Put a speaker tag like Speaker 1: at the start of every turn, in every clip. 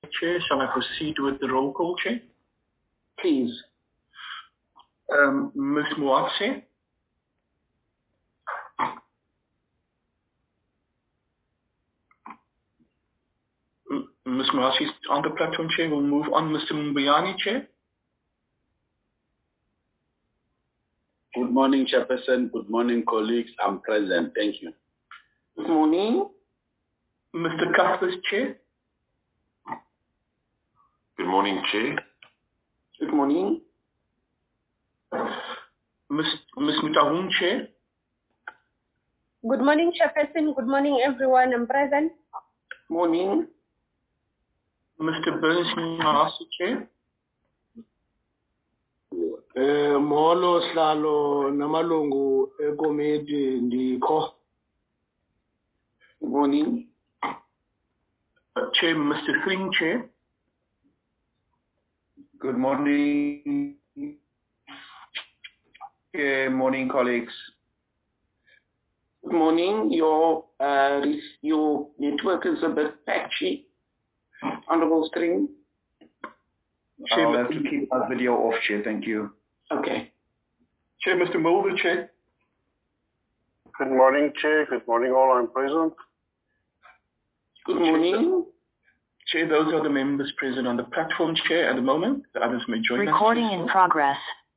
Speaker 1: Chair, shall I proceed with the roll call, Chair?
Speaker 2: Please.
Speaker 1: Ms. Moatse? Ms. Moatse is on the platform, Chair. We'll move on. Mr. Mbuyane, Chair?
Speaker 3: Good morning, Chairperson. Good morning, colleagues. I'm present. Thank you.
Speaker 2: Good morning.
Speaker 1: Mr. Cuthbert, Chair?
Speaker 4: Good morning, Chair.
Speaker 2: Good morning.
Speaker 1: Ms. Mutahung, Chair?
Speaker 5: Good morning, Chairperson. Good morning, everyone. I'm present.
Speaker 2: Morning.
Speaker 1: Mr. Burns, Chair?
Speaker 6: Molo Slalo Namalungu Komiti Ndiko.
Speaker 2: Good morning.
Speaker 1: Chair, Mr. Singh, Chair?
Speaker 7: Good morning. Good morning, colleagues.
Speaker 2: Good morning. Your network is a bit patchy. Honorable String.
Speaker 7: I'll have to keep my video off, Chair. Thank you.
Speaker 2: Okay.
Speaker 1: Chair, Mr. Mulder, Chair?
Speaker 4: Good morning, Chair. Good morning, all. I'm present.
Speaker 2: Good morning.
Speaker 1: Chair, those are the members present on the platform, Chair, at the moment. The others may join us.
Speaker 8: Recording in progress.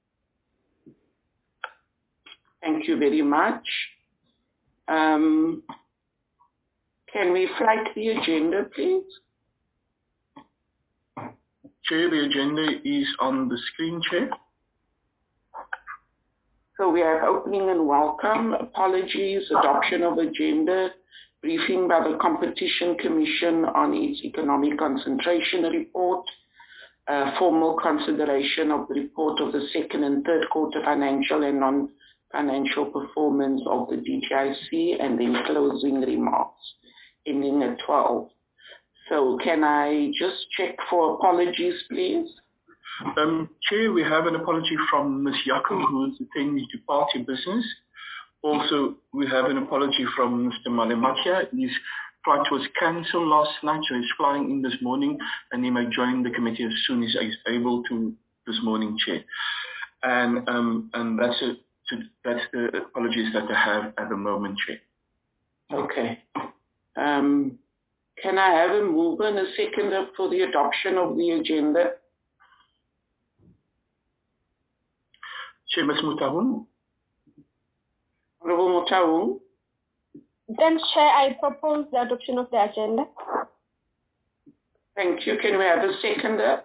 Speaker 2: Thank you very much. Can we flight the agenda, please?
Speaker 1: Chair, the agenda is on the screen, Chair.
Speaker 2: So we have opening and welcome, apologies, adoption of agenda, briefing by the Competition Commission on its economic concentration report, formal consideration of the report of the second and third quarter financial and non-financial performance of the DTIC, and then closing remarks, ending at 12. So can I just check for apologies, please?
Speaker 1: Chair, we have an apology from Ms. Yaku, who is attending to party business. Also, we have an apology from Mr. Malematia. His flight was cancelled last night, so he's flying in this morning, and he may join the committee as soon as he's able to this morning, Chair. And that's the apologies that I have at the moment, Chair.
Speaker 2: Okay. Can I have a mover and a seconder for the adoption of the agenda?
Speaker 1: Chair, Ms. Mutahung.
Speaker 2: Honorable Mutahung.
Speaker 5: Then, Chair, I propose the adoption of the agenda.
Speaker 2: Thank you. Can we have a seconder?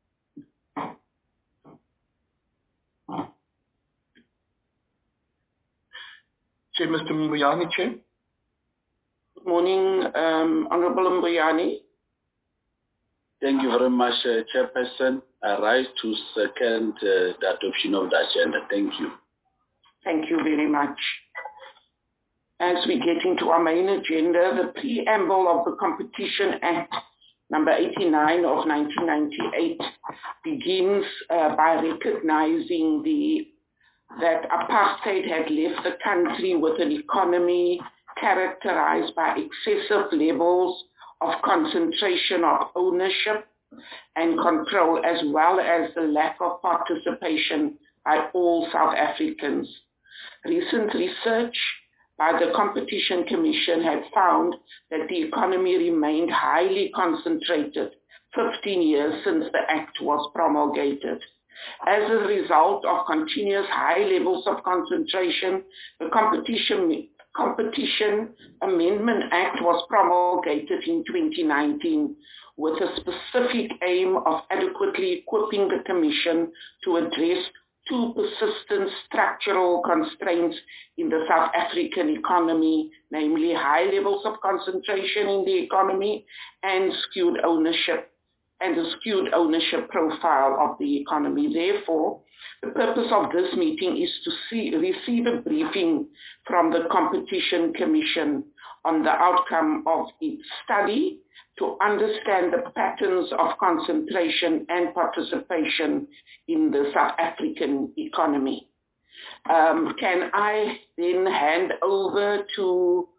Speaker 1: Chair, Mr. Mbuyane, Chair.
Speaker 2: Good morning, Honorable Mbuyane.
Speaker 3: Thank you very much, Chairperson. I rise to second the adoption of the agenda. Thank you.
Speaker 2: Thank you very much. As we get into our main agenda, the preamble of the Competition Act number 89 of 1998 begins by recognizing that apartheid had left the country with an economy characterized by excessive levels of concentration of ownership and control, as well as the lack of participation by all South Africans. Recent research by the Competition Commission had found that the economy remained highly concentrated 15 years since the Act was promulgated. As a result of continuous high levels of concentration, the Competition Amendment Act was promulgated in 2019 with a specific aim of adequately equipping the Commission to address two persistent structural constraints in the South African economy, namely high levels of concentration in the economy and the skewed ownership profile of the economy. Therefore, the purpose of this meeting is to receive a briefing from the Competition Commission on the outcome of its study, to understand the patterns of concentration and participation in the South African economy. Can I then hand over to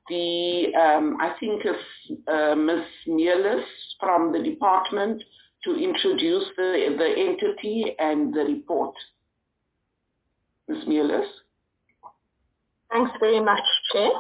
Speaker 2: I think Ms. Neelis from the department to introduce the entity and the report. Ms. Neelis.
Speaker 5: Thanks very much, Chair.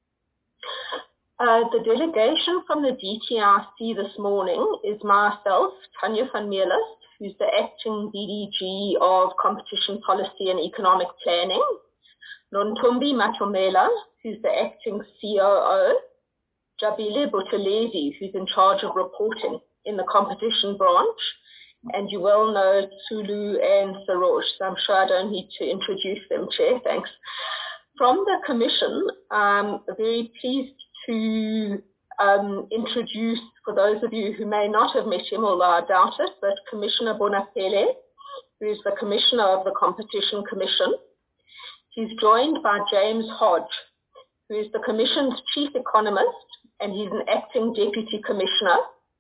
Speaker 5: The delegation from the DTRC this morning is myself, Tanya van Mierlis, who's the acting DDG of Competition Policy and Economic Planning, Nontombi Matomela, who's the acting COO, Jabile Buthelezi, who's in charge of reporting in the competition branch, and you well know Tulu and Saroj, so I'm sure I don't need to introduce them, Chair, thanks. From the Commission, I'm very pleased to introduce, for those of you who may not have met him, although I doubt it, but Commissioner Bonakele, who is the Commissioner of the Competition Commission. He's joined by James Hodge, who is the Commission's Chief Economist, and he's an acting Deputy Commissioner,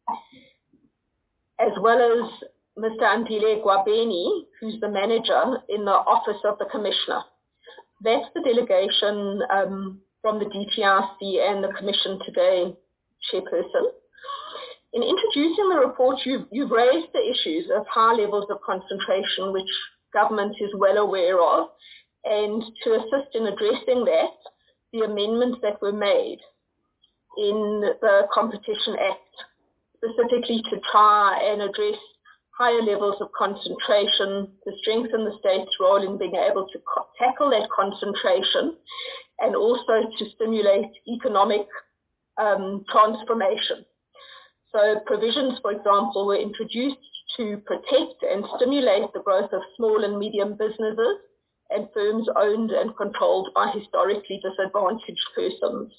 Speaker 5: as well as Mr. Andile Gwabeni, who's the Manager in the Office of the Commissioner. That's the delegation from the DTRC and the Commission today, Chairperson. In introducing the report, you've raised the issues of high levels of concentration, which government is well aware of, and to assist in addressing that, the amendments that were made in the Competition Act, specifically to try and address higher levels of concentration, to strengthen the state's role in being able to tackle that concentration, and also to stimulate economic transformation. So provisions, for example, were introduced to protect and stimulate the growth of small and medium businesses and firms owned and controlled by historically disadvantaged persons.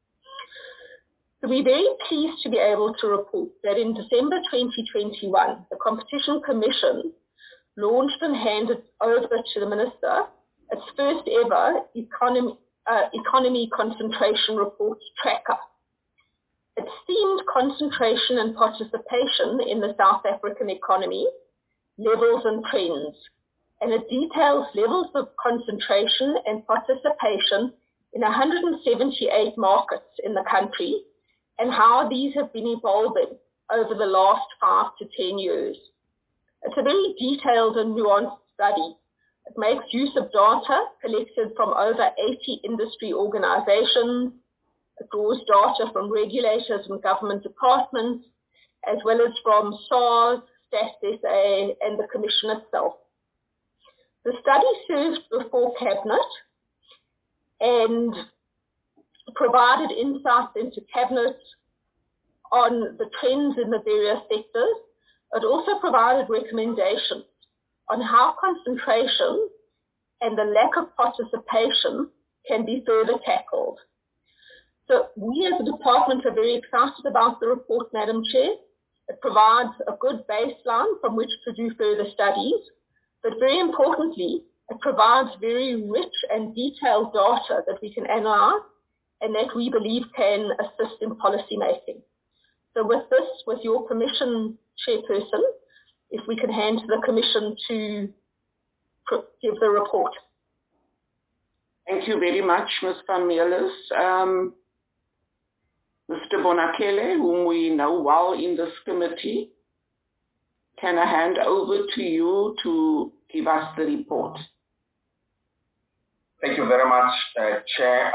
Speaker 5: So we're very pleased to be able to report that in December 2021, the Competition Commission launched and handed over to the Minister its first ever economy concentration report tracker. It's themed concentration and participation in the South African economy, levels and trends, and it details levels of concentration and participation in 178 markets in the country and how these have been evolving over the last 5 to 10 years. It's a very detailed and nuanced study. It makes use of data collected from over 80 industry organizations. It draws data from regulators and government departments, as well as from SARS, StatsSA, and the Commission itself. The study served before Cabinet and provided insights into Cabinet on the trends in the various sectors. It also provided recommendations on how concentration and the lack of participation can be further tackled. So we as a department are very excited about the report, Madam Chair. It provides a good baseline from which to do further studies, but very importantly, it provides very rich and detailed data that we can analyze and that we believe can assist in policy making. So with this, with your permission, Chairperson, if we can hand to the Commission to give the report.
Speaker 2: Thank you very much, Ms. van Mierlis. Mr. Bonakele, whom we know well in this committee, can I hand over to you to give us the report?
Speaker 7: Thank you very much, Chair.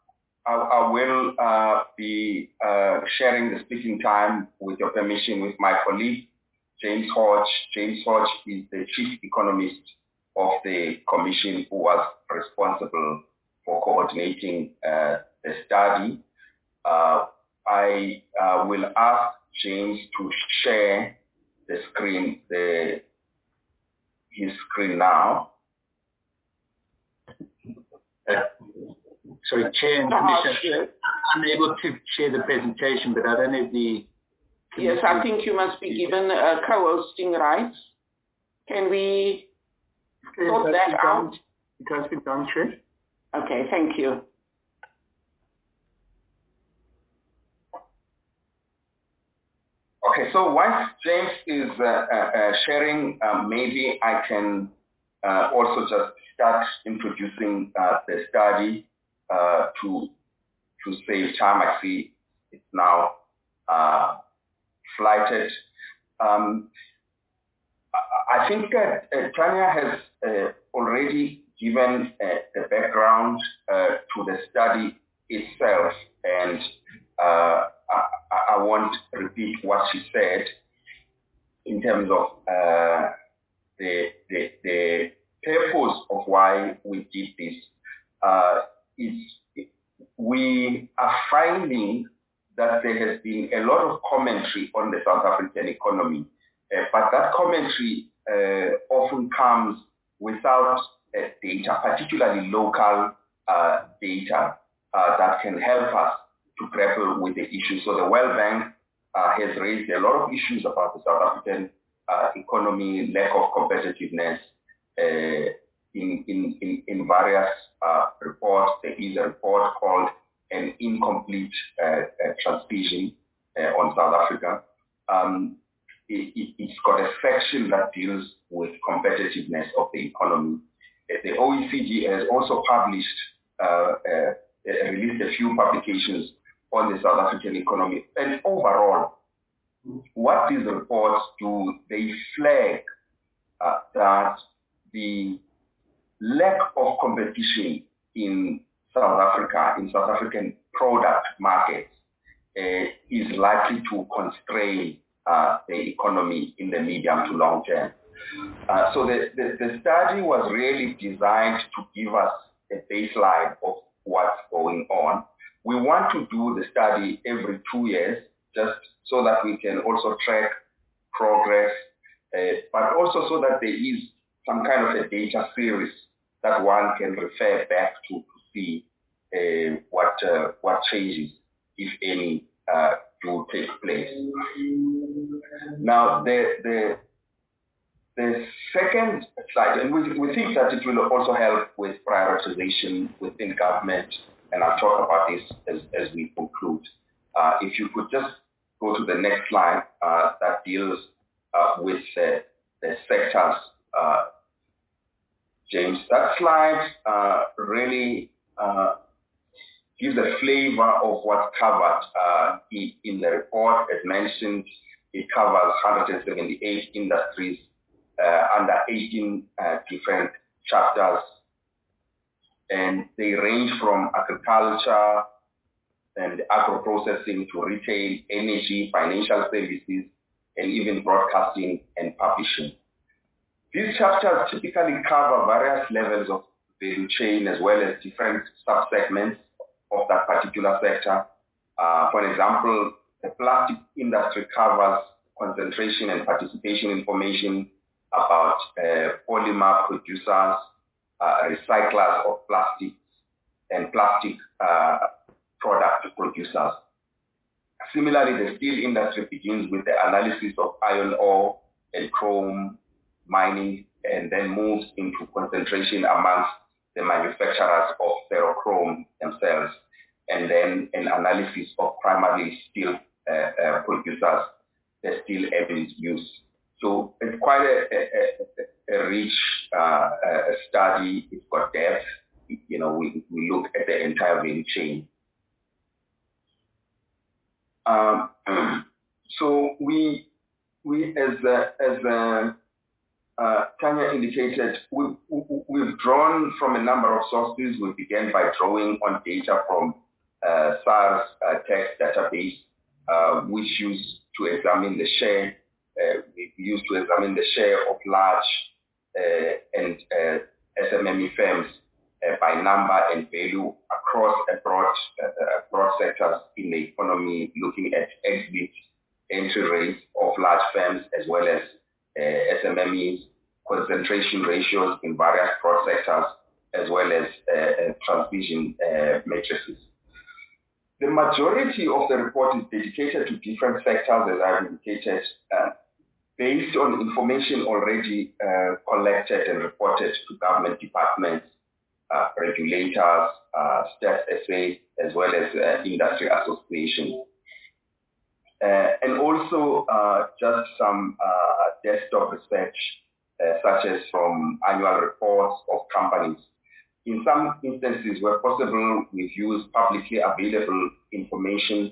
Speaker 7: I will be sharing the speaking time, with your permission, with my colleague, James Hodge. James Hodge is the Chief Economist of the Commission, who was responsible for coordinating the study. I will ask James to share the screen, his screen now.
Speaker 8: Sorry, Chair and Commissioner, I'm able to share the presentation, but I don't have the...
Speaker 2: Yes, I think you must be given co-hosting rights. Can we sort that out?
Speaker 8: It has been done, Chair.
Speaker 2: Okay, thank you.
Speaker 7: Okay, so whilst James is sharing, maybe I can also just start introducing the study to to save time, I see it's now flighted. I think that Tanya has already given the background to the study itself, and I won't repeat what she said in terms of the purpose of why we did this. We are finding that there has been a lot of commentary on the South African economy, but that commentary often comes without data, particularly local data that can help us to grapple with the issue. So the World Bank has raised a lot of issues about the South African economy, lack of competitiveness in various reports. There is a report called An Incomplete Transition on South Africa. It's got a section that deals with competitiveness of the economy. The OECD has also published, released a few publications on the South African economy. And overall, what these reports do, they flag that the lack of competition in South Africa, in South African product markets, is likely to constrain the economy in the medium to long term. So the study was really designed to give us a baseline of what's going on. We want to do the study every 2 years, just so that we can also track progress, but also so that there is some kind of a data series that one can refer back to see what changes, if any, do take place. Now, the second slide, and we think that it will also help with prioritization within government, and I'll talk about this as we conclude. If you could just go to the next slide that deals with the sectors, James. That slide really gives a flavor of what's covered in the report. As mentioned, it covers 178 industries under 18 different chapters, and they range from agriculture and agro-processing to retail, energy, financial services, and even broadcasting and publishing. These chapters typically cover various levels of value chain as well as different subsegments of that particular sector. For example, the plastic industry covers concentration and participation information about polymer producers, recyclers of plastics, and plastic product producers. Similarly, the steel industry begins with the analysis of iron ore and chrome mining, and then moves into concentration amongst the manufacturers of ferrochrome themselves, and then an analysis of primarily steel producers, the steel end use. So it's quite a rich study. It's got depth. You know, we look at the entire value chain. So we as Tanya indicated, we've drawn from a number of sources. We began by drawing on data from SARS text database, which used to examine the share. We used to examine the share of large and SMME firms by number and value across broad sectors in the economy, looking at exit entry rates of large firms as well as SMMEs, concentration ratios in various broad sectors, as well as transmission matrices. The majority of the report is dedicated to different sectors, as I've indicated, based on information already collected and reported to government departments, regulators, Stats SA, as well as industry associations. And also just some desktop research, such as from annual reports of companies in some instances where possible, we've used publicly available information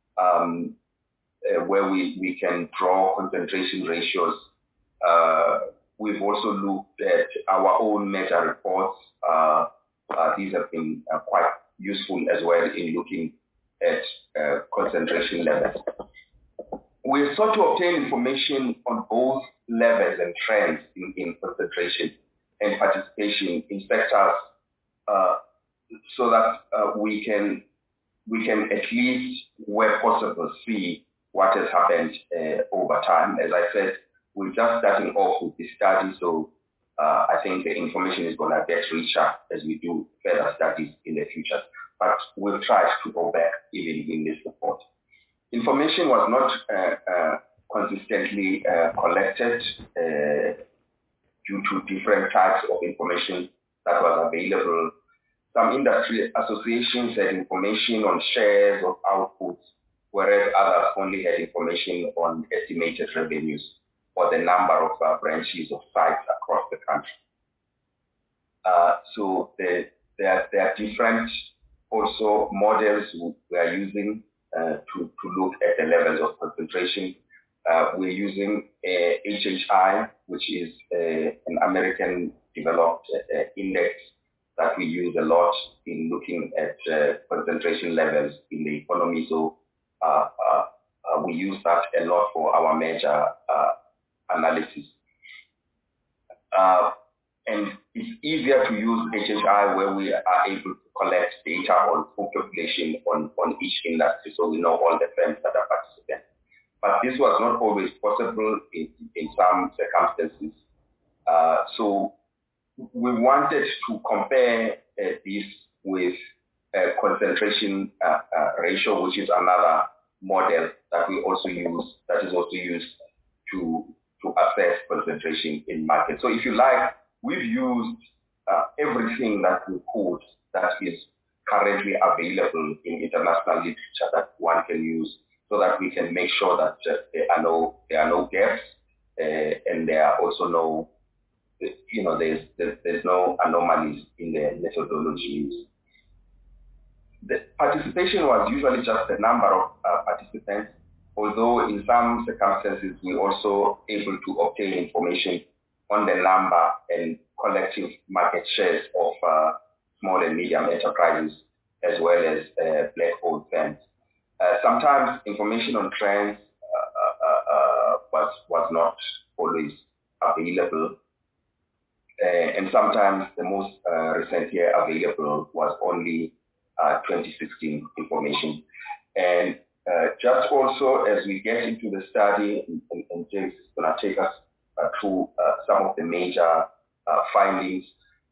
Speaker 7: where we can draw concentration ratios. We've also looked at our own meta reports. These have been quite useful as well in looking at concentration levels. We sought to obtain information on both levels and trends in concentration and participation in sectors so that we can at least, where possible, see what has happened over time. As I said, we're just starting off with this study, so I think the information is going to get richer as we do further studies in the future. But we'll try to go back even in this report. Information was not consistently collected due to different types of information that was available. Some industry associations had information on shares of outputs, whereas others only had information on estimated revenues or the number of branches of sites across the country. So there are different also models we are using to look at the levels of concentration. We're using HHI, which is an American developed index that we use a lot in looking at concentration levels in the economy. So we use that a lot for our major analysis. And it's easier to use HHI where we are able to collect data on full population on each industry, so we know all the firms that are participating. But this was not always possible in some circumstances. So we wanted to compare this with concentration ratio, which is another model that we also use, that is also used to assess concentration in markets. So if you like, we've used everything that we could that is currently available in international literature that one can use, so that we can make sure that there are no gaps and there are also no, there's no anomalies in the methodology used. The participation was usually just the number of participants, although in some circumstances we also able to obtain information on the number and collective market shares of small and medium enterprises as well as black-owned firms. Sometimes information on trends was not always available, and sometimes the most recent year available was only 2016 information. And just also as we get into the study, and James is going to take us through some of the major findings.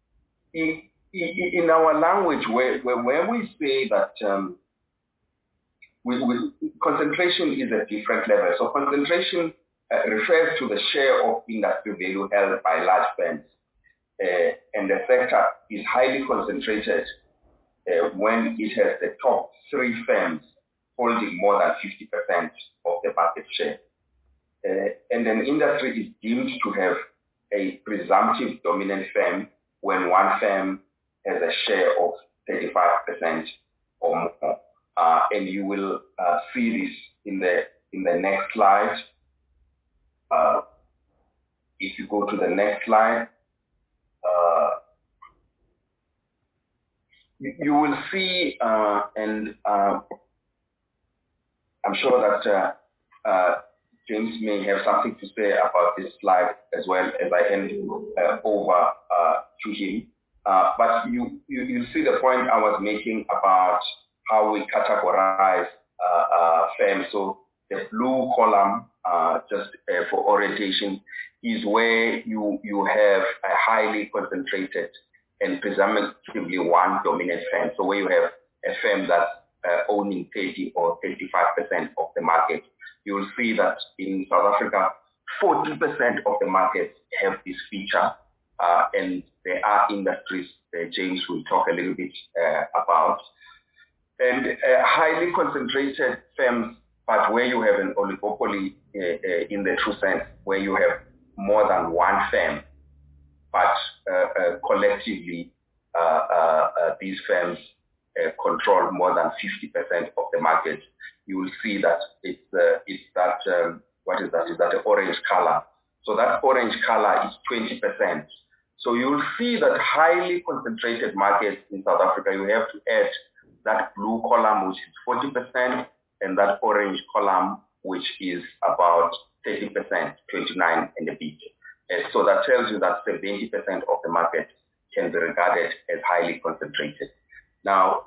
Speaker 7: In our language, where we say that concentration is at different levels. So concentration refers to the share of industry value held by large firms. And the sector is highly concentrated when it has the top 3 firms holding more than 50% of the market share. And an industry is deemed to have a presumptive dominant firm when one firm has a share of 35% or more. And you will see this in the next slide. If you go to the next slide, you will see, and I'm sure that James may have something to say about this slide as well as I hand over to him. But you see the point I was making about how we categorize firms. So the blue column, just for orientation, is where you have a highly concentrated and presumptively one dominant firm. So where you have a firm that's owning 30 or 35% of the market. You will see that in South Africa, 40% of the markets have this feature, and there are industries that James will talk a little bit about. And highly concentrated firms, but where you have an oligopoly in the true sense, where you have more than one firm, but collectively these firms control more than 50% of the market, you will see that it's that, what is that? Is that the orange color? So that orange color is 20%. So you will see that highly concentrated markets in South Africa, you have to add that blue column, which is 40%, and that orange column, which is about 30%, 29 and a bit. So that tells you that 70% of the market can be regarded as highly concentrated. Now,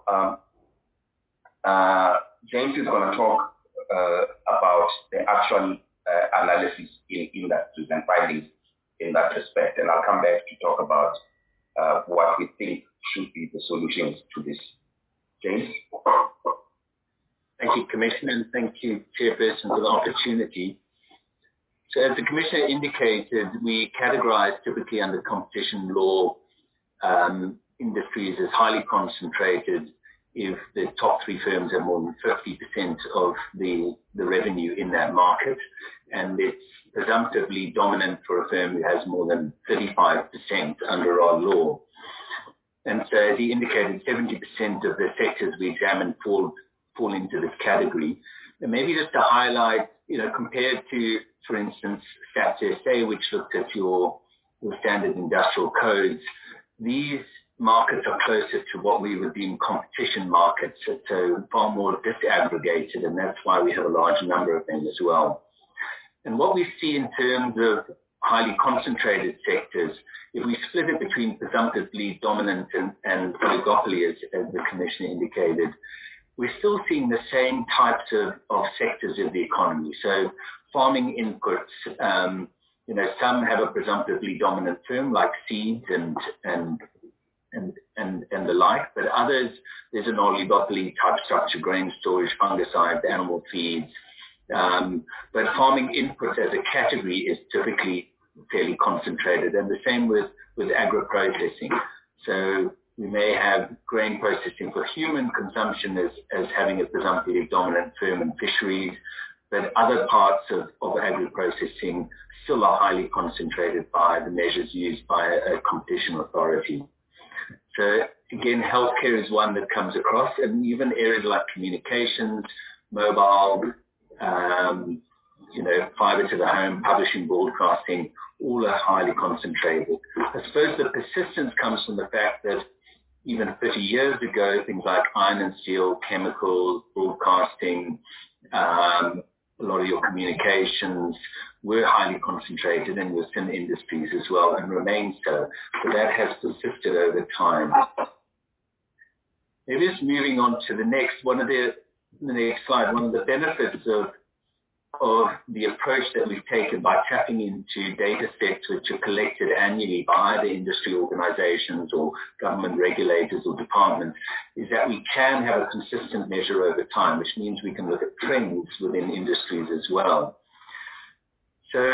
Speaker 7: James is going to talk about the actual analysis in industries and findings in that respect, and I'll come back to talk about what we think should be the solutions to this. James?
Speaker 8: Thank you, Commissioner, and thank you, Chairperson, for the opportunity. So as the Commissioner indicated, we categorize typically under competition law industries as highly concentrated if the top three firms have more than 50% of the revenue in that market, and it's presumptively dominant for a firm who has more than 35% under our law. And so as he indicated, 70% of the sectors we examined fall into this category. And maybe just to highlight, compared to, for instance, Stats SA, which looked at your standard industrial codes, these markets are closer to what we would deem competition markets, so far more disaggregated, and that's why we have a large number of them as well. And what we see in terms of highly concentrated sectors, if we split it between presumptively dominant and oligopoly, as the Commissioner indicated, we're still seeing the same types of sectors of the economy. So farming inputs, some have a presumptively dominant firm like seeds and the like, but others, there's an oligopoly type structure, grain storage, fungicides, animal feeds. But farming inputs as a category is typically fairly concentrated, and the same with agro-processing. So we may have grain processing for human consumption as having a presumptively dominant firm in fisheries, but other parts of agro-processing still are highly concentrated by the measures used by a competition authority. So again, healthcare is one that comes across, and even areas like communications, mobile, fiber to the home, publishing, broadcasting, all are highly concentrated. I suppose the persistence comes from the fact that even 30 years ago, things like iron and steel, chemicals, broadcasting, a lot of your communications were highly concentrated and within industries as well, and remain so. So that has persisted over time. Maybe just moving on to the next slide, one of the benefits of the approach that we've taken by tapping into data sets which are collected annually by either industry organizations or government regulators or departments is that we can have a consistent measure over time, which means we can look at trends within industries as well. So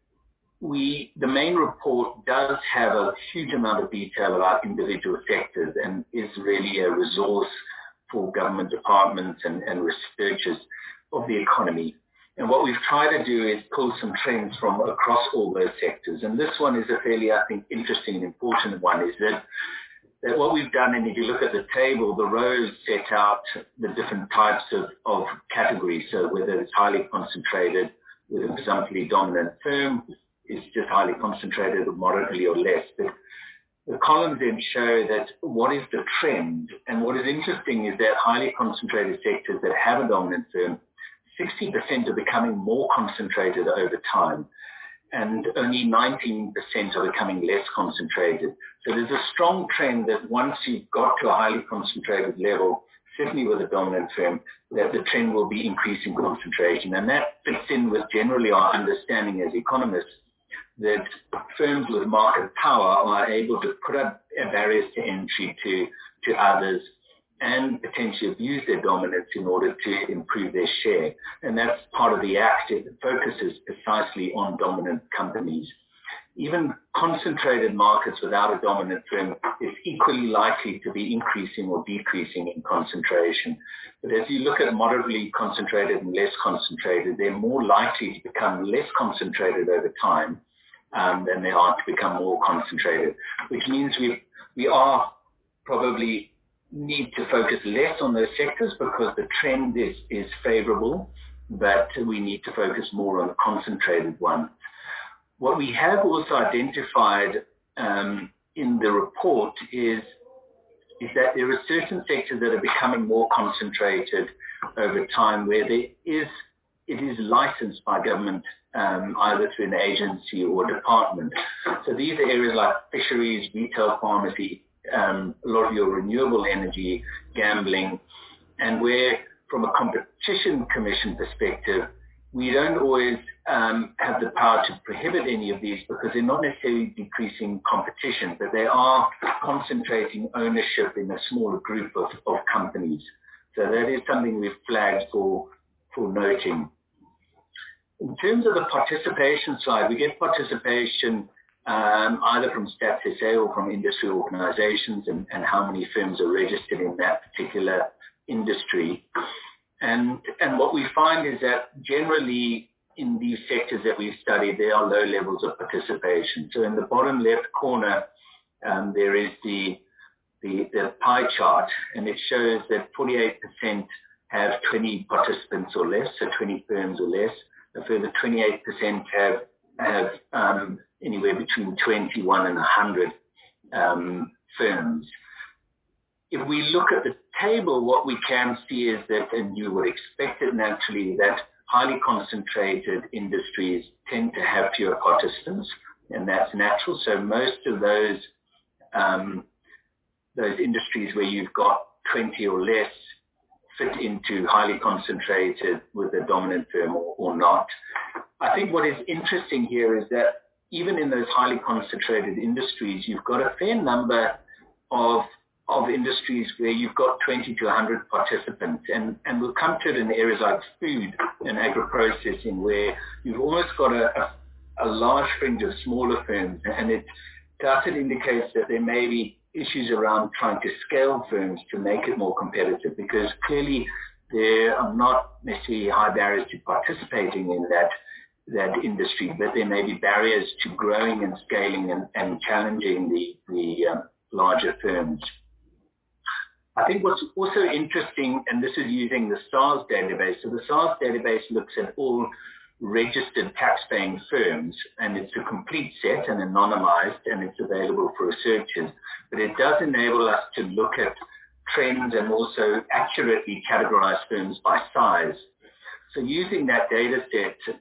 Speaker 8: the main report does have a huge amount of detail about individual sectors and is really a resource for government departments and researchers of the economy. And what we've tried to do is pull some trends from across all those sectors. And this one is a fairly, I think, interesting and important one, is that what we've done, and if you look at the table, the rows set out the different types of categories. So whether it's highly concentrated with a presumptively dominant firm, is just highly concentrated or moderately or less. But the columns then show that what is the trend. And what is interesting is that highly concentrated sectors that have a dominant firm, 60% are becoming more concentrated over time, and only 19% are becoming less concentrated. So there's a strong trend that once you've got to a highly concentrated level, certainly with a dominant firm, that the trend will be increasing concentration. And that fits in with generally our understanding as economists that firms with market power are able to put up barriers to entry to others and potentially abuse their dominance in order to improve their share. And that's part of the act. It focuses precisely on dominant companies. Even concentrated markets without a dominant firm is equally likely to be increasing or decreasing in concentration. But as you look at moderately concentrated and less concentrated, they're more likely to become less concentrated over time than they are to become more concentrated, which means we are probably need to focus less on those sectors because the trend is favorable, but we need to focus more on the concentrated ones. What we have also identified in the report is that there are certain sectors that are becoming more concentrated over time where it is licensed by government, either through an agency or department. So these are areas like fisheries, retail pharmacy, a lot of your renewable energy, gambling, and where from a competition commission perspective, we don't always have the power to prohibit any of these because they're not necessarily decreasing competition, but they are concentrating ownership in a smaller group of companies. So that is something we've flagged for noting. In terms of the participation side, we get participation either from Stats SA or from industry organizations and how many firms are registered in that particular industry. And what we find is that generally in these sectors that we've studied, there are low levels of participation. So in the bottom left corner, there is the pie chart, and it shows that 48% have 20 participants or less, so 20 firms or less. A further 28% have anywhere between 21 and 100 firms. If we look at the table, what we can see is that, and you would expect it naturally, that highly concentrated industries tend to have fewer participants, and that's natural. So most of those industries where you've got 20 or less fit into highly concentrated with a dominant firm or not. I think what is interesting here is that even in those highly concentrated industries, you've got a fair number of industries where you've got 20 to 100 participants. And we'll come to it in areas like food and agro-processing, where you've almost got a large fringe of smaller firms. And it indicates that there may be issues around trying to scale firms to make it more competitive, because clearly there are not necessarily high barriers to participating in that industry, but there may be barriers to growing and scaling and challenging the larger firms. I think what's also interesting, and this is using the SARS database. So the SARS database looks at all registered tax-paying firms, and it's a complete set and anonymized, and it's available for researchers. But it does enable us to look at trends and also accurately categorize firms by size. So using that data set,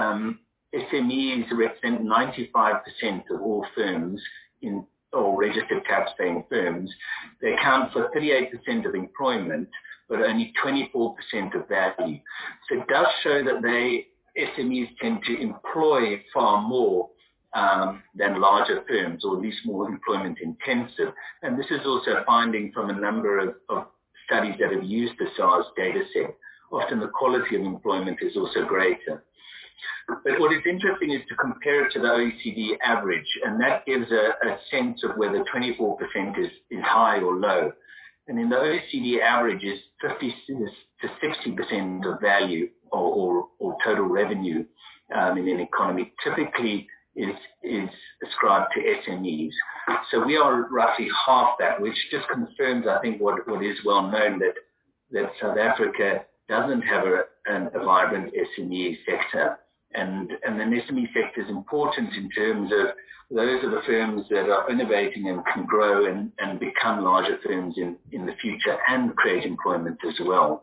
Speaker 8: SMEs represent 95% of all firms or registered tax-paying firms. They account for 38% of employment, but only 24% of value. So it does show that SMEs tend to employ far more than larger firms, or at least more employment intensive. And this is also a finding from a number of studies that have used the SARS data set. Often the quality of employment is also greater. But what is interesting is to compare it to the OECD average, and that gives a sense of whether 24% is high or low. And in the OECD average is 50 to 60% of value or total revenue in an economy typically is ascribed to SMEs. So we are roughly half that, which just confirms, I think, what is well known, that South Africa doesn't have a vibrant SME sector. And the SME sector is important in terms of those are the firms that are innovating and can grow and become larger firms in the future and create employment as well.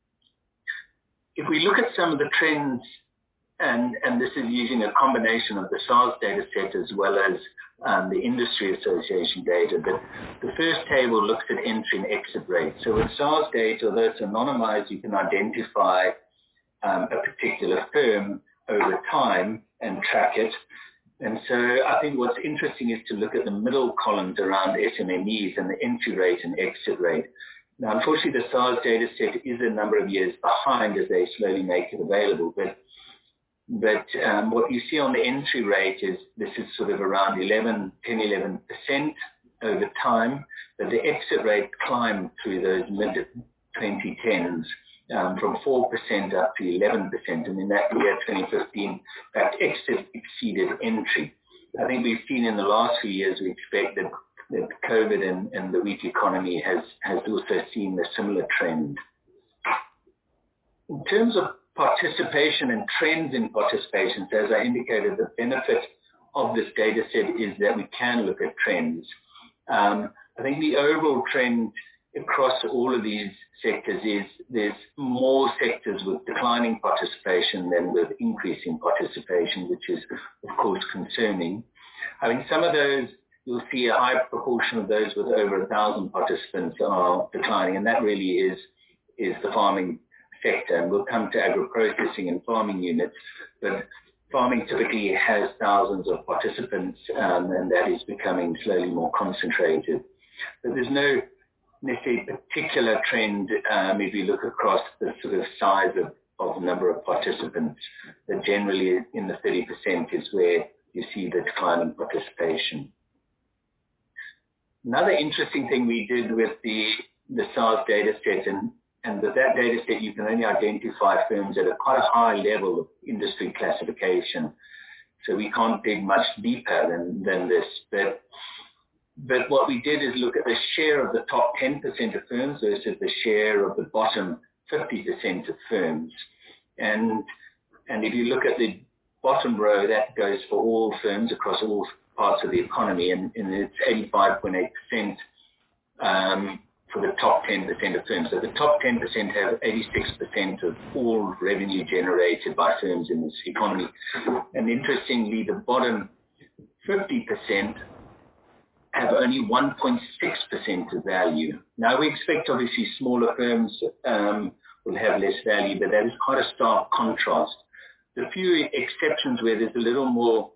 Speaker 8: If we look at some of the trends, and this is using a combination of the SARS data set as well as the Industry Association data, but the first table looks at entry and exit rates. So with SARS data, although it's anonymized, you can identify a particular firm over time and track it. And so I think what's interesting is to look at the middle columns around SMMEs and the entry rate and exit rate. Now, unfortunately, the SARS data set is a number of years behind as they slowly make it available. But what you see on the entry rate is this is sort of around 10-11% over time. But the exit rate climbed through those mid-2010s. From 4% up to 11%, and in that year, 2015, that exit exceeded entry. I think we've seen in the last few years, we expect that that COVID and the wheat economy has also seen a similar trend. In terms of participation and trends in participation, so as I indicated, the benefit of this data set is that we can look at trends. I think the overall trend across all of these sectors is there's more sectors with declining participation than with increasing participation, which is, of course, concerning. I think some of those, you'll see a high proportion of those with over 1,000 participants are declining, and that really is the farming sector. And we'll come to agro-processing and farming units, but farming typically has thousands of participants, and that is becoming slowly more concentrated. But there's no necessarily particular trend if you look across the sort of size of number of participants, that generally in the 30% is where you see the decline in participation. Another interesting thing we did with the SARS data set, and with that data set you can only identify firms at quite a high level of industry classification. So we can't dig much deeper than this. But what we did is look at the share of the top 10% of firms versus the share of the bottom 50% of firms. And if you look at the bottom row, that goes for all firms across all parts of the economy, and it's 85.8% for the top 10% of firms. So the top 10% have 86% of all revenue generated by firms in this economy. And interestingly, the bottom 50% have only 1.6% of value. Now we expect obviously smaller firms will have less value, but that is quite a stark contrast. The few exceptions where there's a little more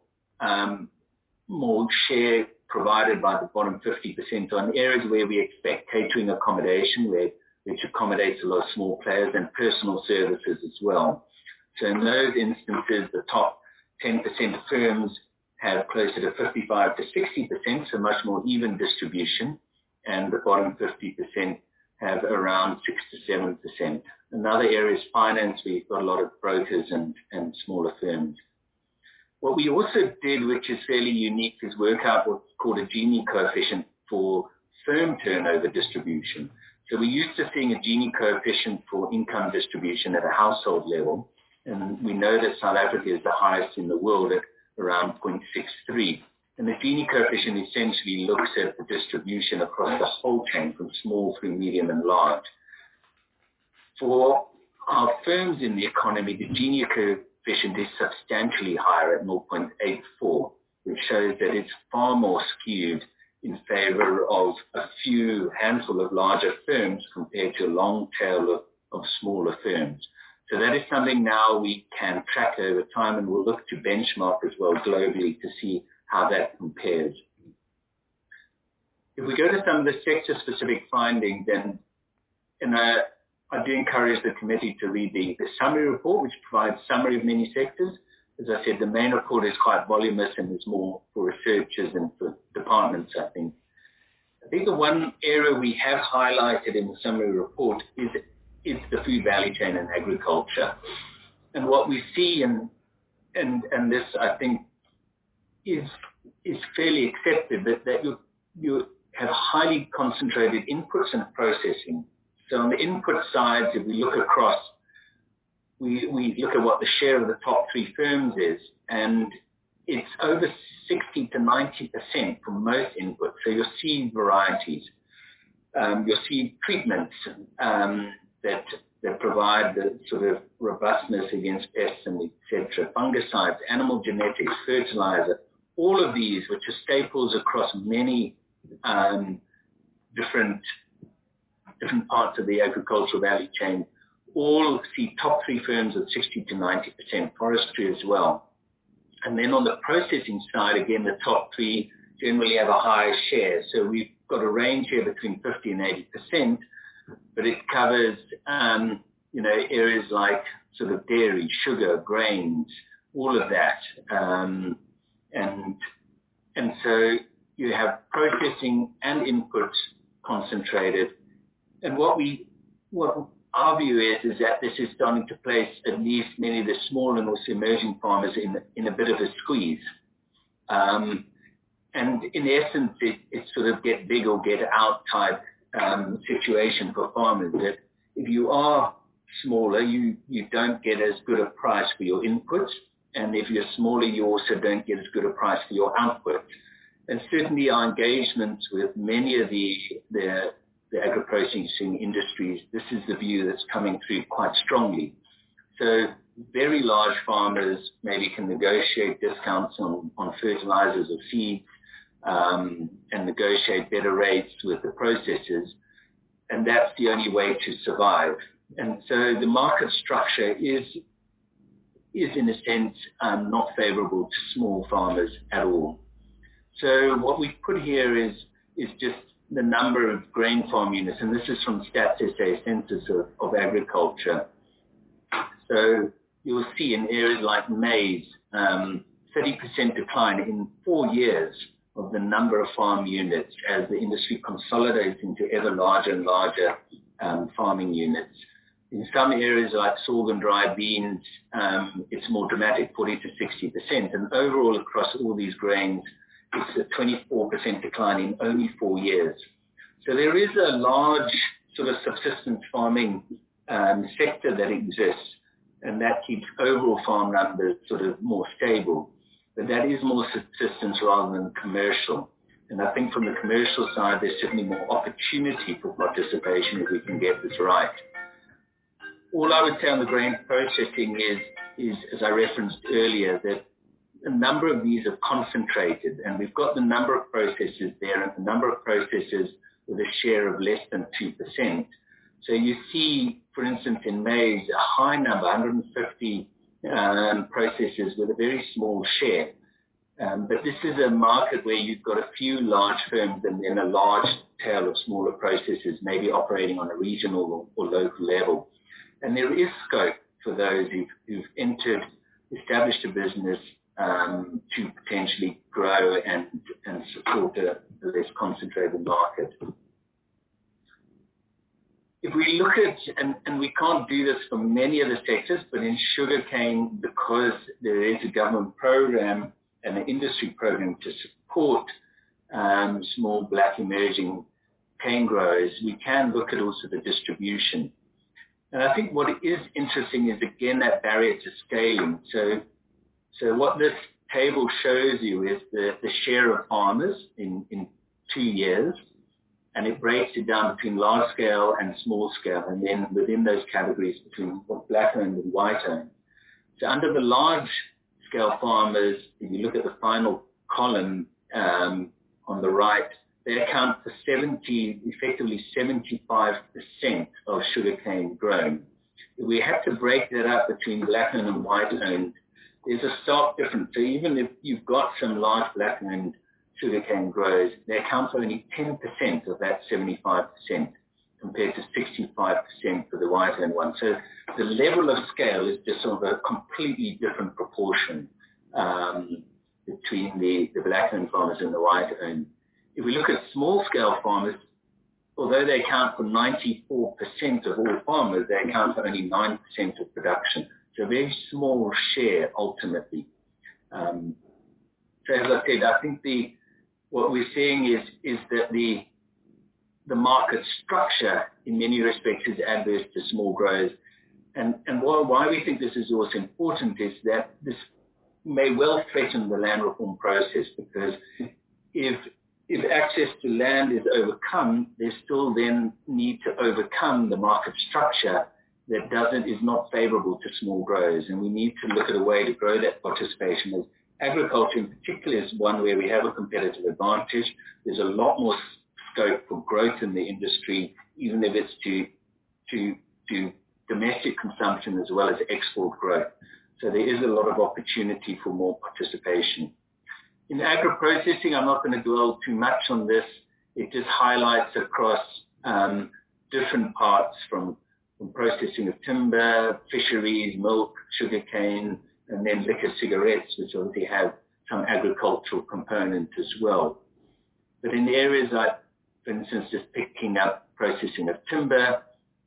Speaker 8: share provided by the bottom 50% on areas where we expect catering accommodation, which accommodates a lot of small players, and personal services as well. So in those instances, the top 10% of firms have closer to 55 to 60%, so much more even distribution, and the bottom 50% have around 6 to 7%. Another area is finance, where you've got a lot of brokers and smaller firms. What we also did, which is fairly unique, is work out what's called a Gini coefficient for firm turnover distribution. So we're used to seeing a Gini coefficient for income distribution at a household level, and we know that South Africa is the highest in the world at around 0.63. And the Gini coefficient essentially looks at the distribution across the whole chain from small through medium and large. For our firms in the economy, the Gini coefficient is substantially higher at 0.84, which shows that it's far more skewed in favor of a few handful of larger firms compared to a long tail of smaller firms. So that is something now we can track over time, and we'll look to benchmark as well globally to see how that compares. If we go to some of the sector-specific findings, then I do encourage the committee to read the summary report, which provides summary of many sectors. As I said, the main report is quite voluminous and is more for researchers and for departments, I think. I think the one area we have highlighted in the summary report is the food value chain and agriculture. And what we see, and this I think is fairly accepted, that you have highly concentrated inputs and processing. So on the input side, if we look across, we look at what the share of the top 3 firms is, and it's over 60 to 90% for most inputs. So you'll see varieties. You'll see treatments that provide the sort of robustness against pests and etc. Fungicides, animal genetics, fertilizer, all of these, which are staples across many different parts of the agricultural value chain, all see top 3 firms at 60 to 90%, forestry as well. And then on the processing side, again, the top 3 generally have a higher share. So we've got a range here between 50 and 80%, but it covers, areas like sort of dairy, sugar, grains, all of that. And so you have processing and inputs concentrated. And what our view is that this is starting to place at least many of the small and also emerging farmers in a bit of a squeeze. And And in essence, it's sort of get big or get out type situation for farmers, that if you are smaller, you don't get as good a price for your inputs. And if you're smaller, you also don't get as good a price for your output. And certainly our engagements with many of the agro-processing industries, this is the view that's coming through quite strongly. So very large farmers maybe can negotiate discounts on fertilizers or seeds, and negotiate better rates with the processors. And that's the only way to survive. And so the market structure is in a sense not favorable to small farmers at all. So what we've put here is just the number of grain farm units, and this is from Stats SA, Census of Agriculture. So you'll see in areas like maize, 30% decline in 4 years of the number of farm units as the industry consolidates into ever larger and larger farming units. In some areas like sorghum, dry beans, it's more dramatic, 40 to 60%. And overall across all these grains, it's a 24% decline in only 4 years. So there is a large sort of subsistence farming sector that exists, and that keeps overall farm numbers sort of more stable. But that is more subsistence rather than commercial. And I think from the commercial side, there's certainly more opportunity for participation if we can get this right. All I would say on the grain processing is, as I referenced earlier, that a number of these are concentrated, and we've got the number of processors there and the number of processors with a share of less than 2%. So you see, for instance, in maize, a high number, 150 processors with a very small share. But this is a market where you've got a few large firms and then a large tail of smaller processors, maybe operating on a regional or local level. And there is scope for those who've entered, established a business to potentially grow and support a less concentrated market. If we look at, and we can't do this for many of the sectors, but in sugarcane, because there is a government program and an industry program to support small black emerging cane growers, we can look at also the distribution. And I think what is interesting is, again, that barrier to scaling. So what this table shows you is the share of farmers in 2 years, and it breaks it down between large scale and small scale, and then within those categories between black owned and white owned. So under the large scale farmers, if you look at the final column on the right, they account for effectively 75% of sugarcane grown. If we have to break that up between black owned and white owned, there's a stark difference. So even if you've got some large black owned sugarcane growers, they account for only 10% of that 75% compared to 65% for the white owned one. So the level of scale is just sort of a completely different proportion between the black owned farmers and the white owned. If we look at small scale farmers, although they account for 94% of all farmers, they account for only 9% of production. So a very small share ultimately. So as I said, I think what we're seeing is that the market structure in many respects is adverse to small growers. And why we think this is also important is that this may well threaten the land reform process, because if access to land is overcome, there's still then need to overcome the market structure that is not favorable to small growers. And we need to look at a way to grow that participation. As agriculture in particular is one where we have a competitive advantage. There's a lot more scope for growth in the industry, even if it's to domestic consumption as well as export growth. So there is a lot of opportunity for more participation. In agro-processing, I'm not going to dwell too much on this. It just highlights across different parts from processing of timber, fisheries, milk, sugarcane, and then liquor, cigarettes, which obviously have some agricultural component as well. But in the areas like, for instance, just picking up processing of timber,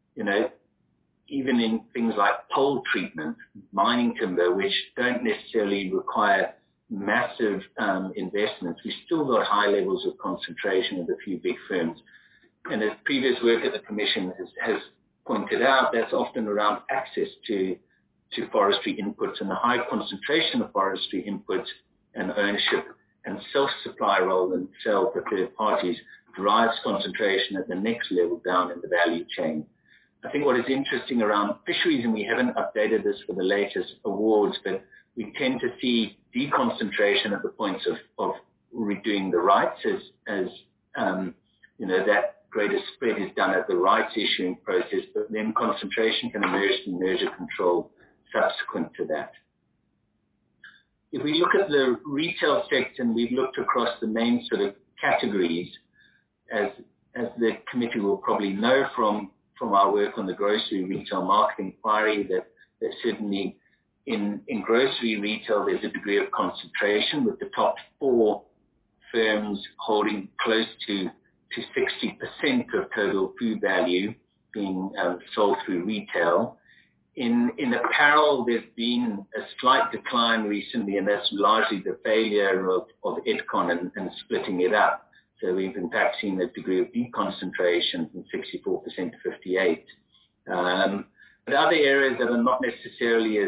Speaker 8: even in things like pole treatment, mining timber, which don't necessarily require massive investments, we've still got high levels of concentration with a few big firms. And as previous work at the Commission has pointed out, that's often around access to forestry inputs, and the high concentration of forestry inputs and ownership and self-supply role themselves for third parties drives concentration at the next level down in the value chain. I think what is interesting around fisheries, and we haven't updated this for the latest awards, but we tend to see deconcentration at the points of redoing the rights as that greater spread is done at the rights issuing process, but then concentration can emerge in merger control subsequent to that. If we look at the retail sector, and we've looked across the main sort of categories, as the committee will probably know from our work on the grocery retail market inquiry, that certainly in grocery retail there's a degree of concentration, with the top 4 firms holding close to 60% of total food value being sold through retail. In apparel, there's been a slight decline recently, and that's largely the failure of Edcon and splitting it up. So we've in fact seen a degree of deconcentration from 64% to 58%. But other areas that are not necessarily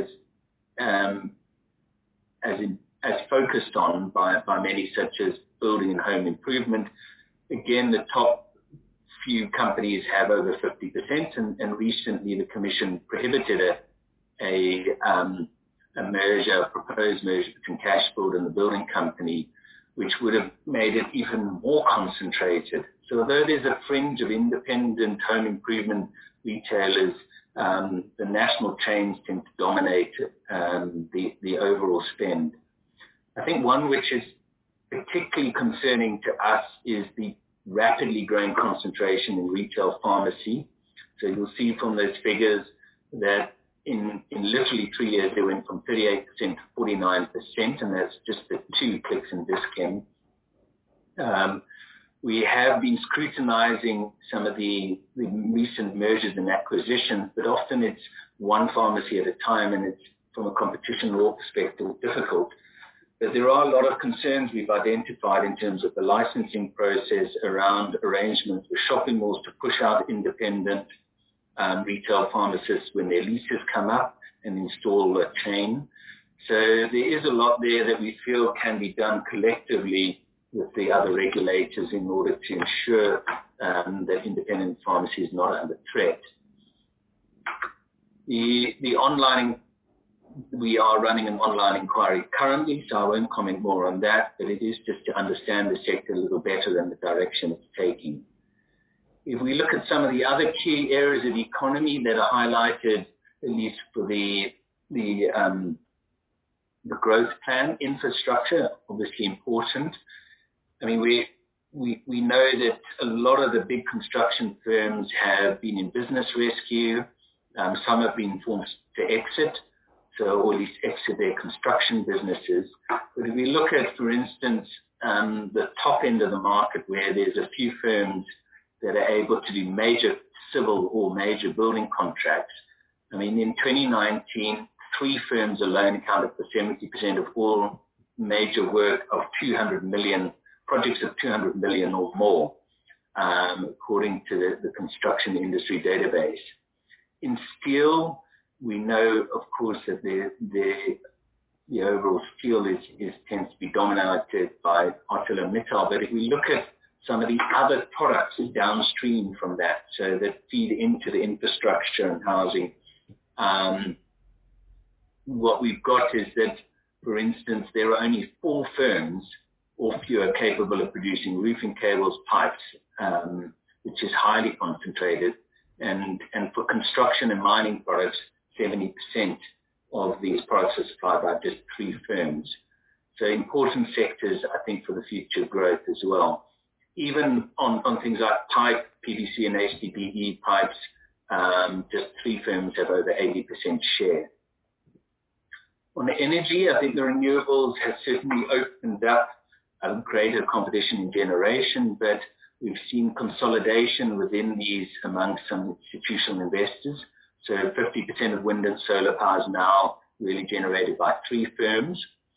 Speaker 8: as focused on by many, such as building and home improvement, again, the top few companies have over 50%, and recently the Commission prohibited a proposed merger between Cashbuild and the building company, which would have made it even more concentrated. So although there's a fringe of independent home improvement retailers, the national chains tend to dominate the overall spend. I think one which is particularly concerning to us is the rapidly growing concentration in retail pharmacy. So you'll see from those figures that in literally 3 years they went from 38% to 49%, and that's just the 2 clicks in Dis-Chem. We have been scrutinizing some of the recent mergers and acquisitions, but often it's one pharmacy at a time, and it's, from a competition law perspective, difficult. But there are a lot of concerns we've identified in terms of the licensing process around arrangements with shopping malls to push out independent retail pharmacists when their leases come up and install a chain. So there is a lot there that we feel can be done collectively with the other regulators in order to ensure that independent pharmacy is not under threat. The online, we are running an online inquiry currently, so I won't comment more on that, but it is just to understand the sector a little better and the direction it's taking. If we look at some of the other key areas of the economy that are highlighted, at least for the growth plan, infrastructure, obviously important. I mean, we know that a lot of the big construction firms have been in business rescue. Some have been forced to exit, or at least exit their construction businesses. But if we look at, for instance, the top end of the market, where there's a few firms that are able to do major civil or major building contracts, I mean, in 2019, 3 firms alone accounted for 70% of all major work of 200 million, projects of 200 million or more, according to the construction industry database. In steel, we know, of course, that the overall steel tends to be dominated by ArcelorMittal. But if we look at some of the other products downstream from that, so that feed into the infrastructure and housing, what we've got is that, for instance, there are only 4 firms or fewer capable of producing roofing cables, pipes, which is highly concentrated. And for construction and mining products, 70% of these products are supplied by just 3 firms. So important sectors, I think, for the future growth as well. Even on things like pipe, PVC and HDPE pipes, just 3 firms have over 80% share. On the energy, I think the renewables have certainly opened up greater competition in generation, but we've seen consolidation within these amongst some institutional investors. So 50% of wind and solar power is now really generated by 3 firms.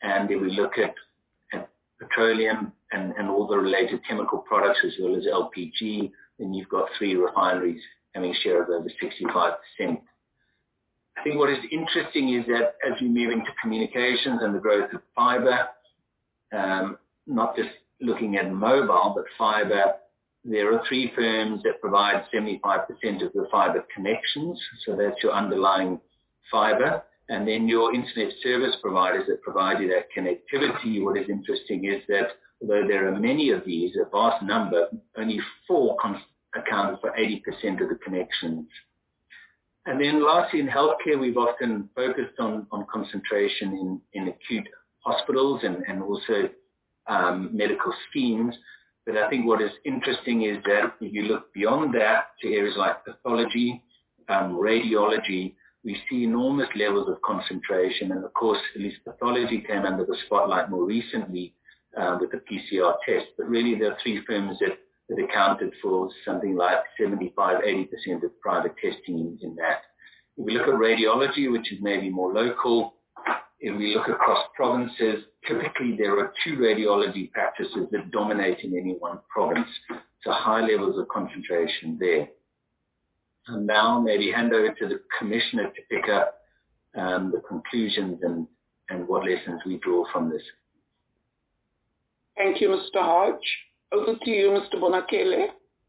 Speaker 8: and then we look at petroleum and all the related chemical products as well as LPG, then you've got 3 refineries having a share of over 65%. I think what is interesting is that as we move into communications and the growth of fiber, not just looking at mobile, but fiber, there are 3 firms that provide 75% of the fiber connections. So that's your underlying fiber. And then your internet service providers that provide you that connectivity. What is interesting is that although there are many of these, a vast number, only 4 account for 80% of the connections. And then lastly, in healthcare, we've often focused on concentration in acute hospitals and also medical schemes. But I think what is interesting is that if you look beyond that to areas like pathology, radiology, we see enormous levels of concentration. And of course, at least pathology came under the spotlight more recently with the PCR test. But really, there are 3 firms that accounted for something like 75-80% of private testing in that. If we look at radiology, which is maybe more local, if we look across provinces, typically there are 2 radiology practices that dominate in any one province. So high levels of concentration there. And now maybe hand over to the Commissioner to pick up the conclusions and what lessons we draw from this.
Speaker 2: Thank you, Mr. Hodge. Over to you, Mr. Bonakele.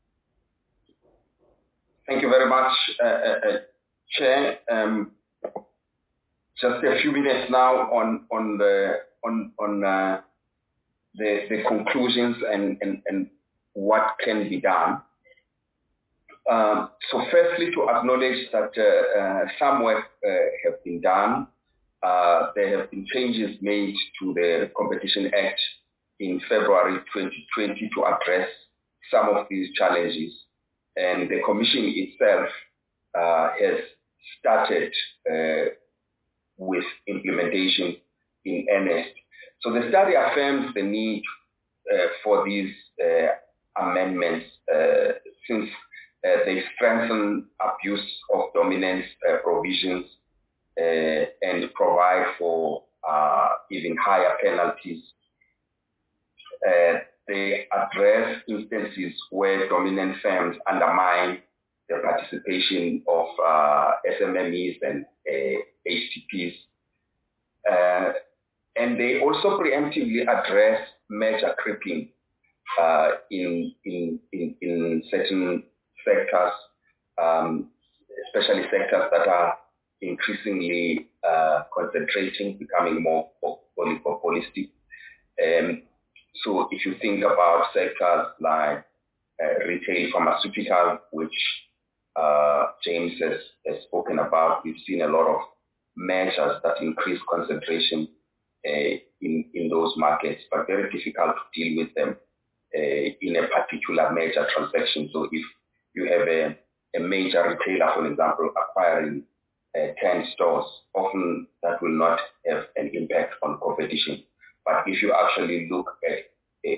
Speaker 7: Thank you very much, Chair. Just a few minutes now on the conclusions and what can be done. So firstly, to acknowledge that some work have been done. There have been changes made to the Competition Act in February 2020 to address some of these challenges. And the Commission itself has started with implementation in earnest. So the study affirms the need for these amendments since they strengthen abuse of dominance provisions and provide for even higher penalties. They address instances where dominant firms undermine the participation of SMMEs and HTPs. And they also preemptively address merger creeping in certain sectors, especially sectors that are increasingly concentrating, becoming more oligopolistic. So if you think about sectors like retail pharmaceutical, which James has spoken about, we've seen a lot of measures that increase concentration in those markets, but very difficult to deal with them in a particular major transaction. So if you have a major retailer, for example, acquiring 10 stores, often that will not have an impact on competition. But if you actually look at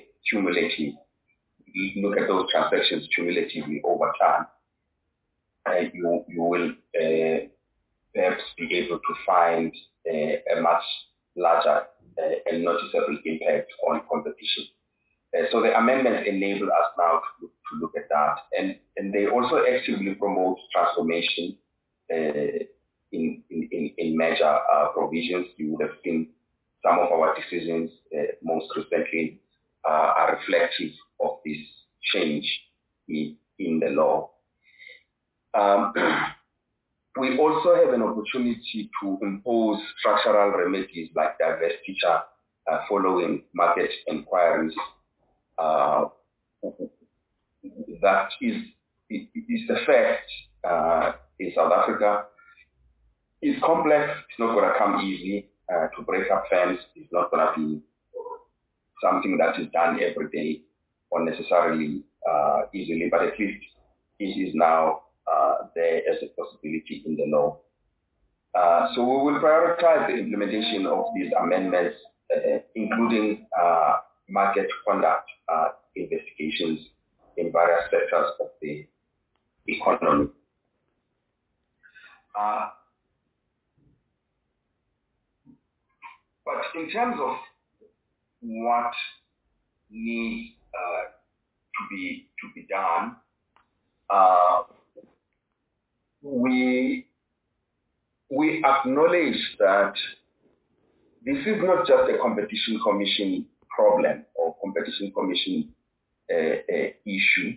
Speaker 7: look at those transactions cumulatively over time, you will perhaps be able to find a much larger and noticeable impact on competition. So the amendments enable us now to look at that. And they also actively promote transformation in major provisions. You would have seen some of our decisions most recently are reflective of this change in the law. We also have an opportunity to impose structural remedies like divestiture following market inquiries. That is the fact in South Africa. It's complex. It's not going to come easy. To break up firms is not going to be something that is done every day or necessarily easily, but at least it is now there as a possibility in the law. So we will prioritize the implementation of these amendments, including market conduct investigations in various sectors of the economy. But But in terms of what needs to be done, we acknowledge that this is not just a competition commission problem or competition commission issue.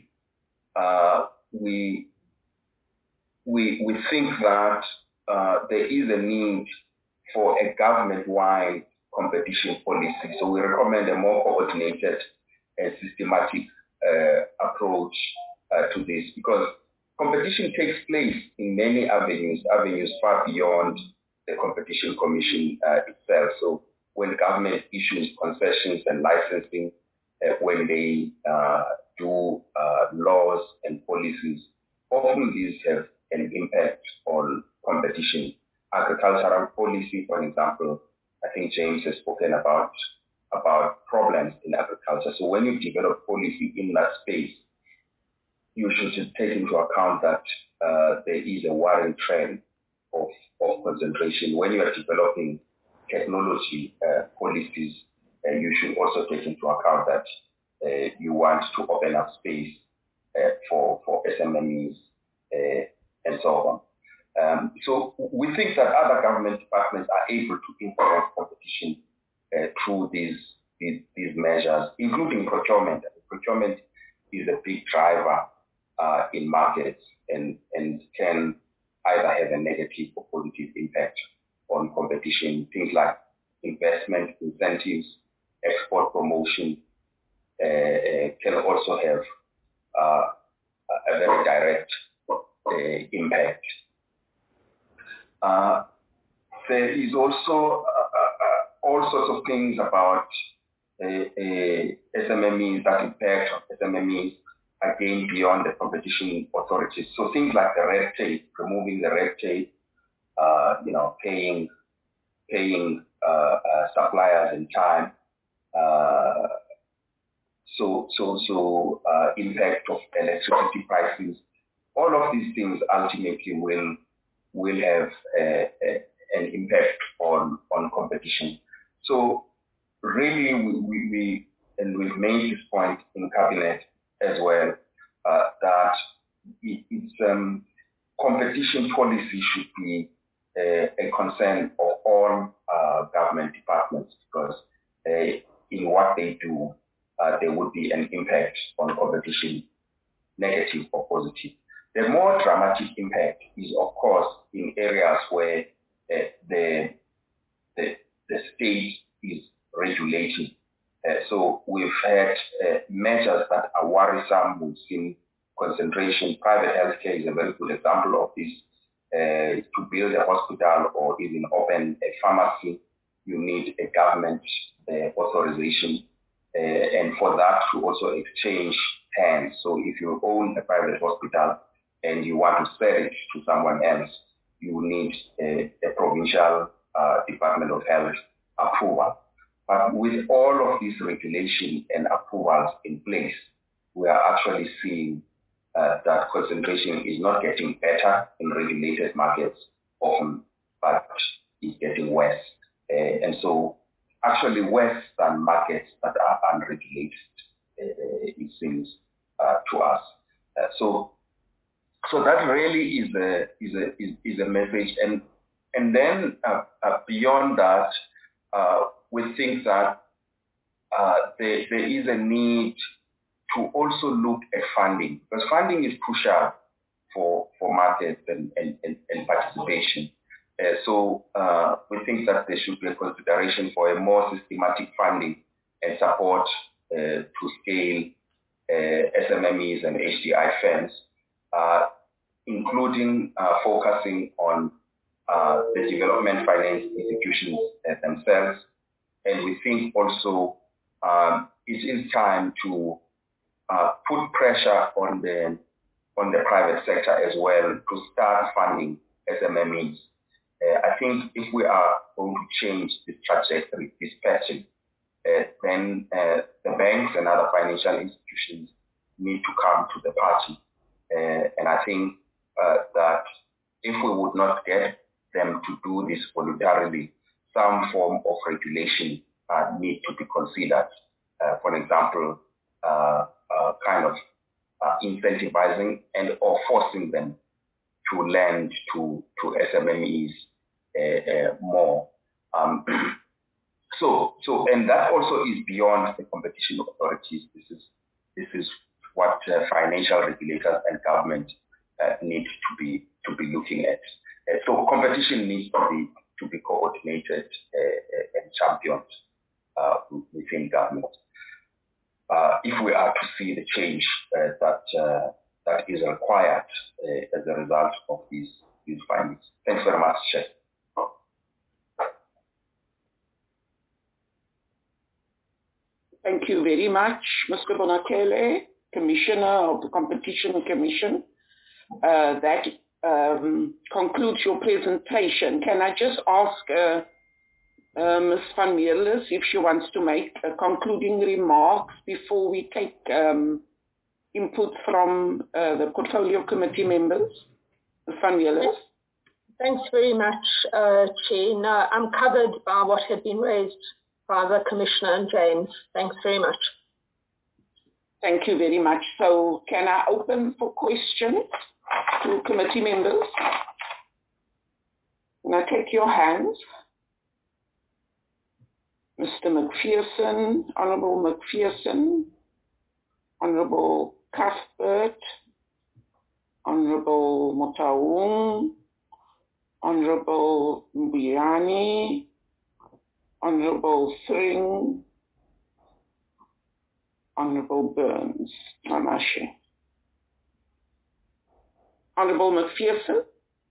Speaker 7: We think that there is a need for a government-wide competition policy. So we recommend a more coordinated and systematic approach to this, because competition takes place in many avenues far beyond the competition commission itself. So when government issues concessions and licensing, when they do laws and policies, often these have an impact on competition. Agricultural policy, for example, I think James has spoken about problems in agriculture. So when you develop policy in that space, you should take into account that there is a worrying trend of concentration. When you are developing technology policies, you should also take into account that you want to open up space for SMMEs and so on. So we think that other government departments are able to influence competition through these measures, including procurement. Procurement is a big driver in markets and can either have a negative or positive impact on competition. Things like investment incentives, export promotion can also have a very direct impact. There is also all sorts of things about SMMEs that impact SMMEs, again, beyond the competition authorities. So things like the red tape, removing the red tape, paying suppliers in time. So impact of electricity prices. All of these things ultimately will have an impact on competition. So really, we've made this point in cabinet as well, that it's competition policy should be a concern of all government departments, because in what they do, there would be an impact on competition, negative or positive. The more dramatic impact is, of course, in areas where the state is regulating. So we've had measures that are worrisome. We've seen concentration. Private healthcare is a very good example of this. To build a hospital or even open a pharmacy, you need a government authorization. And for that to also exchange hands. So if you own a private hospital and you want to sell it to someone else, you need a provincial Department of Health approval. But with all of these regulation and approvals in place, we are actually seeing that concentration is not getting better in regulated markets often, but is getting worse. And so actually worse than markets that are unregulated, it seems to us. So that really is a message. And then beyond that, we think that there is a need to also look at funding, because funding is crucial for markets and participation. So we think that there should be a consideration for a more systematic funding and support to scale SMMEs and HDI firms, including focusing on the development finance institutions themselves. And we think also it is time to put pressure on the private sector as well to start funding SMMEs. I think if we are going to change this trajectory, this pattern, then the banks and other financial institutions need to come to the party. And I think that if we would not get them to do this voluntarily, some form of regulation need to be considered. For example, kind of incentivizing and or forcing them to lend to SMMEs more. And that also is beyond the competition authorities. This is what financial regulators and government need to be looking at. So competition needs to be coordinated and championed within government. If we are to see the change that is required as a result of these findings. Thanks very much, Chair.
Speaker 2: Thank you very much, Mr. Bonakele, Commissioner of the Competition Commission. That concludes your presentation. Can I just ask Ms. van Mierlis if she wants to make concluding remarks before we take input from the Portfolio Committee members? Ms. van Mierlis.
Speaker 5: Thanks very much, Chair. No, I'm covered by what had been raised by the Commissioner and James. Thanks very much.
Speaker 2: Thank you very much. So can I open for questions to committee members? Can I take your hands? Mr. McPherson, Honourable McPherson, Honourable Cuthbert, Honourable Motaung, Honourable Mbuyane, Honourable Thring, Honourable Burns, Tamashe. Honourable McPherson.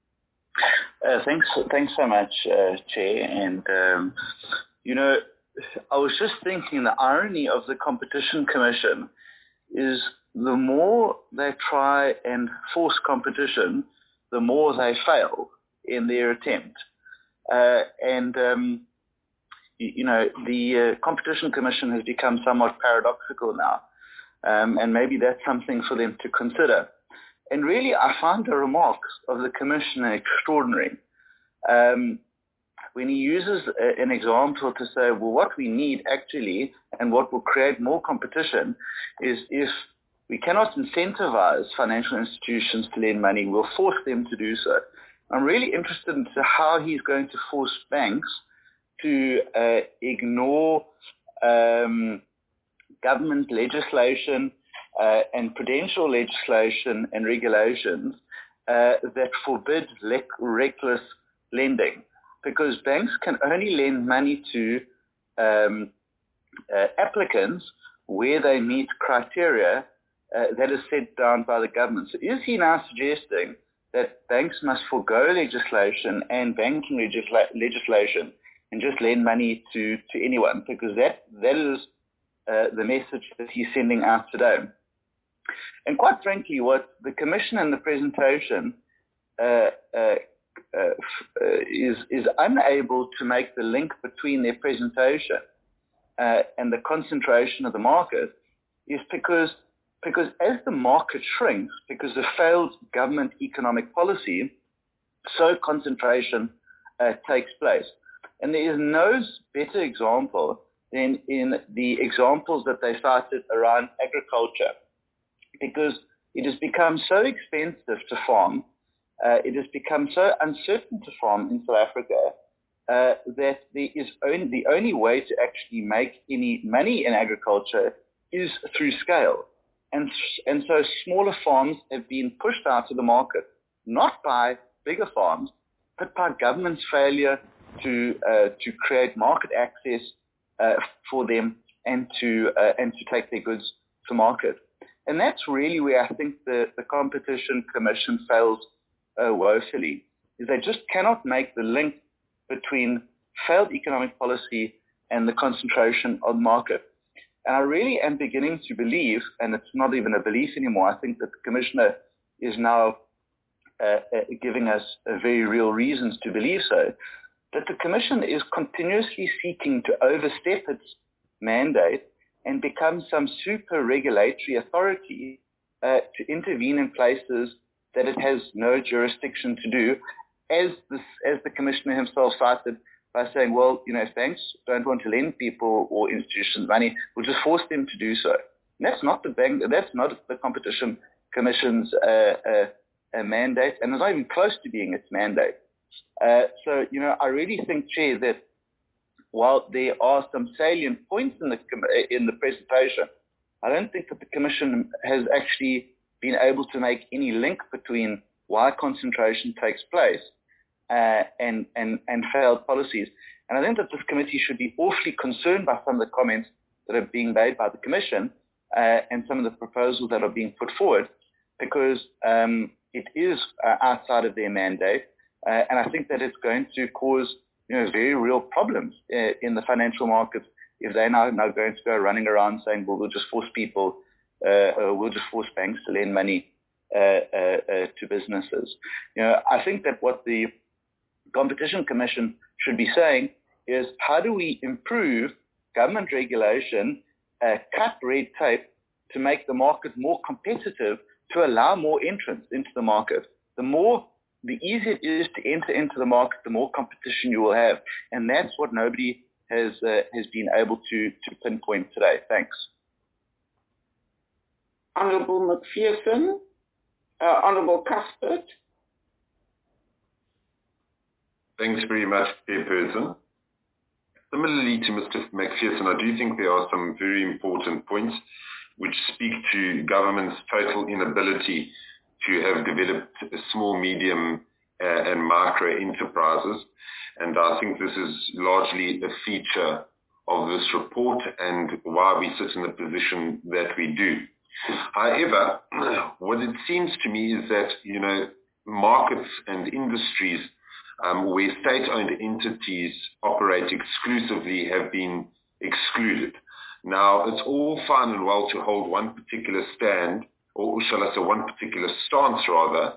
Speaker 9: Thanks so much, Chair. And, I was just thinking the irony of the Competition Commission is the more they try and force competition, the more they fail in their attempt. The Competition Commission has become somewhat paradoxical now, and maybe that's something for them to consider. And really, I find the remarks of the Commissioner extraordinary. When he uses an example to say, well, what we need actually and what will create more competition is if we cannot incentivize financial institutions to lend money, we'll force them to do so. I'm really interested in how he's going to force banks to ignore government legislation and prudential legislation and regulations that forbid reckless lending, because banks can only lend money to applicants where they meet criteria that is set down by the government. So is he now suggesting that banks must forego legislation and banking legislation and just lend money to anyone? Because that is the message that he's sending out today. And quite frankly, what the Commission in the presentation is unable to make the link between their presentation and the concentration of the market is because as the market shrinks, because of failed government economic policy, so concentration takes place. And there is no better example than in the examples that they cited around agriculture, because it has become so expensive to farm, it has become so uncertain to farm in South Africa that there is the only way to actually make any money in agriculture is through scale. And so smaller farms have been pushed out of the market, not by bigger farms, but by government's failure to create market access for them and to take their goods to market. And that's really where I think the Competition Commission fails woefully, is they just cannot make the link between failed economic policy and the concentration of the market. And I really am beginning to believe, and it's not even a belief anymore, I think that the Commissioner is now giving us very real reasons to believe so, that the Commission is continuously seeking to overstep its mandate and become some super regulatory authority to intervene in places that it has no jurisdiction to do, as the Commissioner himself cited, by saying, well, if banks don't want to lend people or institutions money, we'll just force them to do so. And that's not the Competition Commission's mandate, and it's not even close to being its mandate. So, I really think, Chair, that while there are some salient points in the presentation, I don't think that the Commission has actually been able to make any link between why concentration takes place and failed policies. And I think that this committee should be awfully concerned by some of the comments that are being made by the Commission and some of the proposals that are being put forward, because it is outside of their mandate, and I think that it's going to cause very real problems in the financial markets if they're now going to go running around saying, well, we'll just force people, we'll just force banks to lend money to businesses. I think that what the Competition Commission should be saying is, how do we improve government regulation, cut red tape to make the market more competitive, to allow more entrants into the market? The easier it is to enter into the market, the more competition you will have. And that's what nobody has been able to pinpoint today. Thanks.
Speaker 2: Honourable McPherson, Honourable Cuthbert.
Speaker 10: Thanks very much, Chairperson. Similarly to Mr. McPherson, I do think there are some very important points which speak to government's total inability to have developed small, medium, and micro enterprises. And I think this is largely a feature of this report and why we sit in the position that we do. However, what it seems to me is that, markets and industries where state-owned entities operate exclusively have been excluded. Now, it's all fine and well to hold one particular stand, or shall I say one particular stance rather,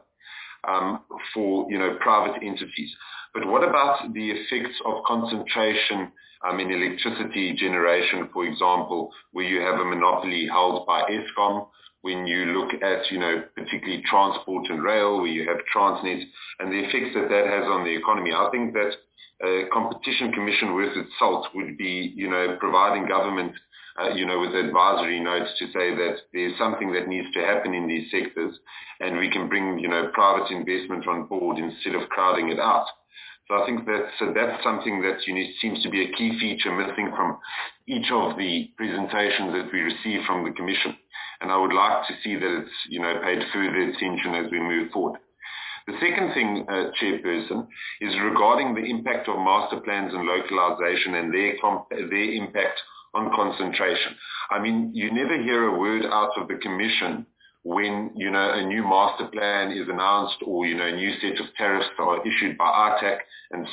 Speaker 10: for, private entities. But what about the effects of concentration in electricity generation, for example, where you have a monopoly held by Eskom, when you look at, particularly transport and rail, where you have Transnet, and the effects that that has on the economy? I think that a Competition Commission worth its salt would be, providing government with advisory notes to say that there's something that needs to happen in these sectors, and we can bring, private investment on board instead of crowding it out. So I think that's something that seems to be a key feature missing from each of the presentations that we receive from the Commission. And I would like to see that it's, paid further attention as we move forward. The second thing, Chairperson, is regarding the impact of master plans and localization and their impact on concentration. I mean, you never hear a word out of the Commission when, a new master plan is announced, or, a new set of tariffs are issued by ITAC and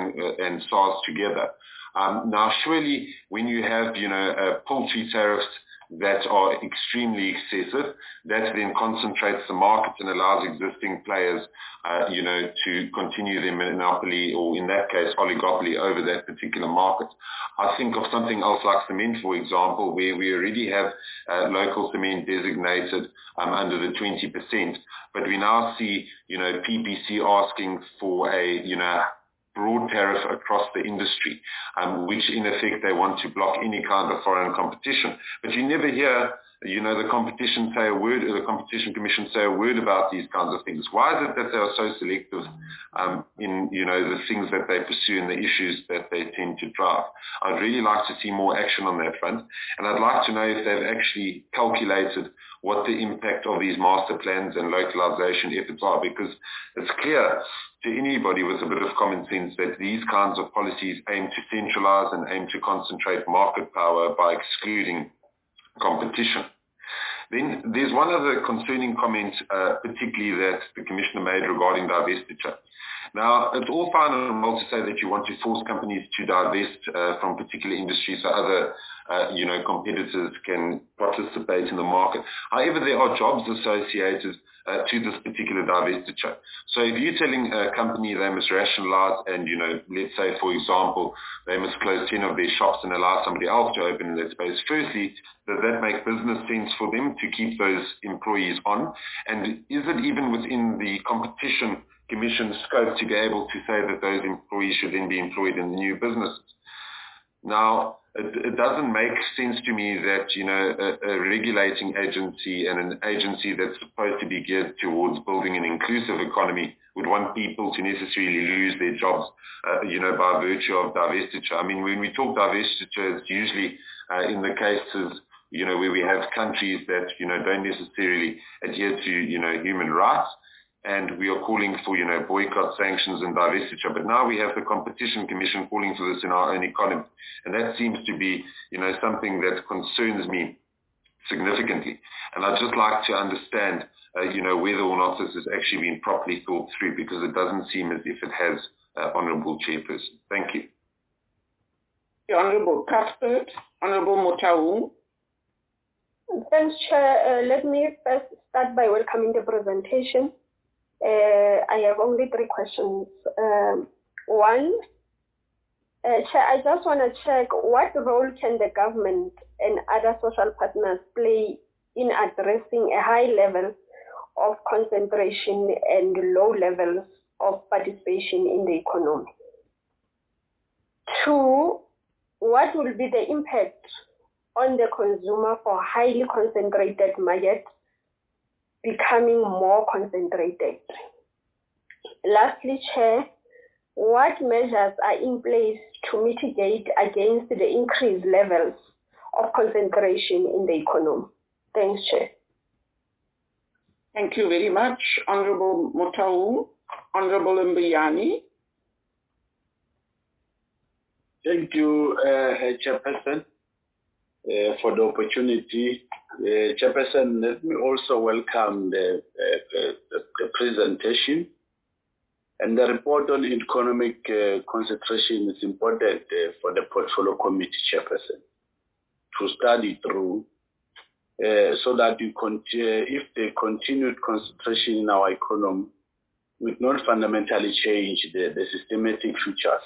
Speaker 10: SARS together. Now, surely when you have, poultry tariffs that are extremely excessive, that then concentrates the market and allows existing players, to continue their monopoly, or in that case, oligopoly over that particular market. I think of something else like cement, for example, where we already have local cement designated under the 20%, but we now see, PPC asking for a, broad tariff across the industry, which in effect they want to block any kind of foreign competition. But you never hear, the Competition Commission say a word about these kinds of things. Why is it that they are so selective in, the things that they pursue and the issues that they tend to drive? I'd really like to see more action on that front, and I'd like to know if they've actually calculated what the impact of these master plans and localization efforts are, because it's clear to anybody with a bit of common sense that these kinds of policies aim to centralize and aim to concentrate market power by excluding competition. Then there's one other concerning comment, particularly that the Commissioner made regarding divestiture. Now, it's all fine and well to say that you want to force companies to divest from particular industries so other, competitors can participate in the market. However, there are jobs associated to this particular divestiture. So if you're telling a company they must rationalize and, let's say, for example, they must close 10 of their shops and allow somebody else to open in that space, firstly, does that make business sense for them to keep those employees on? And is it even within the Competition Commission scope to be able to say that those employees should then be employed in the new businesses. Now, it doesn't make sense to me that, a regulating agency and an agency that's supposed to be geared towards building an inclusive economy would want people to necessarily lose their jobs, by virtue of divestiture. I mean, when we talk divestiture, it's usually in the cases, where we have countries that, don't necessarily adhere to, human rights. And we are calling for, boycott, sanctions and divestiture. But now we have the Competition Commission calling for this in our own economy. And that seems to be, something that concerns me significantly. And I'd just like to understand, whether or not this has actually been properly thought through, because it doesn't seem as if it has, Honourable Chairperson. Thank you.
Speaker 2: Honourable Cuthbert, Honourable Motaung.
Speaker 11: Thanks, Chair. Let me first start by welcoming the presentation. I have only 3 questions. One, Chair, I just want to check what role can the government and other social partners play in addressing a high level of concentration and low levels of participation in the economy? 2, what will be the impact on the consumer for highly concentrated markets becoming more concentrated? Lastly, Chair, what measures are in place to mitigate against the increased levels of concentration in the economy? Thanks, Chair.
Speaker 2: Thank you very much, Honourable Motaung. Honourable Mbuyane.
Speaker 3: Thank you, Chairperson, for the opportunity. Chairperson, let me also welcome the presentation. And the report on economic concentration is important for the Portfolio Committee, Chairperson, to study through so that if the continued concentration in our economy would not fundamentally change the systematic features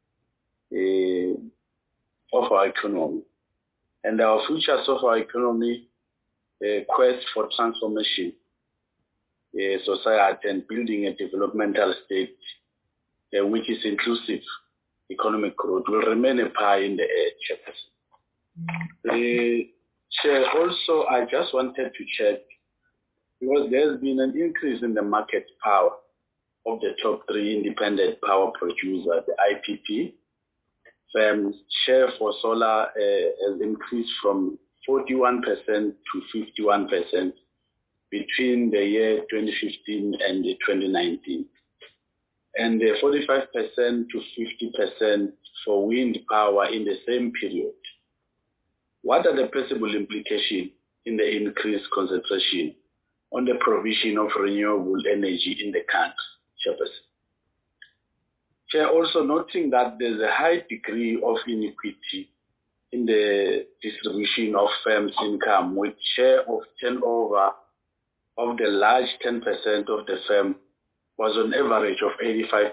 Speaker 3: of our economy. And our futures of our economy quest for transformation, society, and building a developmental state which is inclusive economic growth will remain a pie in the air, Chairperson. Chair, also, I just wanted to check, because there's been an increase in the market power of the top 3 independent power producers, the IPP firms. Share for solar has increased from 41% to 51% between the year 2015 and 2019, and 45% to 50% for wind power in the same period. What are the possible implications in the increased concentration on the provision of renewable energy in the country, Chairperson? Chair, also noting that there's a high degree of inequity in the distribution of firms' income, with share of turnover of the large 10% of the firm was on average of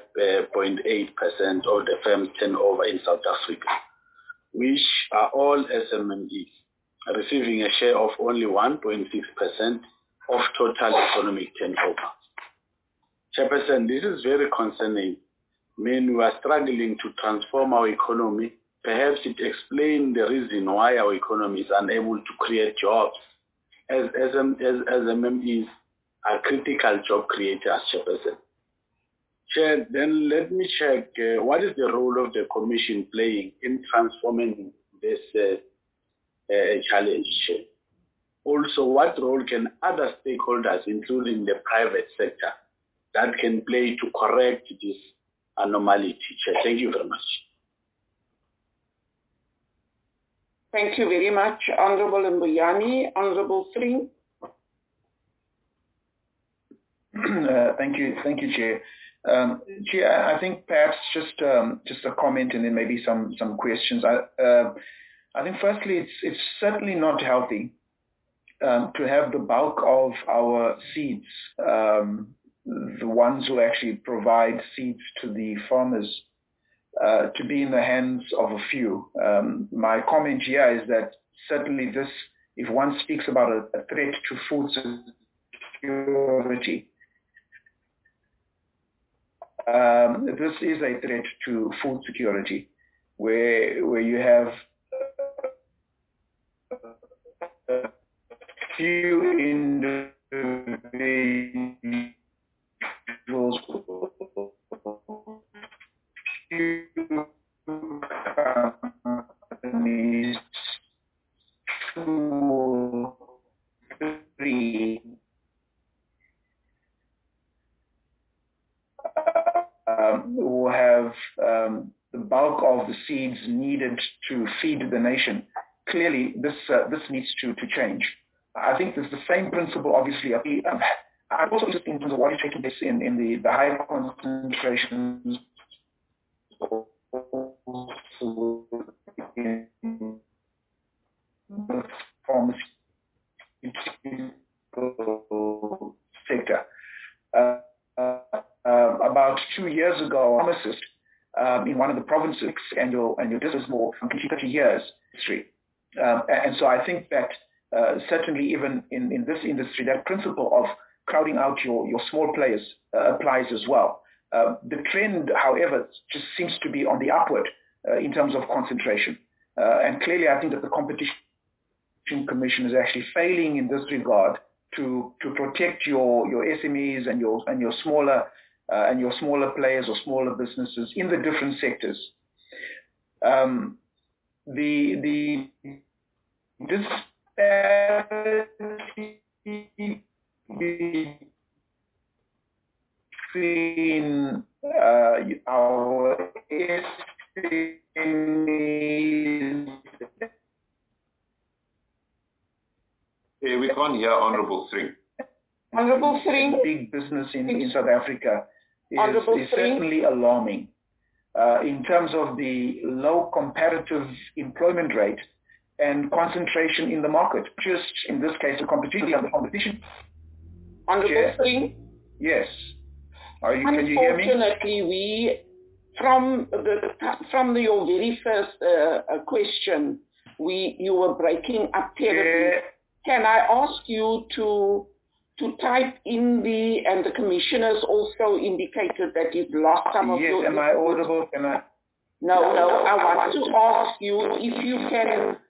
Speaker 3: 85.8% of the firm's turnover in South Africa, which are all SMMEs, receiving a share of only 1.6% of total economic turnover. Chairperson, this is very concerning. I mean, we are struggling to transform our economy. Perhaps it explains the reason why our economy is unable to create jobs, as SMMEs are critical job creators, Chairperson. Chair, then let me check what is the role of the Commission playing in transforming this challenge? Also, what role can other stakeholders, including the private sector, that can play to correct this anomaly? Chair, thank you very much.
Speaker 2: Thank you very much, Honourable Mbuyane. Honourable Sring.
Speaker 12: Thank you, Chair. Chair, I think perhaps just a comment and then maybe some questions. I think firstly, it's certainly not healthy to have the bulk of our seeds, the ones who actually provide seeds to the farmers, to be in the hands of a few. My comment here is that certainly this, if one speaks about a threat to food security, this is a threat to food security, where you have few individuals, few companies, 2, 3 who have the bulk of the seeds needed to feed the nation. Clearly, this needs to change. I think there's the same principle, obviously. I'm also interested in terms of what is taking place in the high concentrations in the pharmaceutical sector. About 2 years ago, a pharmacist in one of the provinces, and your business more from 30 years history. And so I think that certainly even in this industry, that principle of crowding out your small players applies as well. The trend, however, just seems to be on the upward in terms of concentration. And clearly, I think that the Competition Commission is actually failing in this regard to protect your SMEs and your smaller players or smaller businesses in the different sectors. The disparity between our SMEs.
Speaker 10: We can't hear Honorable Sring.
Speaker 2: Honorable Sring.
Speaker 12: Big business in South Africa is certainly alarming in terms of the low comparative employment rate and concentration in the market. Just in this case, the competition.
Speaker 2: Honorable Sring.
Speaker 12: Yes. Can you hear me?
Speaker 2: Unfortunately, from your very first question, you were breaking up terribly. Can I ask you to type in and the commissioners also indicated that you've lost some of your...
Speaker 12: Yes, am I audible? Can I?
Speaker 2: No, I want to ask you if you can,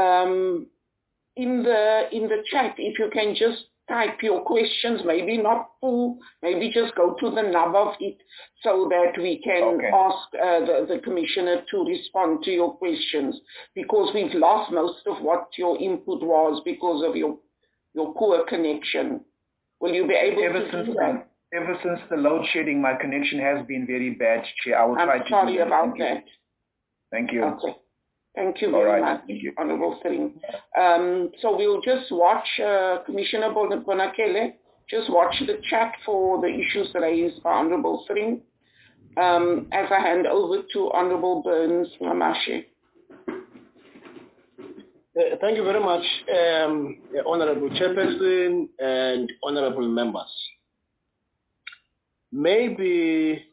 Speaker 2: in the chat, if you can just type your questions, maybe not full, maybe just go to the nub of it so that we can ask the commissioner to respond to your questions, because we've lost most of what your input was because of your poor connection. Will you be able to do that?
Speaker 12: Ever since the load shedding, my connection has been very bad, Chair. I will try to do that.
Speaker 2: I'm sorry about that.
Speaker 12: Thank you.
Speaker 2: Okay. Thank you very much, Honorable Sring. So we'll just watch Commissioner Bonakele, just watch the chat for the issues raised by Honorable Sring as I hand over to Honorable Burns Mamashe.
Speaker 6: Thank you very much, Honorable Chairperson and Honorable members. Maybe,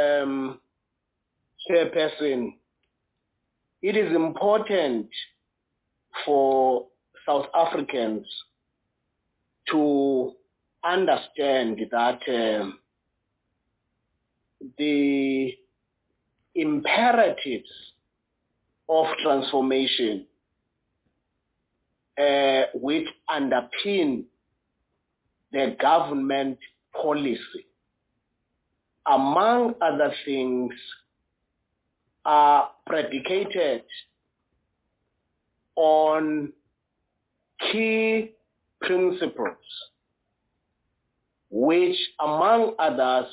Speaker 6: Chairperson, it is important for South Africans to understand that the imperatives of transformation which underpin the government policy, among other things, are predicated on key principles, which, among others,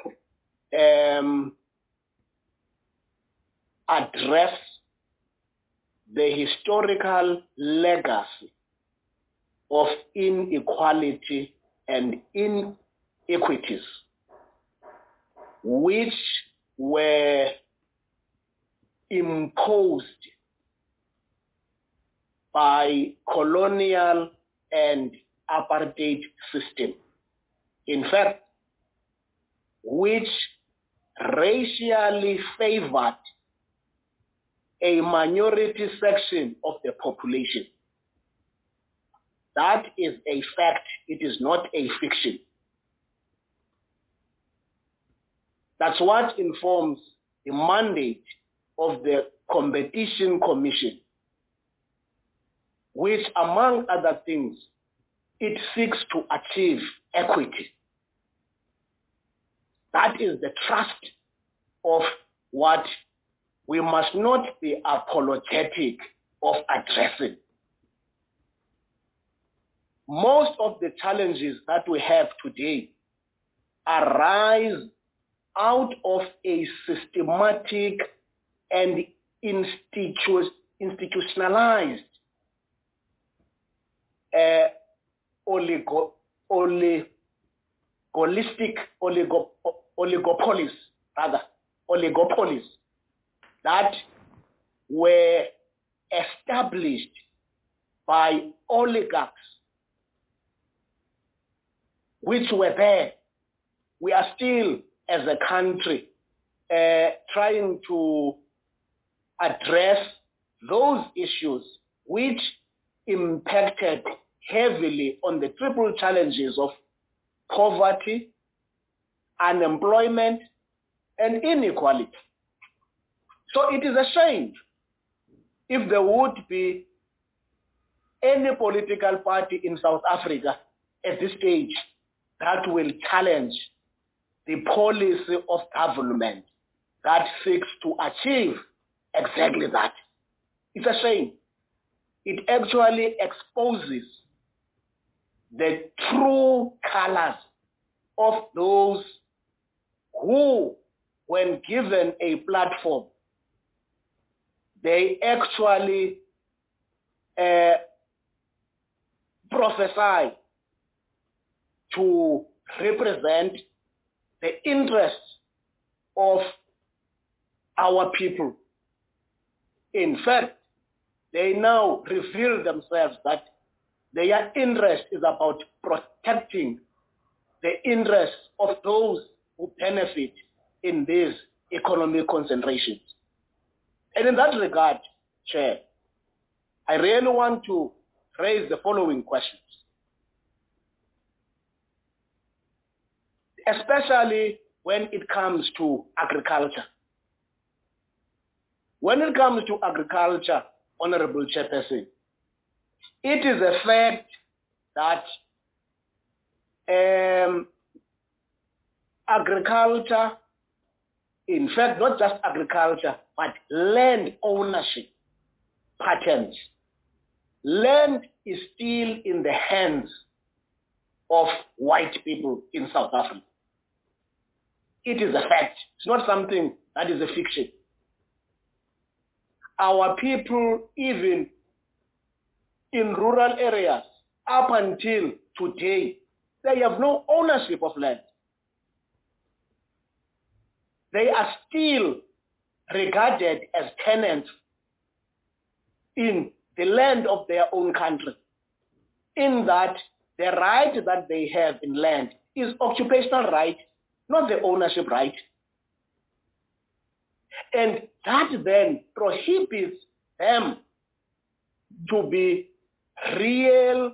Speaker 6: address the historical legacy of inequality and inequities, which were imposed by colonial and apartheid system. In fact, which racially favored a minority section of the population. That is a fact. It is not a fiction. That's what informs the mandate of the Competition Commission, which, among other things, it seeks to achieve equity. That is the thrust of what we must not be apologetic of addressing. Most of the challenges that we have today arise out of a systematic and institutionalized oligopolis that were established by oligarchs, which were there. We are still, as a country, trying to address those issues which impacted heavily on the triple challenges of poverty, unemployment, and inequality. So it is a shame if there would be any political party in South Africa at this stage that will challenge the policy of government that seeks to achieve exactly that. It's a shame. It actually exposes the true colors of those who, when given a platform, they actually prophesy to represent the interests of our people. In fact, they now reveal themselves that their interest is about protecting the interests of those who benefit in these economic concentrations. And in that regard, Chair, I really want to raise the following questions. Especially when it comes to agriculture. When it comes to agriculture, Honorable Chairperson, it is a fact that agriculture, in fact, not just agriculture, but land ownership patterns. Land is still in the hands of white people in South Africa. It is a fact. It's not something that is a fiction. Our people, even in rural areas, up until today, they have no ownership of land. They are still regarded as tenants in the land of their own country, in that the right that they have in land is occupational right, not the ownership right. And that then prohibits them to be real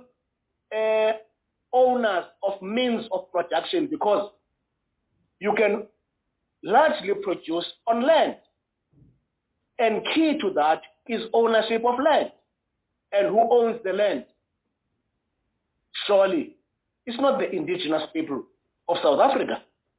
Speaker 6: owners of means of production, because you can largely produce on land. And key to that is ownership of land. And who owns the land? Surely, it's not the indigenous people of South Africa.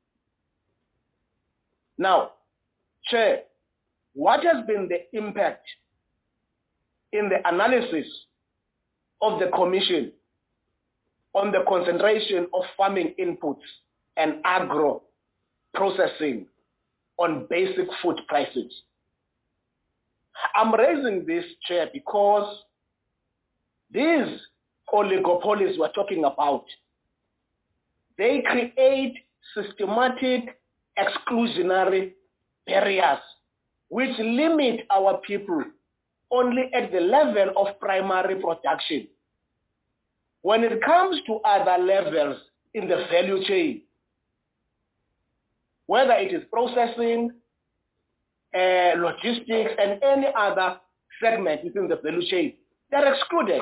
Speaker 6: Now, Chair, what has been the impact in the analysis of the Commission on the concentration of farming inputs and agro processing on basic food prices? I'm raising this, Chair, because these oligopolies we're talking about, they create systematic exclusionary barriers which limit our people only at the level of primary production. When it comes to other levels in the value chain, whether it is processing, logistics, and any other segment within the value chain, they're excluded.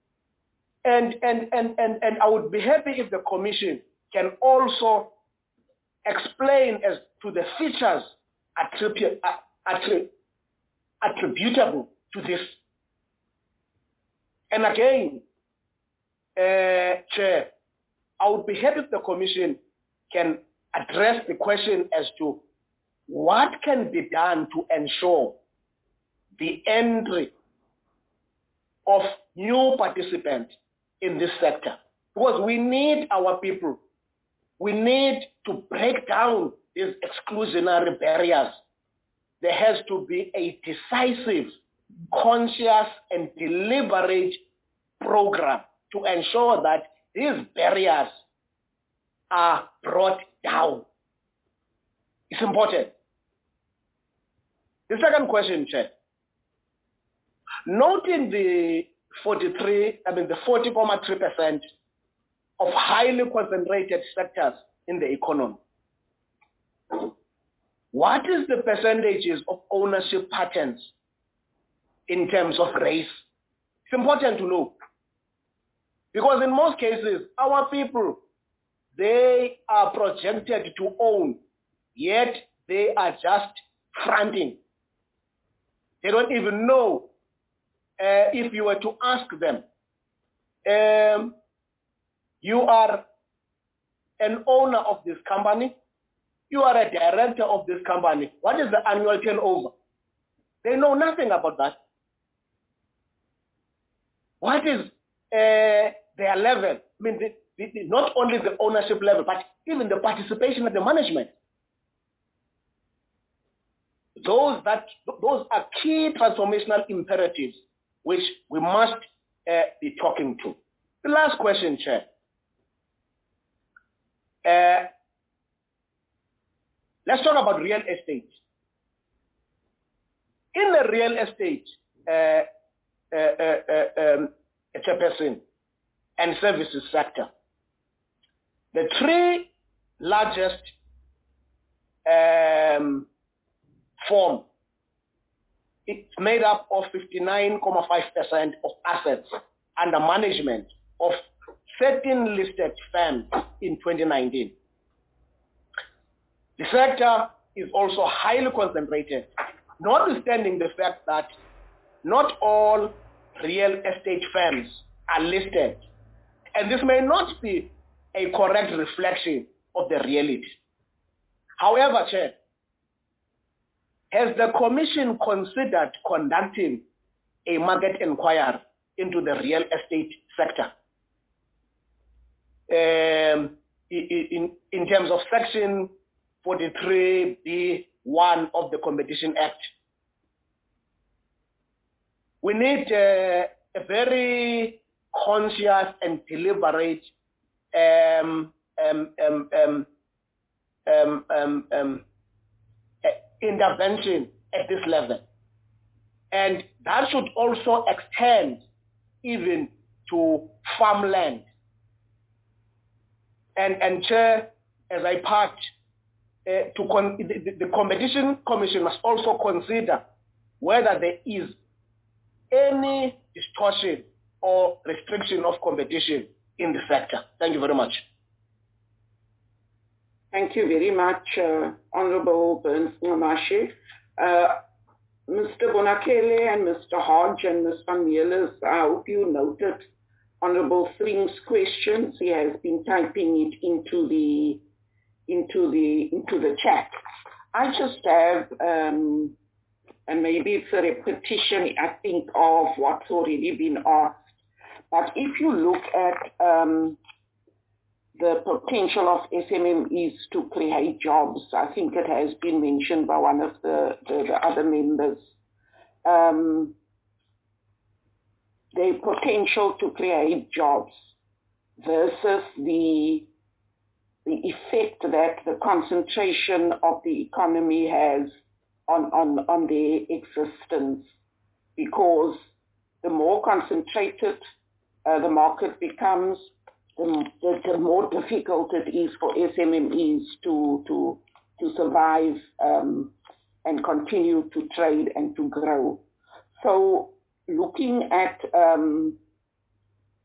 Speaker 6: And I would be happy if the Commission can also explain as to the features attributable to this. And again, Chair, I would be happy if the Commission can address the question as to what can be done to ensure the entry of new participants in this sector. Because we need our people. We need to break down these exclusionary barriers. There has to be a decisive, conscious, and deliberate program to ensure that these barriers are brought down. It's important. The second question, Chair. Noting the 40.3% of highly concentrated sectors in the economy, what is the percentages of ownership patterns in terms of race? It's important to know. Because in most cases, our people, they are projected to own, yet they are just fronting. They don't even know if you were to ask them, you are an owner of this company, you are a director of this company, what is the annual turnover? They know nothing about that. What is their level? I mean, not only the ownership level, but even the participation of the management. Those are key transformational imperatives which we must be talking to. The last question, Chair. Let's talk about real estate. In the real estate chairperson and services sector, the three largest form, it's made up of 59.5% of assets under management of 13 listed firms in 2019. The sector is also highly concentrated, notwithstanding the fact that not all real estate firms are listed. And this may not be a correct reflection of the reality. However, Chair, has the Commission considered conducting a market inquiry into the real estate sector? In terms of Section 43B(1) of the Competition Act. We need a very conscious and deliberate intervention at this level. And that should also extend even to farmland. And Chair, as I part, the Competition Commission must also consider whether there is any distortion or restriction of competition in the sector. Thank you very much.
Speaker 2: Thank you very much, Honorable Burns Ncamashi. Mr. Bonakele and Mr. Hodge and Ms. Van Mierlis, I hope you noted Honorable Thring's questions. He has been typing it into the chat. I just have, and maybe it's a repetition, I think, of what's already been asked. But if you look at the potential of SMMEs to create jobs, I think it has been mentioned by one of the other members. The potential to create jobs versus the effect that the concentration of the economy has on their existence, because the more concentrated the market becomes, the more difficult it is for SMMEs to survive and continue to trade and to grow. So looking at a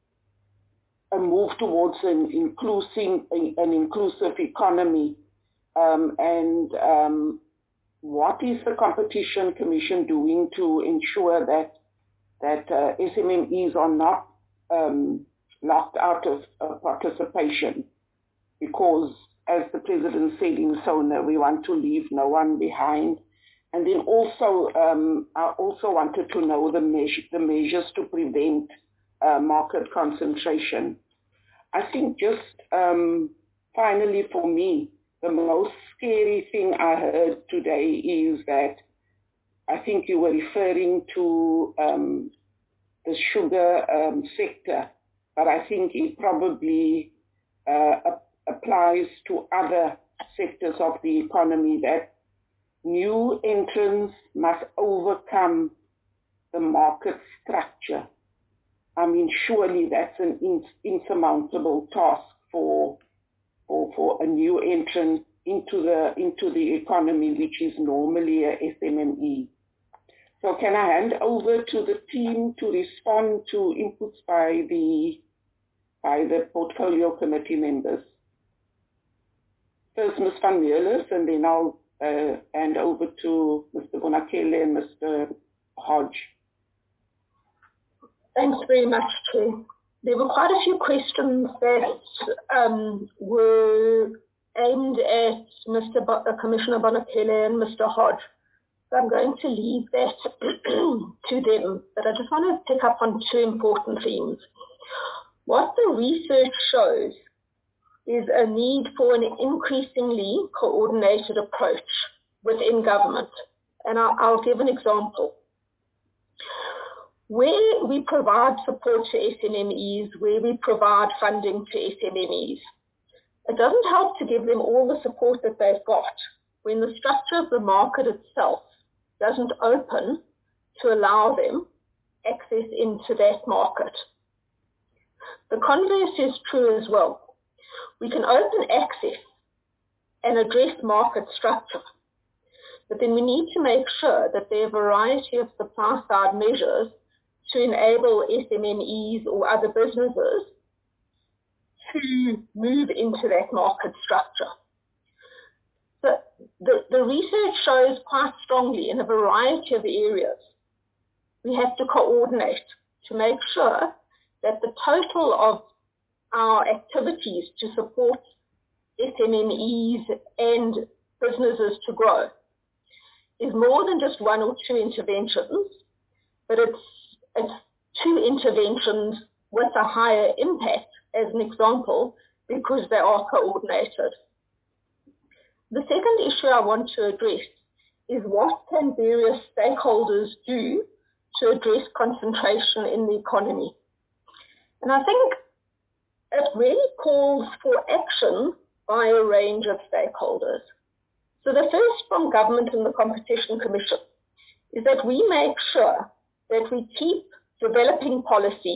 Speaker 2: move towards an inclusive economy, what is the Competition Commission doing to ensure that SMMEs are not locked out of participation? Because, as the President said in SONA, we want to leave no one behind. And then also, I also wanted to know the measures to prevent market concentration. I think just finally for me, the most scary thing I heard today is that I think you were referring to the sugar sector, but I think it probably applies to other sectors of the economy, that new entrants must overcome the market structure. I mean, surely that's an insurmountable task for a new entrant into the economy, which is normally a SMME. So can I hand over to the team to respond to inputs by the portfolio committee members? First, Ms. van Meulen, and then I'll hand over to Mr. Bonakele and Mr. Hodge.
Speaker 5: Thanks very much, Chair. There were quite a few questions that were aimed at Commissioner Bonakele and Mr. Hodge. So I'm going to leave that to them, but I just want to pick up on two important themes. What the research shows is a need for an increasingly coordinated approach within government. And I'll give an example. Where we provide support to SMMEs, where we provide funding to SMMEs, it doesn't help to give them all the support that they've got when the structure of the market itself doesn't open to allow them access into that market. The converse is true as well. We can open access and address market structure, but then we need to make sure that there are a variety of supply-side measures to enable SMMEs or other businesses to move into that market structure. So the research shows quite strongly in a variety of areas we have to coordinate to make sure that the total of our activities to support SMMEs and businesses to grow is more than just one or two interventions, but it's two interventions with a higher impact, as an example, because they are coordinated. The second issue I want to address is what can various stakeholders do to address concentration in the economy. And I think it really calls for action by a range of stakeholders. So the first from government and the Competition Commission is that we make sure that we keep developing policy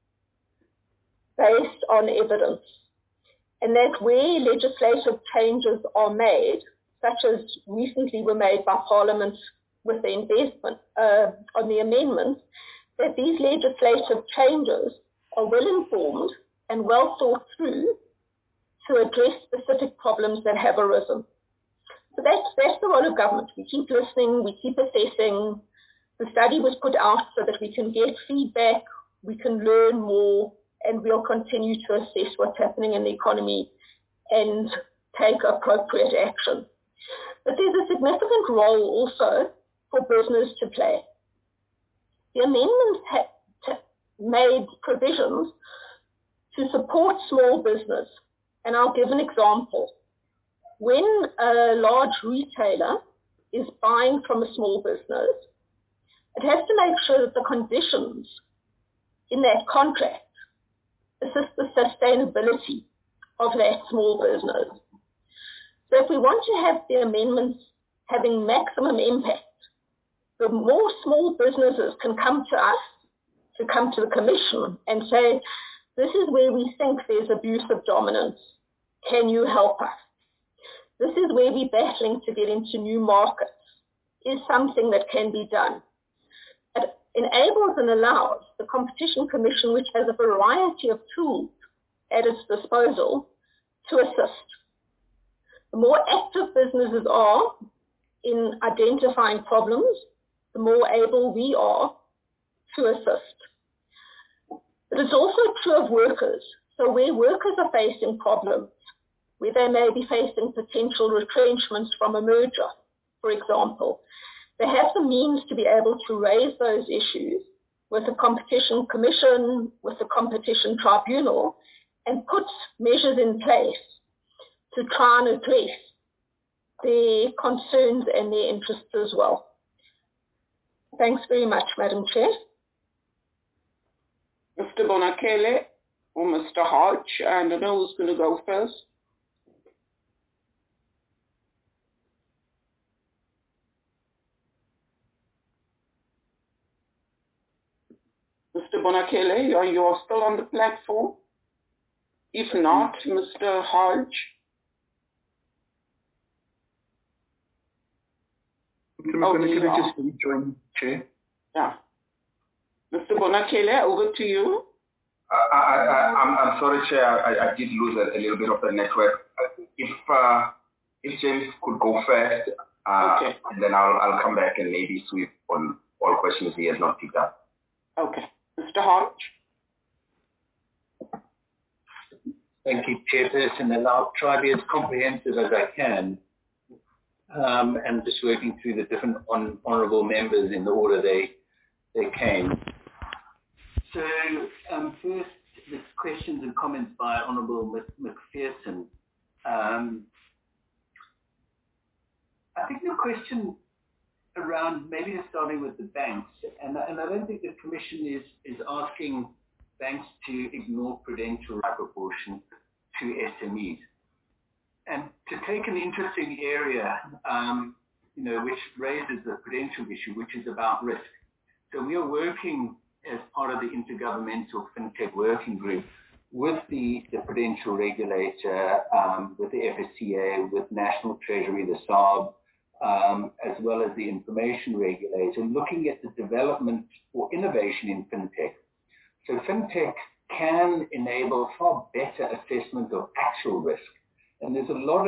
Speaker 5: based on evidence, and that where legislative changes are made, such as recently were made by Parliament with the investment on the amendments, that these legislative changes are well informed and well thought through to address specific problems that have arisen. So that's the role of government. We keep listening, we keep assessing. The study was put out so that we can get feedback, we can learn more, and we'll continue to assess what's happening in the economy and take appropriate action. But there's a significant role also for business to play. The amendments made provisions to support small business, and I'll give an example. When a large retailer is buying from a small business, it has to make sure that the conditions in that contract assist the sustainability of that small business. So if we want to have the amendments having maximum impact, the more small businesses can come to us, to come to the Commission and say, this is where we think there's abuse of dominance. Can you help us? This is where we're battling to get into new markets. Is something that can be done. It enables and allows the Competition Commission, which has a variety of tools at its disposal, to assist. The more active businesses are in identifying problems, the more able we are to assist. But it's also true of workers. So where workers are facing problems, where they may be facing potential retrenchments from a merger, for example, they have the means to be able to raise those issues with the Competition Commission, with the Competition Tribunal, and put measures in place to try and address their concerns and their interests as well. Thanks very much, Madam Chair.
Speaker 2: Mr. Bonakele or Mr. Hodge, I don't know who's going to go first. Mr. Bonakele, you are still on the platform? If not, Mr. Hodge.
Speaker 12: Can I just rejoin, Chair?
Speaker 2: Yeah. Mr. Bonakele, over to you.
Speaker 7: I'm sorry, Chair. I did lose a little bit of the network. If James could go first,
Speaker 2: okay.
Speaker 7: And then I'll come back and maybe sweep on all questions he has not picked up.
Speaker 2: Okay. Mr. Hodge.
Speaker 8: Thank you, Chairperson, and I'll try to be as comprehensive as I can. And just working through the different honourable members in the order they came. So first, the questions and comments by Honourable McPherson. I think the question around maybe starting with the banks, and I don't think the Commission is asking banks to ignore prudential proportion to SMEs. And to take an interesting area, which raises the prudential issue, which is about risk. So we are working as part of the Intergovernmental FinTech Working Group with the prudential regulator, with the FSCA, with National Treasury, the SARB, as well as the information regulator, looking at the development or innovation in FinTech. So FinTech can enable far better assessment of actual risk. And there's a lot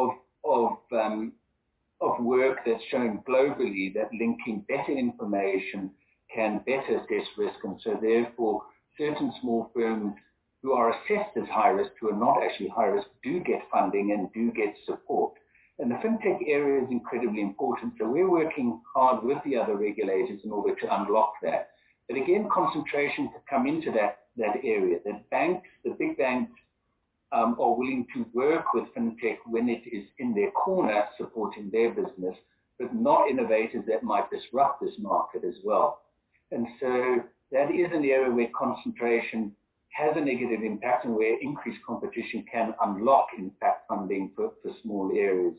Speaker 8: of work that's shown globally that linking better information can better assess risk. And so therefore, certain small firms who are assessed as high risk, who are not actually high risk, do get funding and do get support. And the FinTech area is incredibly important. So we're working hard with the other regulators in order to unlock that. But again, concentration to come into that area. That banks, the big banks, are willing to work with FinTech when it is in their corner supporting their business, but not innovators that might disrupt this market as well. And so that is an area where concentration has a negative impact and where increased competition can unlock, in fact, funding for small areas.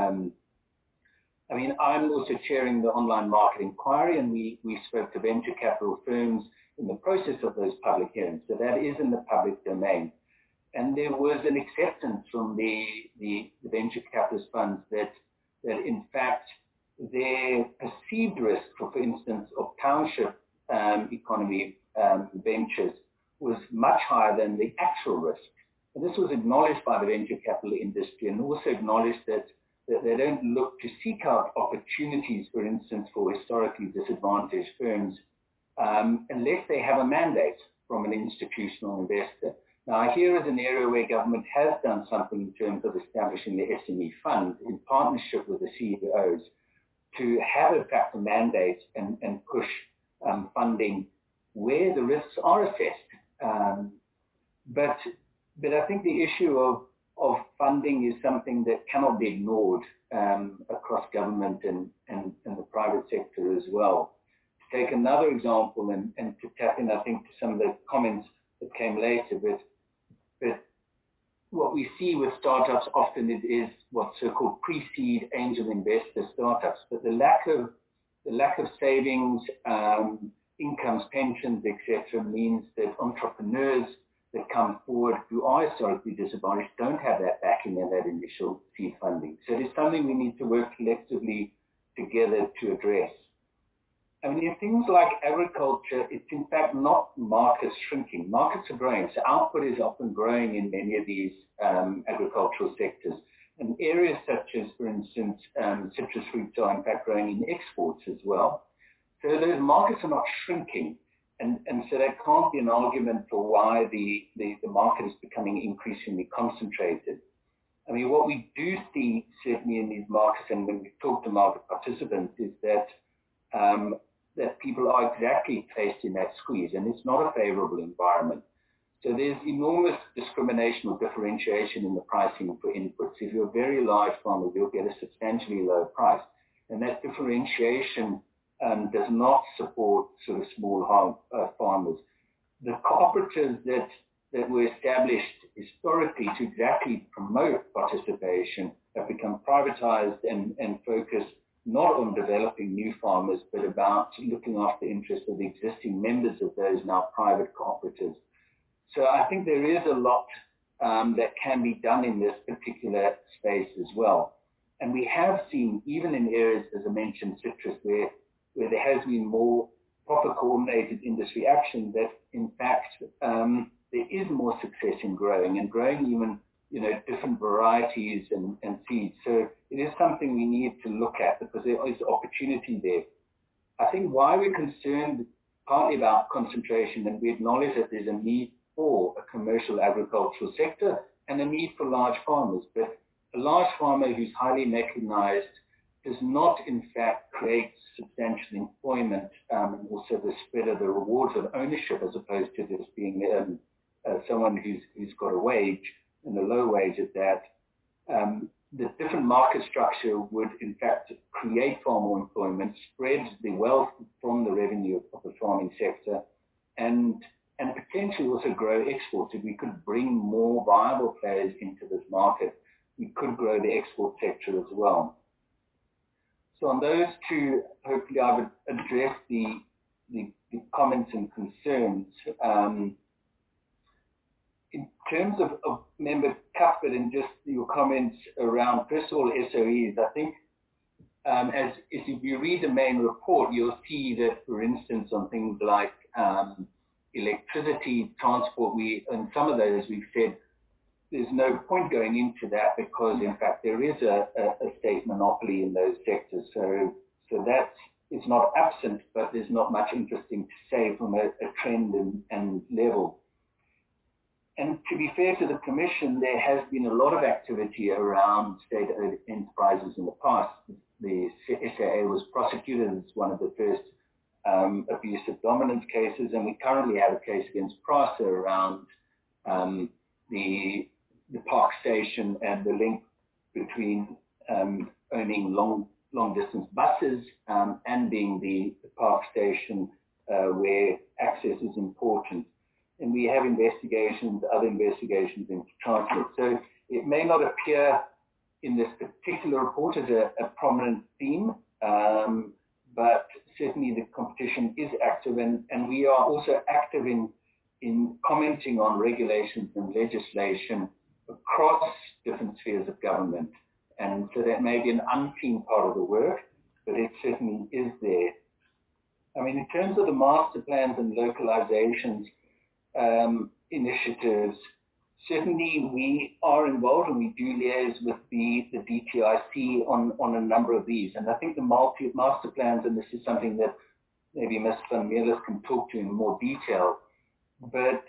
Speaker 8: I'm also chairing the online market inquiry, and we spoke to venture capital firms in the process of those public hearings. So that is in the public domain. And there was an acceptance from the venture capitalist funds that in fact their perceived risk, for instance, of township economy ventures was much higher than the actual risk. And this was acknowledged by the venture capital industry, and also acknowledged that they don't look to seek out opportunities, for instance, for historically disadvantaged firms, unless they have a mandate from an institutional investor. Now, here is an area where government has done something in terms of establishing the SME fund in partnership with the CEOs to have, in fact, a mandate and push funding where the risks are assessed. But I think the issue of funding is something that cannot be ignored across government and the private sector as well. To take another example and to tap in, I think, to some of the comments that came later, but what we see with startups often it is what's so-called pre-seed angel investor startups, but the lack of savings, incomes, pensions, etc., means that entrepreneurs that come forward who are historically disadvantaged don't have that backing and that initial seed funding. So it is something we need to work collectively together to address. In things like agriculture, it's in fact not markets shrinking. Markets are growing, so output is often growing in many of these agricultural sectors. And areas such as, for instance, citrus fruits are in fact growing in exports as well. So those markets are not shrinking. And so that can't be an argument for why the market is becoming increasingly concentrated. I mean, what we do see certainly in these markets, and when we talk to market participants, is that that people are exactly placed in that squeeze, and it's not a favorable environment. So there's enormous discrimination or differentiation in the pricing for inputs. If you're a very large farmer, you'll get a substantially lower price. And that differentiation does not support sort of small farmers. The cooperatives that were established historically to exactly promote participation have become privatized and focus not on developing new farmers, but about looking after the interests of the existing members of those now private cooperatives. So I think there is a lot that can be done in this particular space as well. And we have seen, even in areas, as I mentioned, citrus, where there has been more proper coordinated industry action, that in fact there is more success in growing even, different varieties and seeds. So it is something we need to look at because there is opportunity there. I think why we're concerned partly about concentration, and we acknowledge that there's a need for a commercial agricultural sector and a need for large farmers. But a large farmer who's highly mechanized does not, in fact, create substantial employment and also the spread of the rewards of ownership as opposed to just being someone who's got a wage and a low wage at that. The different market structure would, in fact, create far more employment, spread the wealth from the revenue of the farming sector, and potentially also grow exports. If we could bring more viable players into this market, we could grow the export sector as well. So on those two, hopefully I would address the comments and concerns. In terms of Member Cuthbert and just your comments around, first of all, SOEs, I think if you read the main report, you'll see that, for instance, on things like electricity, transport, and some of those we've said there's no point going into that because, in fact, there is a state monopoly in those sectors. So that is not absent, but there's not much interesting to say from a trend and level. And to be fair to the Commission, there has been a lot of activity around state-owned enterprises in the past. The SAA was prosecuted as one of the first abusive dominance cases, and we currently have a case against PRASA around the Park Station and the link between owning long-distance buses and being the Park Station where access is important. And we have other investigations into transport. So it may not appear in this particular report as a prominent theme, but certainly the competition is active, and we are also active in commenting on regulations and legislation across different spheres of government. And so that may be an unseen part of the work, but it certainly is there. I mean, in terms of the master plans and localizations, initiatives, certainly we are involved and we do liaise with the DTIC on a number of these. And I think the master plans, and this is something that maybe Ms. van Mierlis can talk to in more detail, but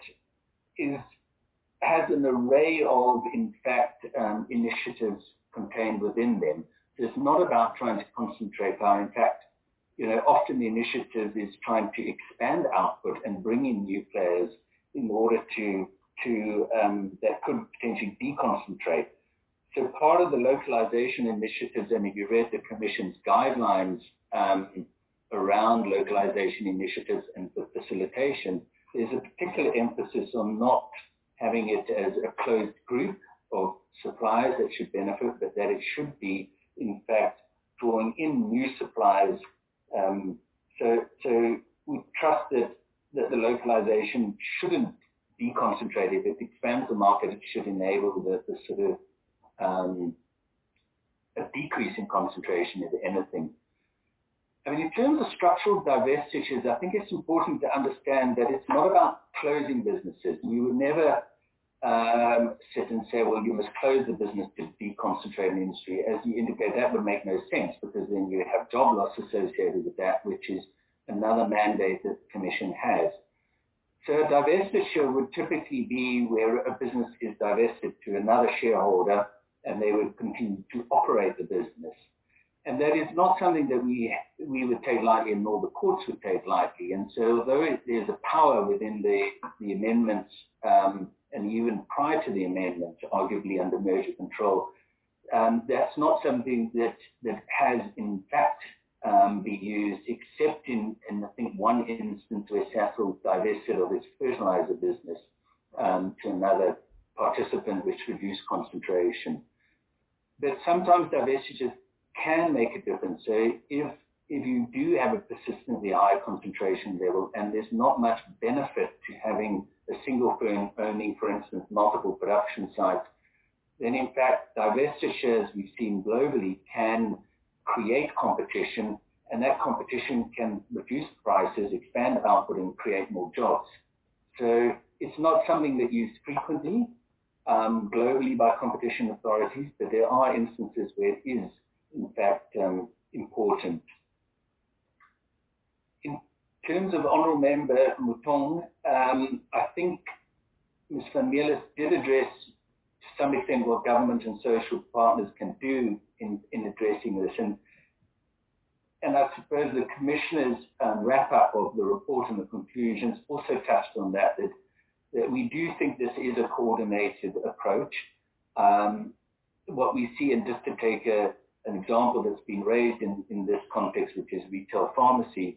Speaker 8: has an array of, in fact, initiatives contained within them. So it's not about trying to concentrate power. In fact, often the initiative is trying to expand output and bring in new players in order to that could potentially deconcentrate. So part of the localization initiatives, and if you read the Commission's guidelines around localization initiatives and the facilitation, there's a particular emphasis on not having it as a closed group of suppliers that should benefit, but that it should be, in fact, drawing in new suppliers. So we trust that the localization shouldn't deconcentrate. If it expands the market, it should enable the sort of a decrease in concentration, if anything. I mean, in terms of structural divestitures, I think it's important to understand that it's not about closing businesses. We would never sit and say, well, you must close the business to deconcentrate the industry. As you indicate, that would make no sense because then you have job loss associated with that, which is another mandate that the Commission has. So divestiture would typically be where a business is divested to another shareholder and they would continue to operate the business. And that is not something that we would take lightly and nor the courts would take lightly. And so although there's a power within the amendments and even prior to the amendment, arguably under merger control, that's not something that has in fact be used except in I think one instance where Sasol divested of its fertilizer business to another participant, which reduced concentration. But sometimes divestitures can make a difference. So if you do have a persistently high concentration level and there's not much benefit to having a single firm owning, for instance, multiple production sites, then in fact divestiture, as we've seen globally, can create competition, and that competition can reduce prices, expand output, and create more jobs. So it's not something that used frequently globally by competition authorities, but there are instances where it is, in fact, important. In terms of Honourable Member Mouton, I think Ms. Van Mierlis did address to some extent what government and social partners can do in addressing this. And I suppose the Commissioner's wrap-up of the report and the conclusions also touched on that we do think this is a coordinated approach. What we see, and just to take an example that's been raised in this context, which is retail pharmacy,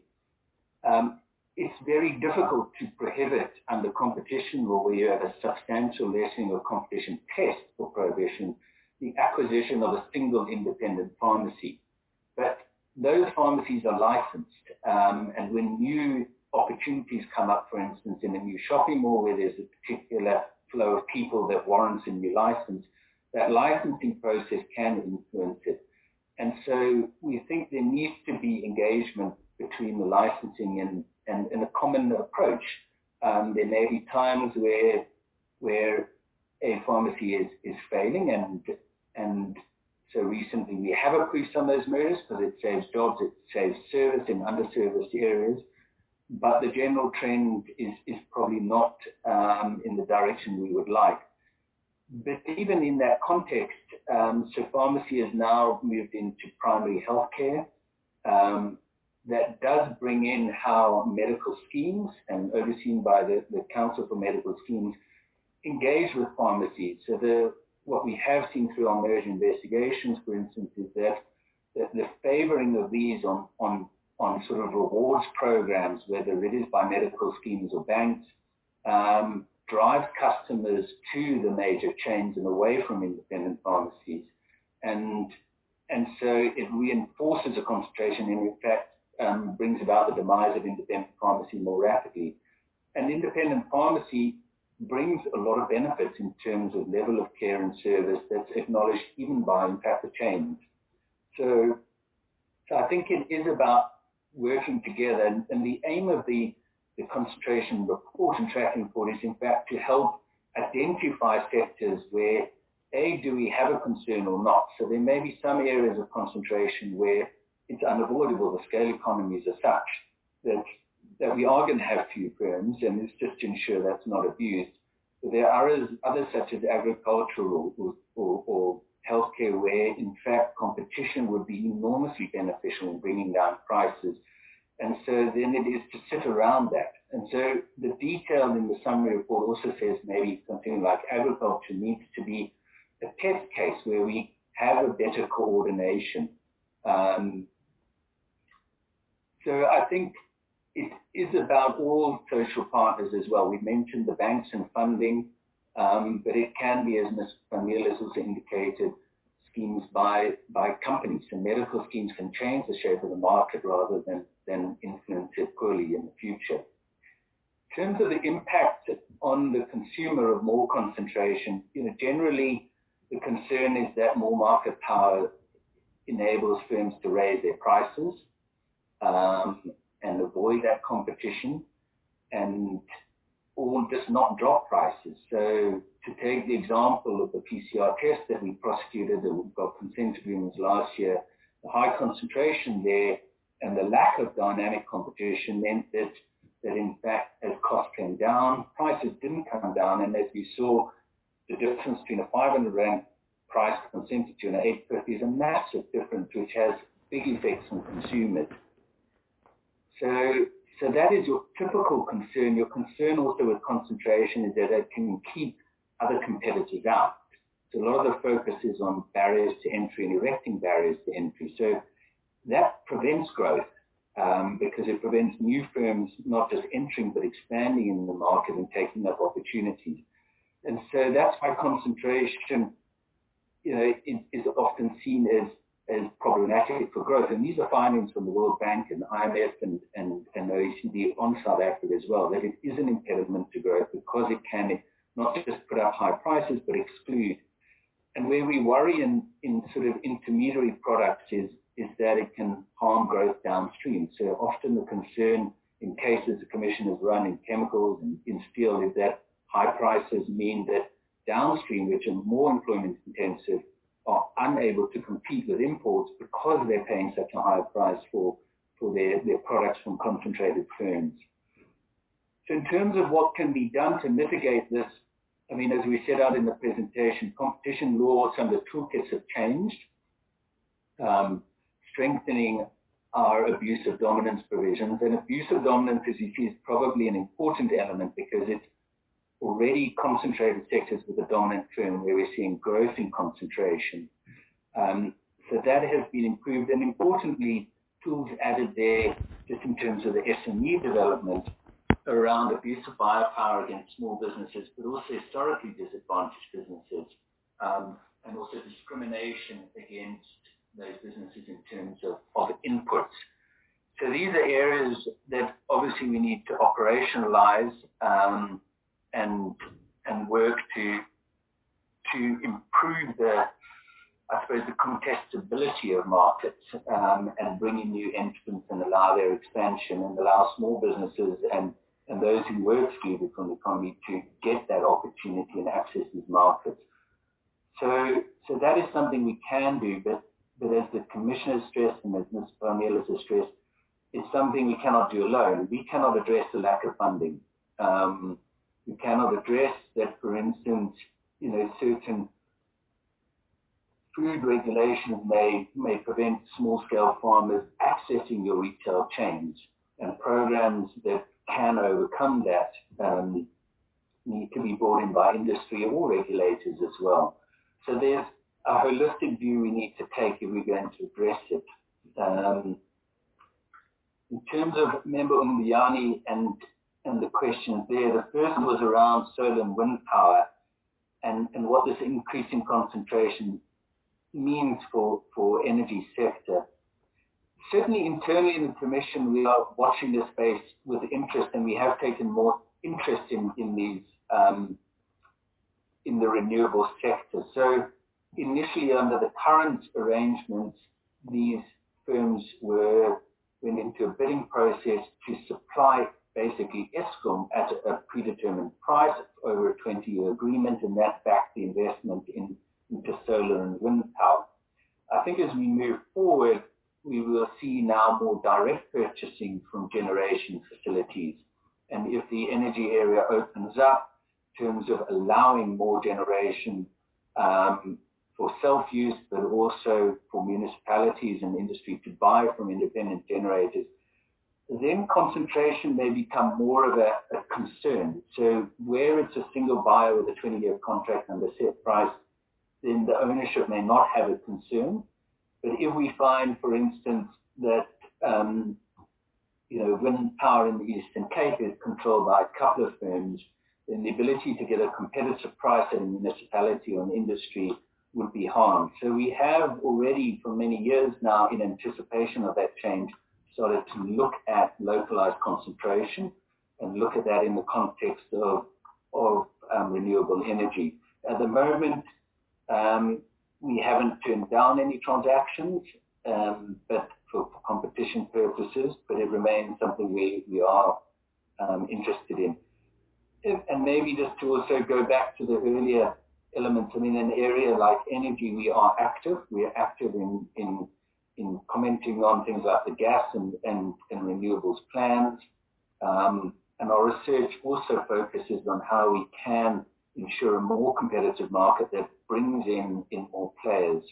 Speaker 8: it's very difficult to prohibit under competition law, where you have a substantial lessening of competition test for prohibition, the acquisition of a single independent pharmacy. But those pharmacies are licensed, and when new opportunities come up, for instance, in a new shopping mall where there's a particular flow of people that warrants a new license, that licensing process can influence it. And so we think there needs to be engagement between the licensing and a common approach. There may be times where a pharmacy is failing, and so recently we have approved some of those measures because it saves jobs, it saves service in underserviced areas, but the general trend is probably not in the direction we would like. But even in that context, so pharmacy has now moved into primary healthcare. That does bring in how medical schemes, and overseen by the Council for Medical Schemes, engage with pharmacies. So what we have seen through our merger investigations, for instance, is that the favoring of these on sort of rewards programs, whether it is by medical schemes or banks, drives customers to the major chains and away from independent pharmacies. And so it reinforces a concentration and in fact brings about the demise of independent pharmacy more rapidly. And independent pharmacy brings a lot of benefits in terms of level of care and service that's acknowledged even by, in fact, the chains. So I think it is about working together, and the aim of the concentration report and tracking report is in fact to help identify sectors where, A, do we have a concern or not? So there may be some areas of concentration where it's unavoidable, the scale economies are such that we are going to have few firms, and it's just to ensure that's not abused. But there are others such as agricultural or healthcare where in fact competition would be enormously beneficial in bringing down prices. And so then it is to sit around that. And so the detail in the summary report also says maybe something like agriculture needs to be a test case where we have a better coordination. So I think it is about all social partners as well. We mentioned the banks and funding, but it can be, as Ms. Van Mierlis also indicated, schemes by companies. And medical schemes can change the shape of the market rather than influence it poorly in the future. In terms of the impact on the consumer of more concentration, generally the concern is that more market power enables firms to raise their prices and avoid that competition, and all just not drop prices. So to take the example of the PCR test that we prosecuted, that we've got consent agreements last year, the high concentration there and the lack of dynamic competition meant that in fact, as costs came down, prices didn't come down. And as we saw, the difference between a 500 Rand price consented to an 850 is a massive difference, which has big effects on consumers. So that is your typical concern. Your concern also with concentration is that it can keep other competitors out. So a lot of the focus is on barriers to entry and erecting barriers to entry. So that prevents growth because it prevents new firms not just entering but expanding in the market and taking up opportunities. And so that's why concentration, is often seen as problematic for growth. And these are findings from the World Bank and IMF and OECD on South Africa as well, that it is an impediment to growth because it can not just put up high prices but exclude. And where we worry in sort of intermediary products is that it can harm growth downstream. So often the concern in cases the Commission has run in chemicals and in steel is that high prices mean that downstream, which are more employment intensive, are unable to compete with imports because they're paying such a high price for their products from concentrated firms. So in terms of what can be done to mitigate this, I mean, as we set out in the presentation, competition law, some of the toolkits have changed, strengthening our abuse of dominance provisions. And abuse of dominance, as you see, is probably an important element because it's already concentrated sectors with a dominant firm where we're seeing growth in concentration. So that has been improved, and importantly, tools added there just in terms of the SME development around abuse of buyer power against small businesses, but also historically disadvantaged businesses, and also discrimination against those businesses in terms of inputs. So these are areas that obviously we need to operationalize and work to improve the contestability of markets and bring in new entrants and allow their expansion and allow small businesses and those who were excluded from the economy to get that opportunity and access these markets. So that is something we can do, but as the Commissioner stressed and as Ms. Barnielis has stressed, it's something we cannot do alone. We cannot address the lack of funding. We cannot address that, for instance, certain food regulations may prevent small-scale farmers accessing your retail chains, and programs that can overcome that need to be brought in by industry or regulators as well. So there's a holistic view we need to take if we're going to address it. In terms of Member Umbiani and the questions there, the first was around solar and wind power and what this increase in concentration means for energy sector. Certainly internally in the Commission, we are watching this space with interest, and we have taken more interest in these in the renewable sector. So initially under the current arrangements, these firms went into a bidding process to supply basically Eskom at a predetermined price over a 20-year agreement, and that backed the investment into solar and wind power. I think as we move forward, we will see now more direct purchasing from generation facilities. And if the energy area opens up in terms of allowing more generation for self-use, but also for municipalities and industry to buy from independent generators, then concentration may become more of a concern. So where it's a single buyer with a 20-year contract and a set price, then the ownership may not have a concern. But if we find, for instance, that wind power in the Eastern Cape is controlled by a couple of firms, then the ability to get a competitive price at a municipality or an industry would be harmed. So we have already for many years now, in anticipation of that change, started to look at localized concentration and look at that in the context of renewable energy. At the moment, we haven't turned down any transactions, but for competition purposes, but it remains something we are interested in. and maybe just to also go back to the earlier elements, I mean, in an area like energy, we are active. We are active in commenting on things like the gas and renewables plans. And our research also focuses on how we can ensure a more competitive market that brings in more players.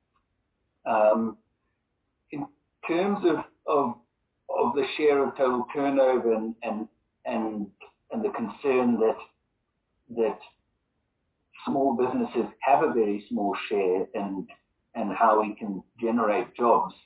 Speaker 8: In terms of the share of total turnover and the concern that small businesses have a very small share and how we can generate jobs,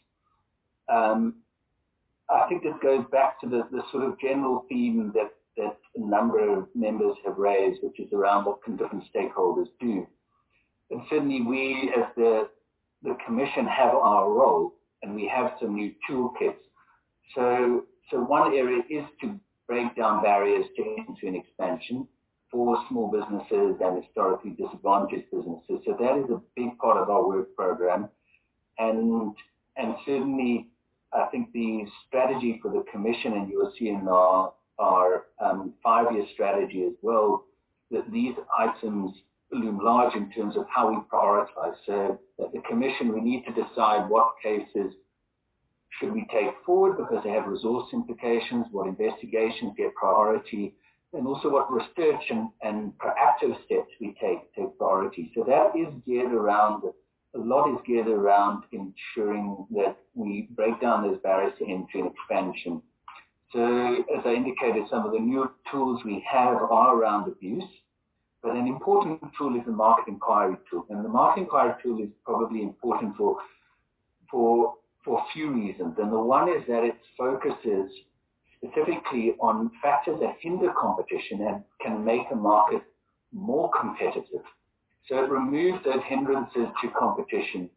Speaker 8: I think this goes back to the sort of general theme that a number of members have raised, which is around what can different stakeholders do. And certainly we, as the Commission, have our role, and we have some new toolkits. So one area is to break down barriers to entry and expansion for small businesses and historically disadvantaged businesses. So that is a big part of our work program. And certainly, I think the strategy for the Commission, and you will see in our 5-year strategy as well, that these items loom large in terms of how we prioritize. So at the Commission, we need to decide what cases should we take forward because they have resource implications, what investigations get priority, and also what research and proactive steps we take priority. So that is geared around, a lot is geared around ensuring that we break down those barriers to entry and expansion. So as I indicated, some of the new tools we have are around abuse, but an important tool is the market inquiry tool. And the market inquiry tool is probably important for a few reasons. And the one is that it focuses specifically on factors that hinder competition and can make a market more competitive. So it removes those hindrances to competition.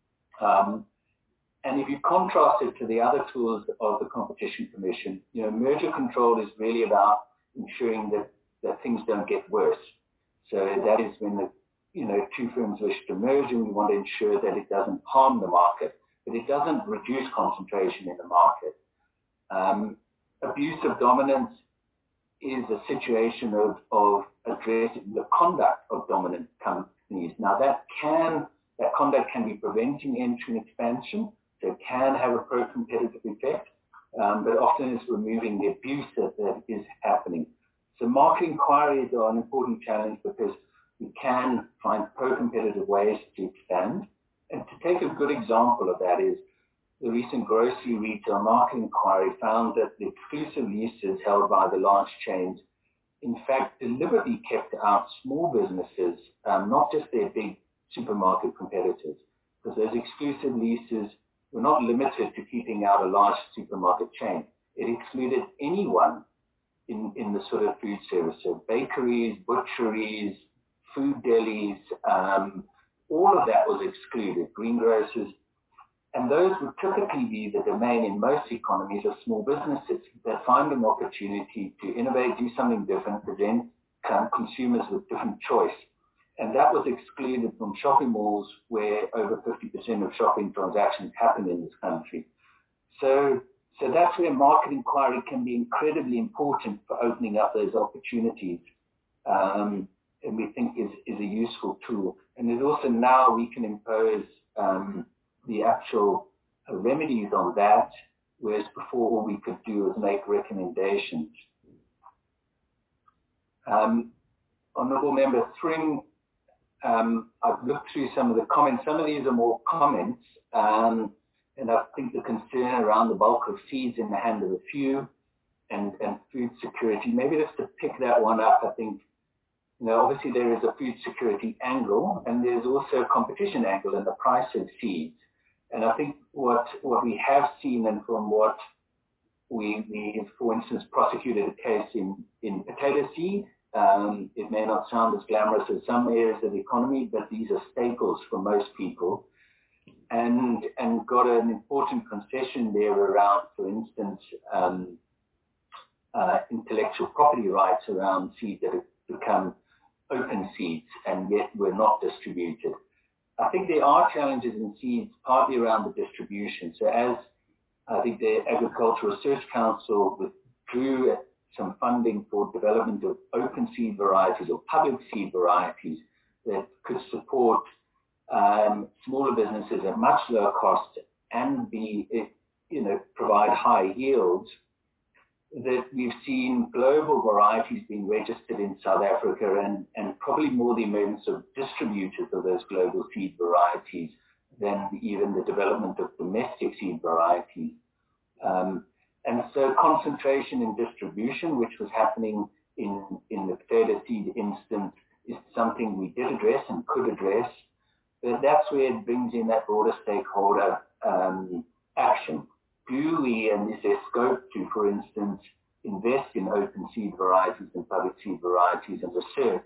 Speaker 8: And if you contrast it to the other tools of the Competition Commission, merger control is really about ensuring that things don't get worse. So that is when the two firms wish to merge, and we want to ensure that it doesn't harm the market, but it doesn't reduce concentration in the market. Abuse of dominance is a situation of addressing the conduct of dominant companies. Now that conduct can be preventing entry and expansion, so it can have a pro-competitive effect, but often it's removing the abuse that is happening. So market inquiries are an important challenge because we can find pro-competitive ways to expand. And to take a good example of that is the recent grocery retail market inquiry found that the exclusive leases held by the large chains, in fact, deliberately kept out small businesses, not just their big supermarket competitors, because those exclusive leases were not limited to keeping out a large supermarket chain. It excluded anyone in the sort of food service, so bakeries, butcheries, food delis, all of that was excluded, greengrocers. And those would typically be the domain in most economies of small businesses that find an opportunity to innovate, do something different, present consumers with different choice. And that was excluded from shopping malls where over 50% of shopping transactions happen in this country. So that's where market inquiry can be incredibly important for opening up those opportunities. And we think is a useful tool. And there's also now we can impose the actual remedies on that, whereas before all we could do was make recommendations. Honourable Member Thring, I've looked through some of the comments. Some of these are more comments, and I think the concern around the bulk of seeds in the hand of a few and food security, maybe just to pick that one up, I think, obviously there is a food security angle, and there's also a competition angle in the price of seeds. And I think what we have seen, and from what we for instance, prosecuted a case in potato seed. It may not sound as glamorous as some areas of the economy, but these are staples for most people. And got an important concession there around, for instance, intellectual property rights around seeds that have become open seeds and yet were not distributed. I think there are challenges in seeds, partly around the distribution. So as I think the Agricultural Research Council withdrew some funding for development of open seed varieties or public seed varieties that could support smaller businesses at much lower cost and provide high yields, that we've seen global varieties being registered in South Africa and probably more the emergence of distributors of those global seed varieties than even the development of domestic seed varieties. And so concentration in distribution, which was happening in the potato seed instance, is something we did address and could address. But that's where it brings in that broader stakeholder action. Do we, and is there scope to, for instance, invest in open seed varieties and public seed varieties and research,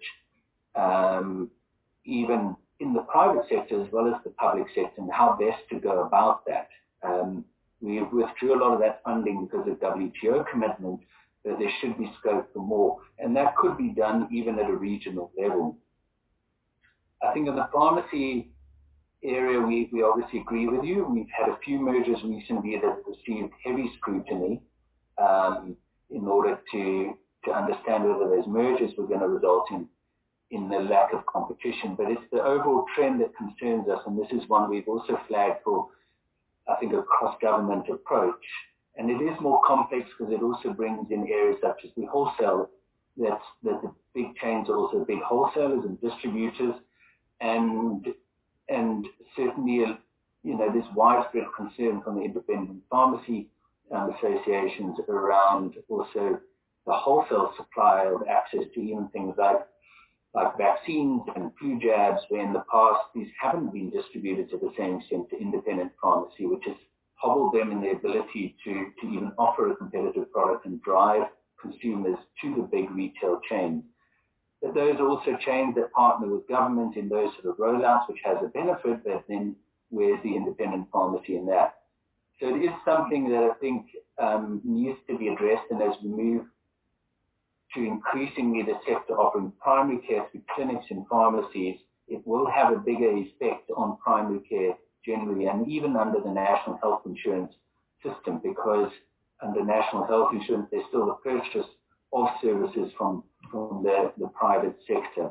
Speaker 8: even in the private sector as well as the public sector, and how best to go about that? We withdrew a lot of that funding because of WTO commitment, that there should be scope for more, and that could be done even at a regional level. I think in the pharmacy area, we obviously agree with you. We've had a few mergers recently that received heavy scrutiny in order to understand whether those mergers were going to result in the lack of competition. But it's the overall trend that concerns us, and this is one we've also flagged for, I think, a cross-government approach. And it is more complex because it also brings in areas such as the wholesale, that the big chains are also big wholesalers and distributors, and certainly, there's widespread concern from the independent pharmacy associations around also the wholesale supply of access to even things like vaccines and flu jabs, where in the past these haven't been distributed to the same extent to independent pharmacy, which has hobbled them in their ability to even offer a competitive product and drive consumers to the big retail chains. But those are also chains that partner with government in those sort of rollouts, which has a benefit, but then where's the independent pharmacy in that? So it is something that I think needs to be addressed, and as we move to increasingly the sector offering primary care through clinics and pharmacies, it will have a bigger effect on primary care generally, and even under the National Health Insurance system, because under National Health Insurance, there's still the purchase of services from the private sector.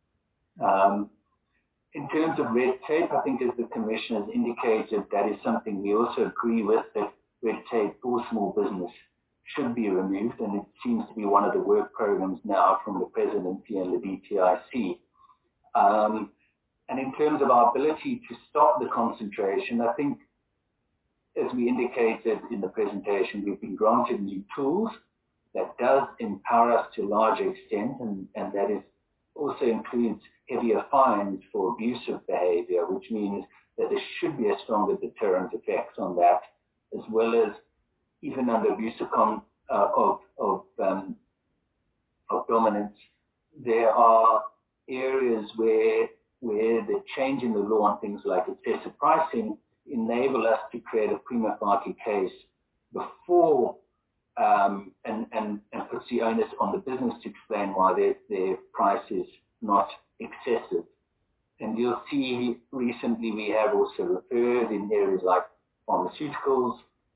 Speaker 8: In terms of red tape, I think as the Commission has indicated, that is something we also agree with, that red tape for small business should be removed, and it seems to be one of the work programs now from the Presidency and the DTIC. And in terms of our ability to stop the concentration, I think, as we indicated in the presentation, we've been granted new tools that does empower us to a large extent, and that is also includes heavier fines for abusive behavior, which means that there should be a stronger deterrent effect on that, as well as even under abuse of dominance, there are areas where the change in the law on things like excessive pricing enable us to create a prima facie case before and puts the onus on the business to explain why their price is not excessive. And you'll see recently we have also referred in areas like pharmaceuticals,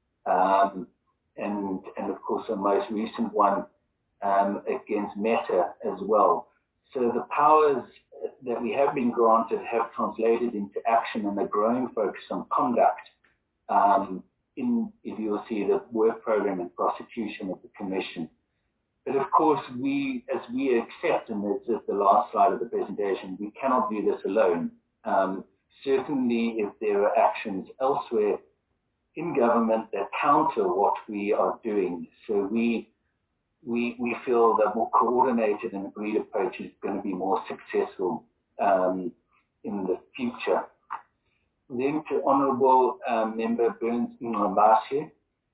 Speaker 8: and of course a most recent one against Meta as well. So the powers that we have been granted have translated into action and a growing focus on conduct. If you will see the work program and prosecution of the Commission. But of course, as we accept, and this is the last slide of the presentation, we cannot do this alone. Certainly, if there are actions elsewhere in government that counter what we are doing, so we feel that more coordinated and agreed approach is going to be more successful in the future. Then to Honourable Member Burns Ngqombashe,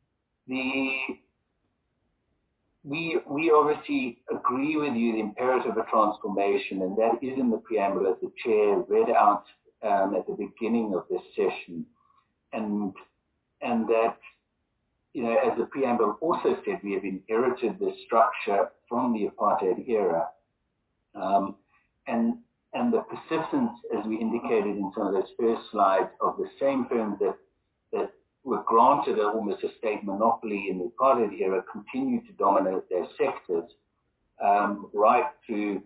Speaker 8: we obviously agree with you the imperative of transformation, and that is in the preamble as the Chair read out at the beginning of this session, and that, as the preamble also said, we have inherited this structure from the apartheid era, and the persistence, as we indicated in some of those first slides, of the same firms that were granted almost a state monopoly in the apartheid era continue to dominate their sectors right through,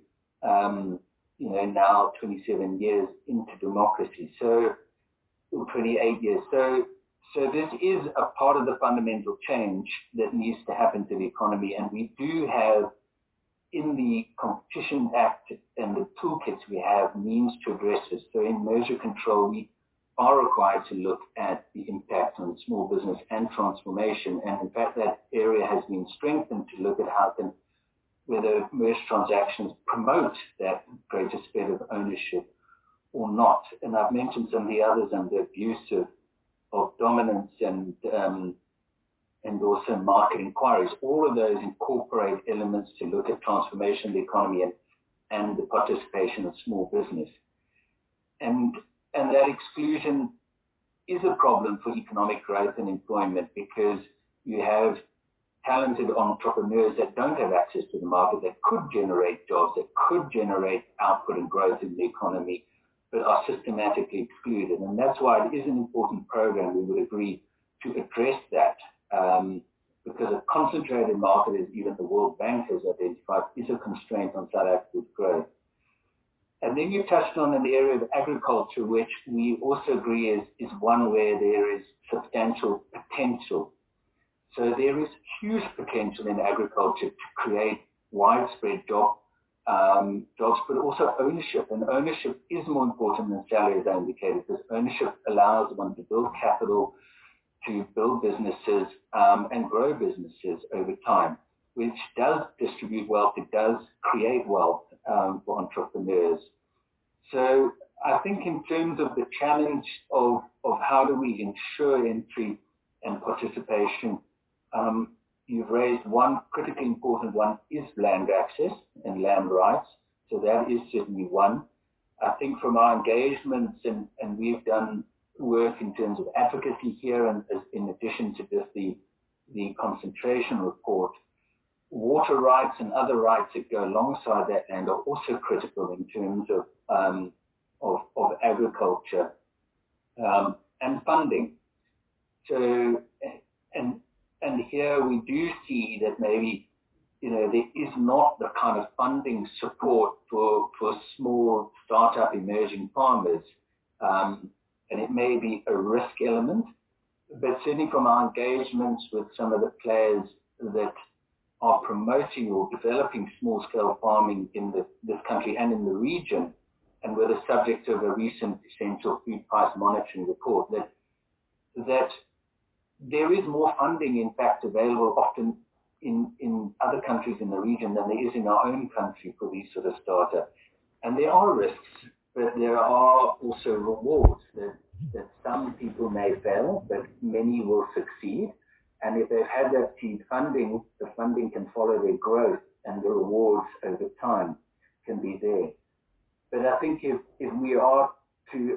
Speaker 8: now 27 years into democracy. So, 28 years. So this is a part of the fundamental change that needs to happen to the economy, and we do have in the Competition Act and the toolkits we have means to address this. So in merger control, we are required to look at the impact on small business and transformation, and in fact that area has been strengthened to look at whether merged transactions promote that greater spread of ownership or not. And I've mentioned some of the others under abuse of dominance and also market inquiries. All of those incorporate elements to look at transformation of the economy and the participation of small business. And that exclusion is a problem for economic growth and employment, because you have talented entrepreneurs that don't have access to the market, that could generate jobs, that could generate output and growth in the economy, but are systematically excluded. And that's why it is an important program, we would agree, to address that, because a concentrated market, as even the World Bank has identified, is a constraint on South Africa's growth. And then you touched on an area of agriculture, which we also agree is one where there is substantial potential. So there is huge potential in agriculture to create widespread jobs, but also ownership. And ownership is more important than salary, as I indicated, because ownership allows one to build capital, to build businesses and grow businesses over time, which does distribute wealth. It does create wealth for entrepreneurs. So I think in terms of the challenge of how do we ensure entry and participation, you've raised one critically important one, is land access and land rights. So that is certainly one. I think from our engagements, and we've done work in terms of advocacy here, and in addition to just the concentration report, water rights and other rights that go alongside that land are also critical in terms of agriculture and funding. So, and here we do see that maybe, there is not the kind of funding support for small startup emerging farmers. And it may be a risk element, but certainly from our engagements with some of the players that are promoting or developing small-scale farming in this country and in the region, and were the subject of a recent Essential Food Price Monitoring report, that there is more funding, in fact, available often in other countries in the region than there is in our own country for these sort of startups. And there are risks, but there are also rewards that some people may fail, but many will succeed. And if they've had that seed funding, the funding can follow their growth, and the rewards over time can be there. But I think if we are to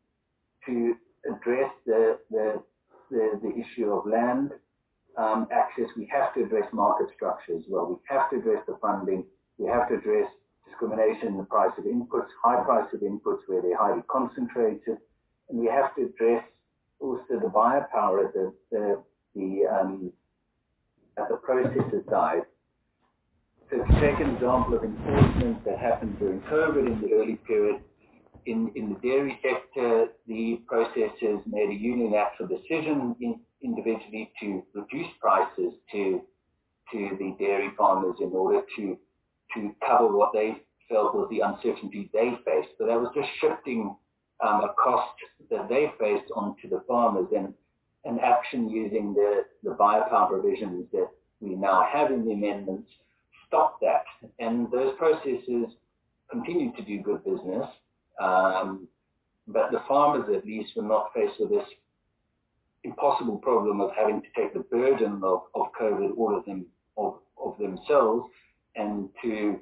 Speaker 8: address the issue of land access, we have to address market structure as well. We have to address the funding. We have to address discrimination in the price of inputs, high price of inputs where they're highly concentrated, and we have to address also the buyer power at the processor side. So to take an example of enforcement that happened during COVID in the early period, in the dairy sector, the processors made a unilateral decision individually to reduce prices to the dairy farmers in order to cover what they felt was the uncertainty they faced. So that was just shifting a cost that they faced onto the farmers, and action using the buyer power provisions that we now have in the amendments stopped that. And those processors continued to do good business, but the farmers at least were not faced with this impossible problem of having to take the burden of COVID, all of them of themselves, and to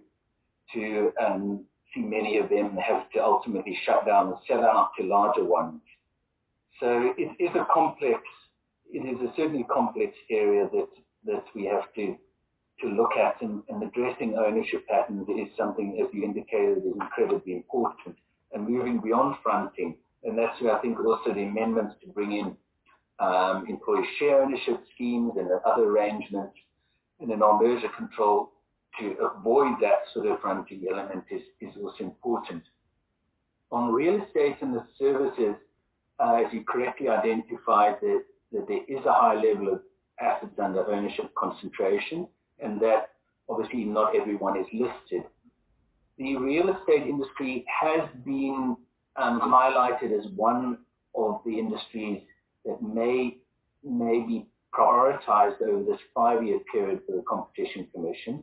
Speaker 8: see many of them have to ultimately shut down and sell out to larger ones. So it is a certainly complex area that we have to look at, and addressing ownership patterns is something, as you indicated, is incredibly important, and moving beyond fronting. And that's where I think also the amendments to bring in employee share ownership schemes and other arrangements, and then our merger control to avoid that sort of fronting element is also important. On real estate and the services, as you correctly identified, that there is a high level of assets under ownership concentration, and that obviously not everyone is listed. The real estate industry has been highlighted as one of the industries that may be prioritized over this 5-year period for the Competition Commission.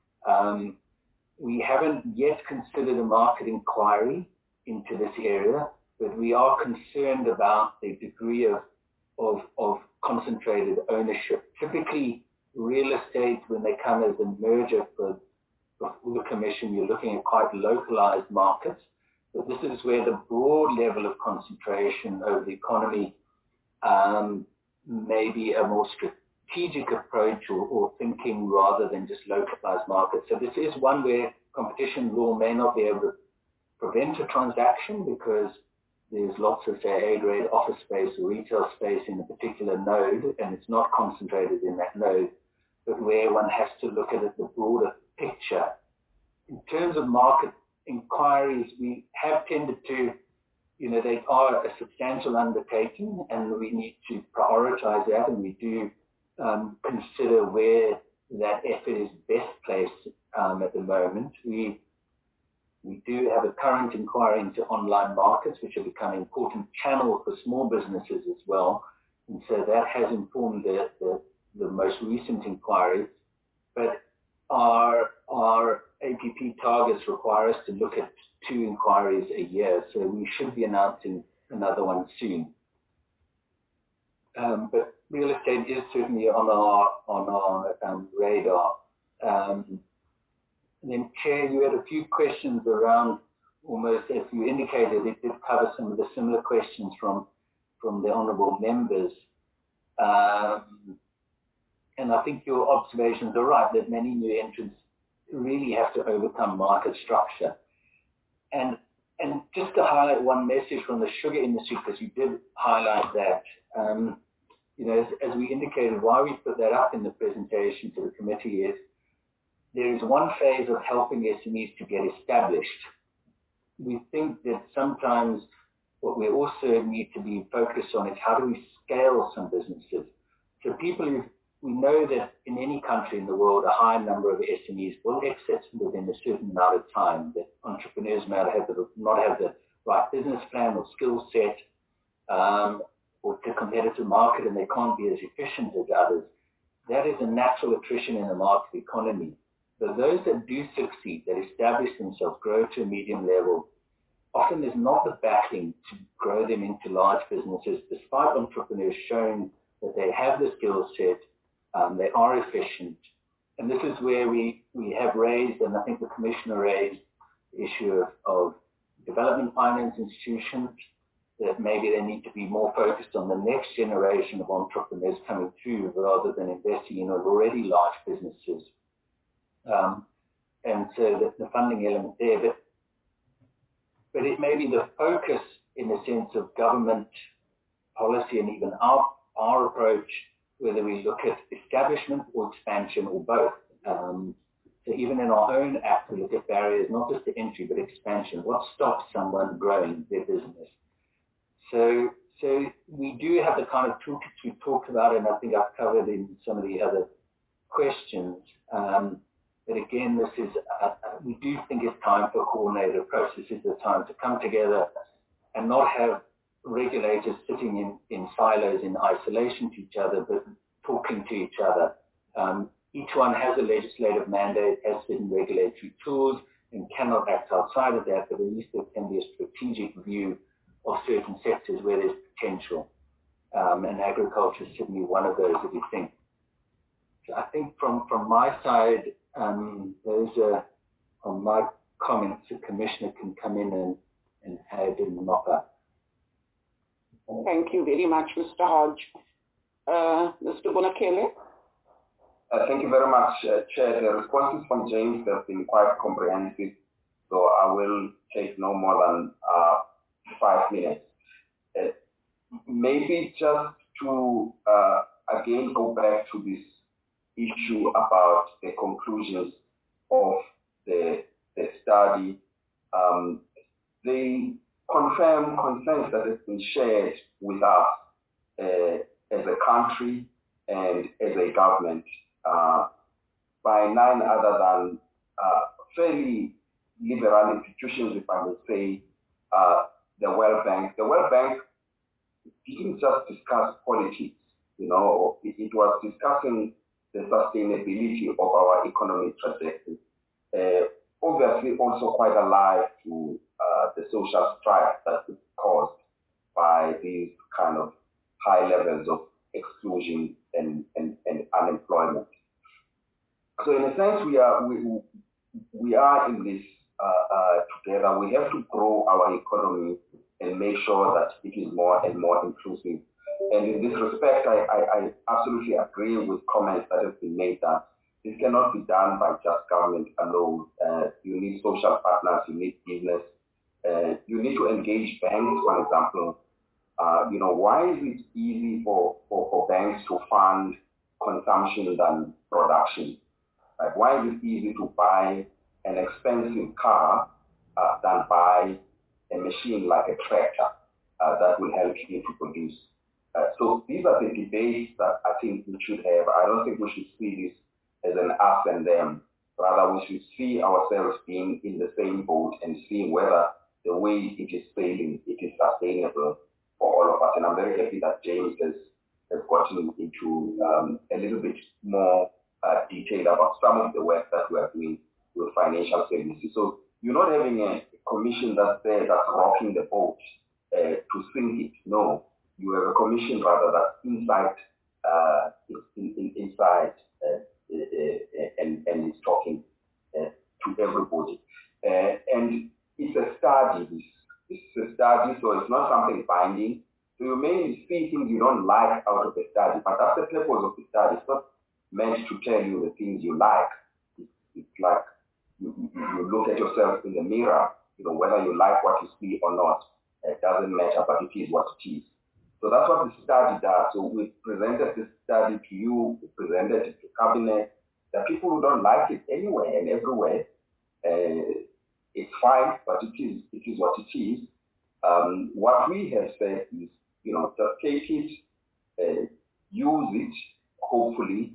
Speaker 8: We haven't yet considered a market inquiry into this area, but we are concerned about the degree of concentrated ownership. Typically, real estate, when they come as a merger for the Commission, you're looking at quite localized markets, but this is where the broad level of concentration over the economy may be a more strategic approach or thinking rather than just localized markets. So this is one where competition law may not be able to prevent a transaction because there's lots of, say, A-grade office space or retail space in a particular node, and it's not concentrated in that node, but where one has to look at it, the broader picture. In terms of market inquiries, we have tended to, they are a substantial undertaking, and we need to prioritize that, and we do consider where that effort is best placed at the moment. We do have a current inquiry into online markets, which are becoming an important channel for small businesses as well. And so that has informed the most recent inquiry. But our APP targets require us to look at 2 inquiries a year. So we should be announcing another one soon. But real estate is certainly on our radar. And then, Chair, you had a few questions around, almost as you indicated, it did cover some of the similar questions from the honourable members. And I think your observations are right, that many new entrants really have to overcome market structure. And just to highlight one message from the sugar industry, because you did highlight that, as we indicated, why we put that up in the presentation to the committee is, there is one phase of helping SMEs to get established. We think that sometimes what we also need to be focused on is how do we scale some businesses. So we know that in any country in the world, a high number of SMEs will exit within a certain amount of time, that entrepreneurs may not have the right business plan or skill set, or to competitive market, and they can't be as efficient as others. That is a natural attrition in the market economy. But those that do succeed, that establish themselves, grow to a medium level, often there's not the backing to grow them into large businesses, despite entrepreneurs showing that they have the skill set, they are efficient. And this is where we have raised, and I think the Commissioner raised, the issue of development finance institutions, that maybe they need to be more focused on the next generation of entrepreneurs coming through rather than investing in already large businesses. And so the funding element there, but it may be the focus in the sense of government policy and even our approach, whether we look at establishment or expansion or both. So even in our own act, we look at barriers, not just to entry, but expansion. What stops someone growing their business? So we do have the kind of toolkits we talked about, and I think I've covered in some of the other questions. But again, this is, we do think it's time for a coordinated approach. This is the time to come together and not have regulators sitting in silos in isolation to each other, but talking to each other. Each one has a legislative mandate, has certain regulatory tools, and cannot act outside of that, but at least there can be a strategic view of certain sectors where there's potential. And agriculture is certainly one of those that we think. So I think from my side, those are on my comments. The Commissioner can come in and add and mop up.
Speaker 2: Thank you very much, Mr. Hodge. Mr. Bonakele?
Speaker 7: Thank you very much, Chair. The responses from James have been quite comprehensive, so I will take no more than 5 minutes. Maybe just to again go back to this issue about the conclusions of the study. They confirm concerns that have been shared with us as a country and as a government by none other than fairly liberal institutions, if I may say, the World Bank. The World Bank didn't just discuss politics, it was discussing the sustainability of our economic trajectory. Obviously also quite alive to the social strife that is caused by these kind of high levels of exclusion and unemployment. So in a sense, we are in this together. We have to grow our economy and make sure that it is more and more inclusive. And in this respect, I absolutely agree with comments that have been made that this cannot be done by just government alone. You need social partners, you need business, you need to engage banks, for example. Why is it easy for banks to fund consumption than production? Like, why is it easy to buy an expensive car than buy a machine like a tractor that will help you to produce? So these are the debates that I think we should have. I don't think we should see this as an us and them. Rather, we should see ourselves being in the same boat and seeing whether the way it is sailing, it is sustainable for all of us. And I'm very happy that James has gotten into a little bit more detail about some of the work that we are doing with financial services. So you're not having a commission that's there that's rocking the boat to sink it. No, you have a commission rather that's inside and is talking to everybody. And it's a study. It's a study, so it's not something binding. So you may see things you don't like out of the study, but that's the purpose of the study. It's not meant to tell you the things you like. It's like you look at yourself in the mirror, whether you like what you see or not, it doesn't matter, but it is what it is. So that's what the study does. So we presented this study to you, we presented it to cabinet. There are people who don't like it anywhere and everywhere. It's fine, but it is what it is. What we have said is, just take it, use it, hopefully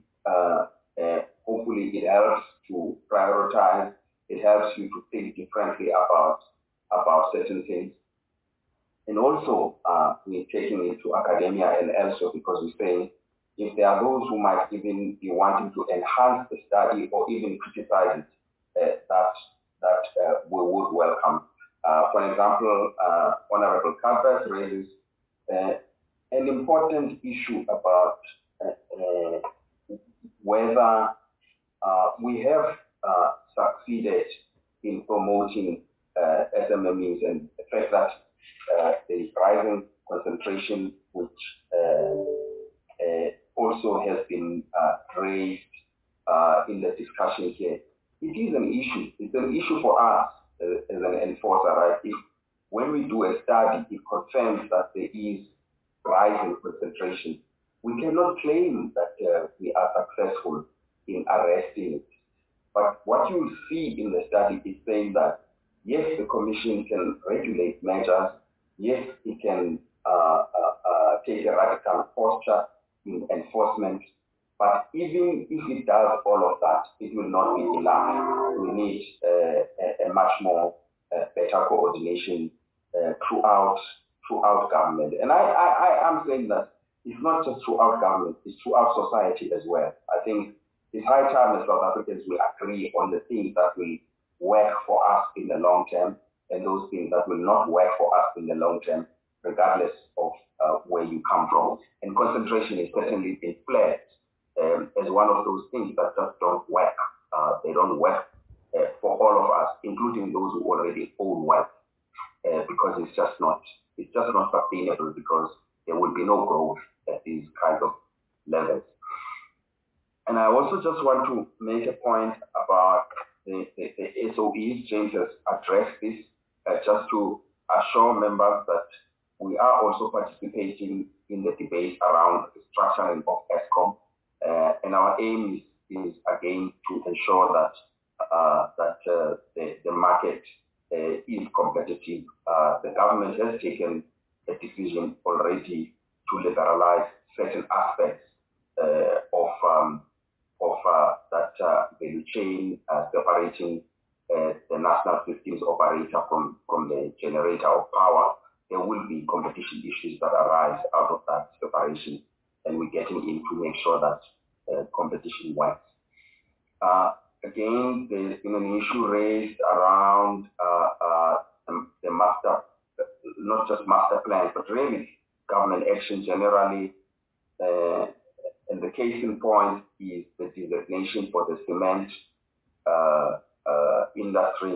Speaker 7: it helps to prioritize, it helps you to think differently about certain things. And also, we're taking it to academia and elsewhere because we're saying if there are those who might even be wanting to enhance the study or even criticize it, that we would welcome. For example, Honorable Calvert raises an important issue about whether we have succeeded in promoting SMMEs and the fact that there is rising concentration, which also has been raised in the discussion here. It is an issue. It's an issue for us as an enforcer, right? If when we do a study, it confirms that there is rising concentration, we cannot claim that we are successful in arresting it. But what you will see in the study is saying that, yes, the Commission can regulate measures, yes, it can take a radical posture in enforcement, but even if it does all of that, it will not be enough. We need a much more better coordination throughout government. And I am saying that it's not just throughout government, it's throughout society as well. I think it's high time as South Africans will agree on the things that will work for us in the long term and those things that will not work for us in the long term, regardless of where you come from. And concentration is certainly been flagged as one of those things that just don't work. They don't work for all of us, including those who already own wealth, because it's just not sustainable, because there will be no growth at these kinds of levels. And I also just want to make a point about the SOEs. James has addressed this, just to assure members that we are also participating in the debate around the structuring of ESCOM, and our aim is again to ensure that the market is competitive. The government has taken a decision already to liberalize certain aspects of that value chain, separating the national systems operator from the generator of power. There will be competition issues that arise out of that separation, and we're getting in to make sure that competition works. Again, there's been an issue raised around the master, not just master plans, but really government action generally. And the case in point is the designation for the cement industry.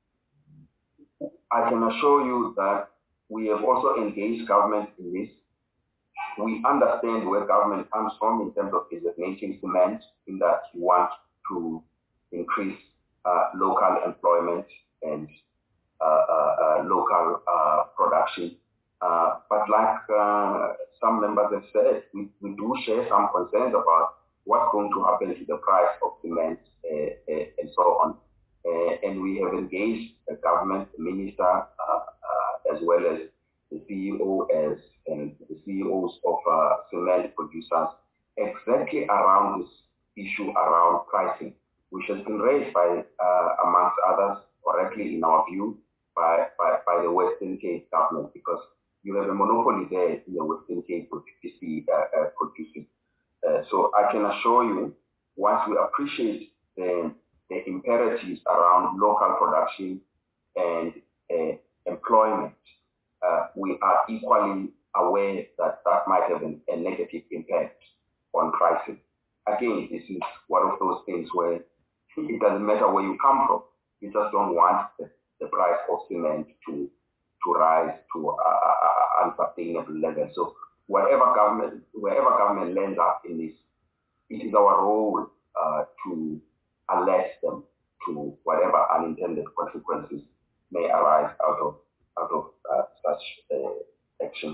Speaker 7: I can assure you that we have also engaged government in this. We understand where government comes from in terms of designating cement, in that you want to increase local employment and local production. But like some members have said, we do share some concerns about what's going to happen to the price of cement and so on. And we have engaged the government, the minister, as well as the CEO and the CEOs of cement producers exactly around this issue around pricing, which has been raised by, amongst others, correctly in our view, by the Western Cape government, because you have a monopoly there in the Western Cape producing. So I can assure you, once we appreciate the imperatives around local production and employment, we are equally aware that that might have a negative impact on pricing. Again, this is one of those things where it doesn't matter where you come from. You just don't want the price of cement to rise to an unsustainable level. So wherever government lands up in this, it is our role to alert them to whatever unintended consequences may arise out of such action.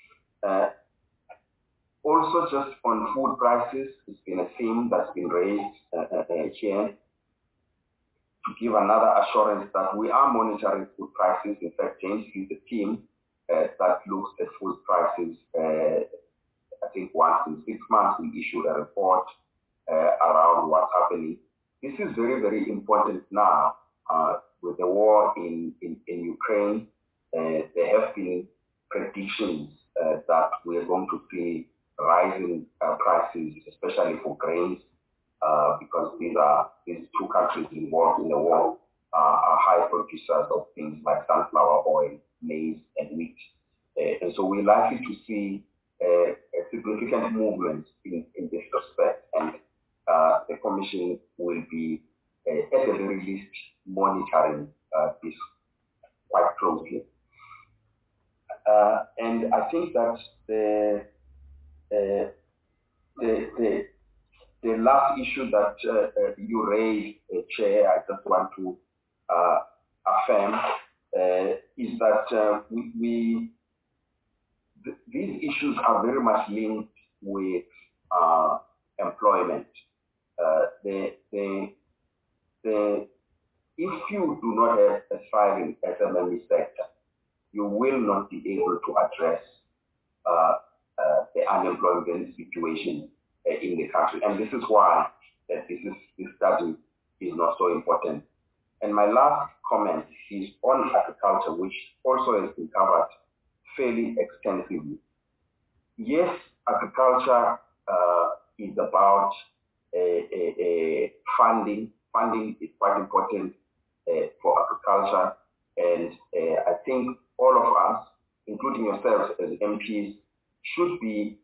Speaker 7: Also, just on food prices, it's been a theme that's been raised here. To give another assurance that we are monitoring food prices. In fact, James is the team that looks at food prices. I think once in 6 months we issued a report around what's happening. This is very, very important now with the war in Ukraine. There have been predictions that we are going to see rising prices, especially for grains, because these two countries involved in the war are high producers of things like sunflower oil, maize, and wheat. And so we're likely to see a significant movement in this respect. And the Commission will be, at the very least, monitoring this quite closely. And I think that the last issue that you raised, Chair, I just want to affirm, is that these issues are very much linked with employment. If you do not have a thriving SMME sector, you will not be able to address the unemployment situation in the country. And this is why this study is not so important. And my last comment is on agriculture, which also has been covered fairly extensively. Yes, agriculture is about funding. Funding is quite important for agriculture. And I think all of us, including yourselves as MPs, should be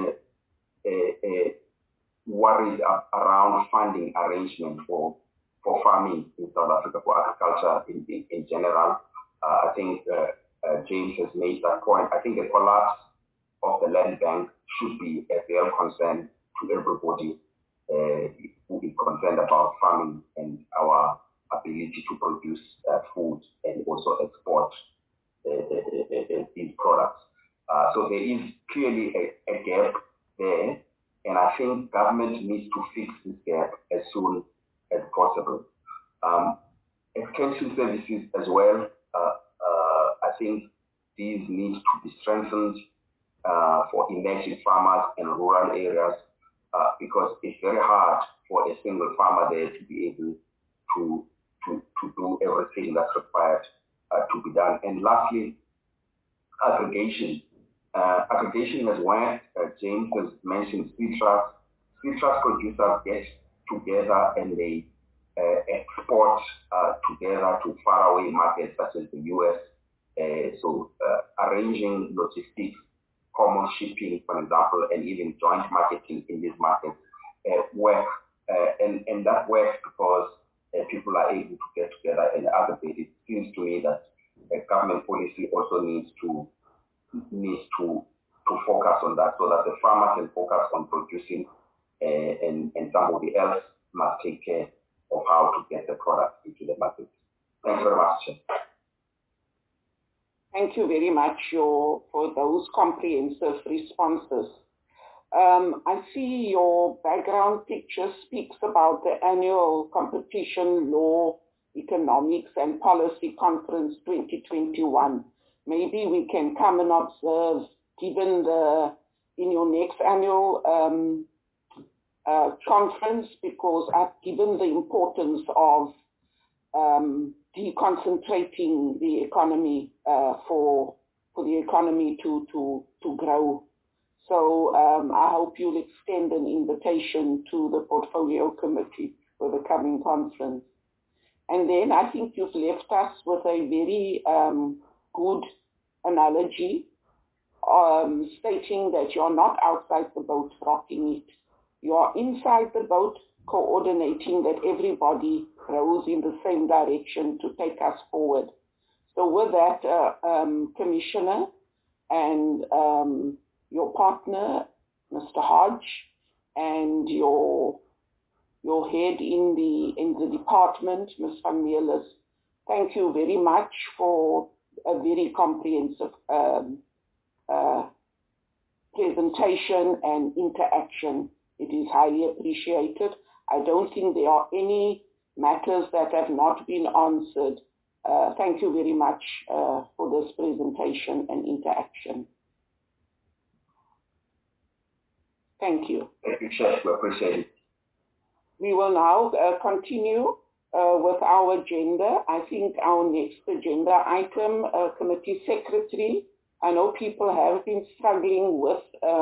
Speaker 7: worried around funding arrangement for farming in South Africa, for agriculture in general. I think James has made that point. I think the collapse of the land bank should be a real concern to everybody who is concerned about farming and our ability to produce food and also export these products. So there is clearly a gap there, and I think government needs to fix this gap as soon as possible. Extension services as well, I think these need to be strengthened for emerging farmers in rural areas because it's very hard for a single farmer there to be able to do everything that's required to be done. And lastly, aggregation. Aggregation as well, James has mentioned seed trusts. Seed trust producers get together and they export together to faraway markets such as the US. So arranging logistics, common shipping, for example, and even joint marketing in these markets work. And that works because people are able to get together and aggregate. It seems to me that government policy also needs to focus on that so that the farmer can focus on producing and somebody else must take care of how to get the product into the market. Thanks very much, Chair.
Speaker 2: Thank you very much for those comprehensive responses. I see your background picture speaks about the annual Competition Law, Economics and Policy Conference 2021. Maybe we can come and observe, given in your next annual conference, because given the importance of deconcentrating the economy for the economy to grow. So I hope you'll extend an invitation to the Portfolio Committee for the coming conference. And then I think you've left us with a very good analogy, stating that you're not outside the boat rocking it. You are inside the boat, coordinating that everybody rows in the same direction to take us forward. So with that, Commissioner and your partner, Mr. Hodge, and your head in the department, Ms. Van Meerlis, thank you very much for a very comprehensive presentation and interaction. It is highly appreciated. I don't think there are any matters that have not been answered. Thank you very much for this presentation and interaction. Thank you.
Speaker 7: Thank you, Chair. We appreciate it.
Speaker 2: We will now continue with our agenda. I think our next agenda item, Committee Secretary. I know people have been struggling with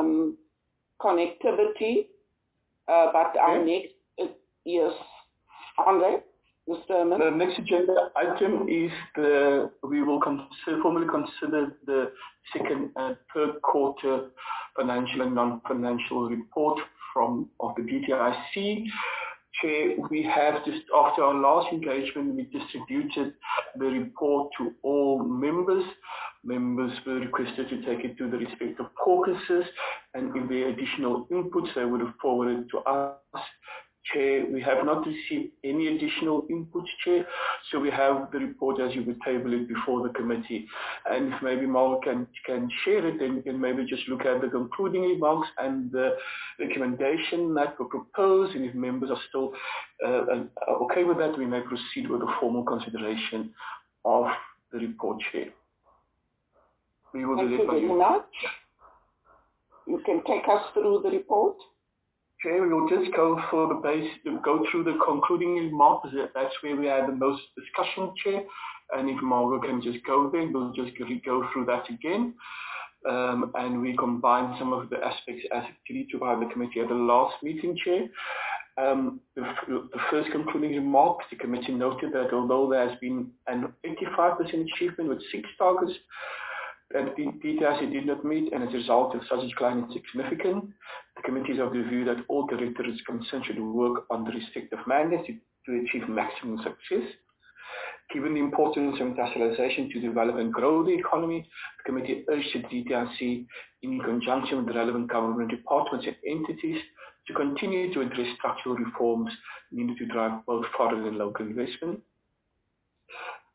Speaker 2: connectivity, but our next, yes, Andre, Mr. Herman.
Speaker 1: The next agenda item is we will formally consider the second and third quarter financial and non-financial report of the DTIC. Chair, we have just after our last engagement, we distributed the report to all members. Members were requested to take it to the respective caucuses, and if there are additional inputs, they would have forwarded to us. Chair, we have not received any additional inputs, Chair, so we have the report as you would table it before the committee. And if maybe Mark can share it, then we can maybe just look at the concluding remarks and the recommendation that we propose, and if members are still okay with that, we may proceed with the formal consideration of the report, Chair. We will
Speaker 2: Thank you very much. You can take us through the report.
Speaker 1: Okay, we will just go through the concluding remarks. That's where we had the most discussion, Chair. And if Margaret can just go there, we'll just go through that again. And we combine some of the aspects as agreed to by the committee at the last meeting, Chair. The first concluding remarks, the committee noted that although there has been an 85% achievement with 6 targets, that the DTIC did not meet, and as a result of such a decline is significant. The committee is of the view that all directors concerned should work on the respective mandates to achieve maximum success. Given the importance of industrialization to develop and grow the economy, the committee urged the DTIC, in conjunction with the relevant government departments and entities, to continue to address structural reforms needed to drive both foreign and local investment.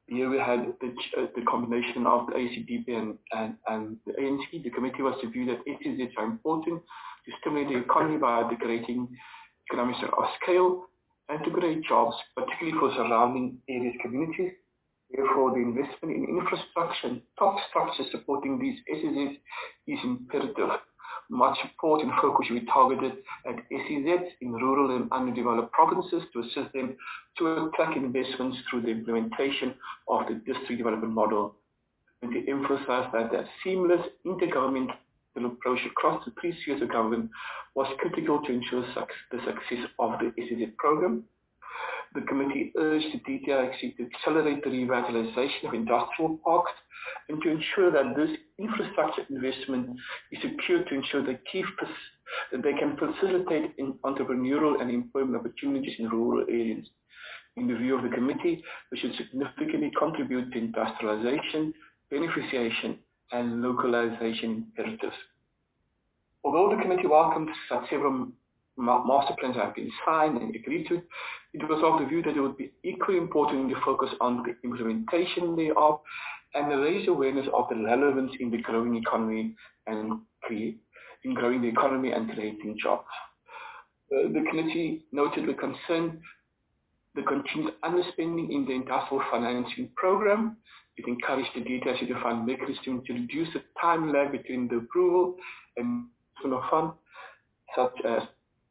Speaker 1: Here we had the combination of the ACDP and the ANC. The committee was to view that SEZs are important to stimulate the economy by creating economies of scale and to create jobs, particularly for surrounding areas communities. Therefore, the investment in infrastructure and top structure supporting these SEZs is imperative. Much support and focus will be targeted at SEZs in rural and underdeveloped provinces to assist them to attract investments through the implementation of the district development model. And to emphasize that the seamless intergovernmental approach across the 3 spheres of government was critical to ensure the success of the SEZ program. The committee urged the DTIC to accelerate the revitalization of industrial parks and to ensure that this infrastructure investment is secured to ensure that they can facilitate in entrepreneurial and employment opportunities in rural areas. In the view of the committee, we should significantly contribute to industrialization, beneficiation, and localization imperatives. Although the committee welcomes that several master plans have been signed and agreed to, it was of the view that it would be equally important to focus on the implementation thereof and raise awareness of the relevance in the growing economy and growing the economy and creating jobs. The committee noted with concern the continued underspending in the industrial financing program. It encouraged the DTIC to find mechanisms to reduce the time lag between the approval and fund, such as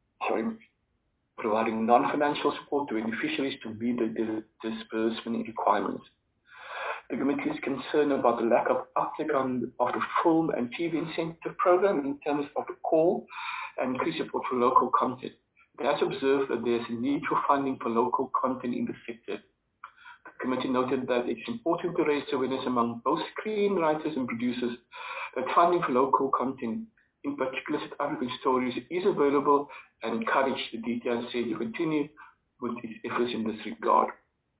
Speaker 1: providing non-financial support to beneficiaries to meet the disbursement requirements. The committee is concerned about the lack of uptake of the film and TV incentive program in terms of the call and increased support for local content. It has observed that there is a need for funding for local content in the sector. The committee noted that it's important to raise awareness among both screenwriters and producers that funding for local content, in particular South African stories, is available and encourage the DTIC to continue with its efforts in this regard.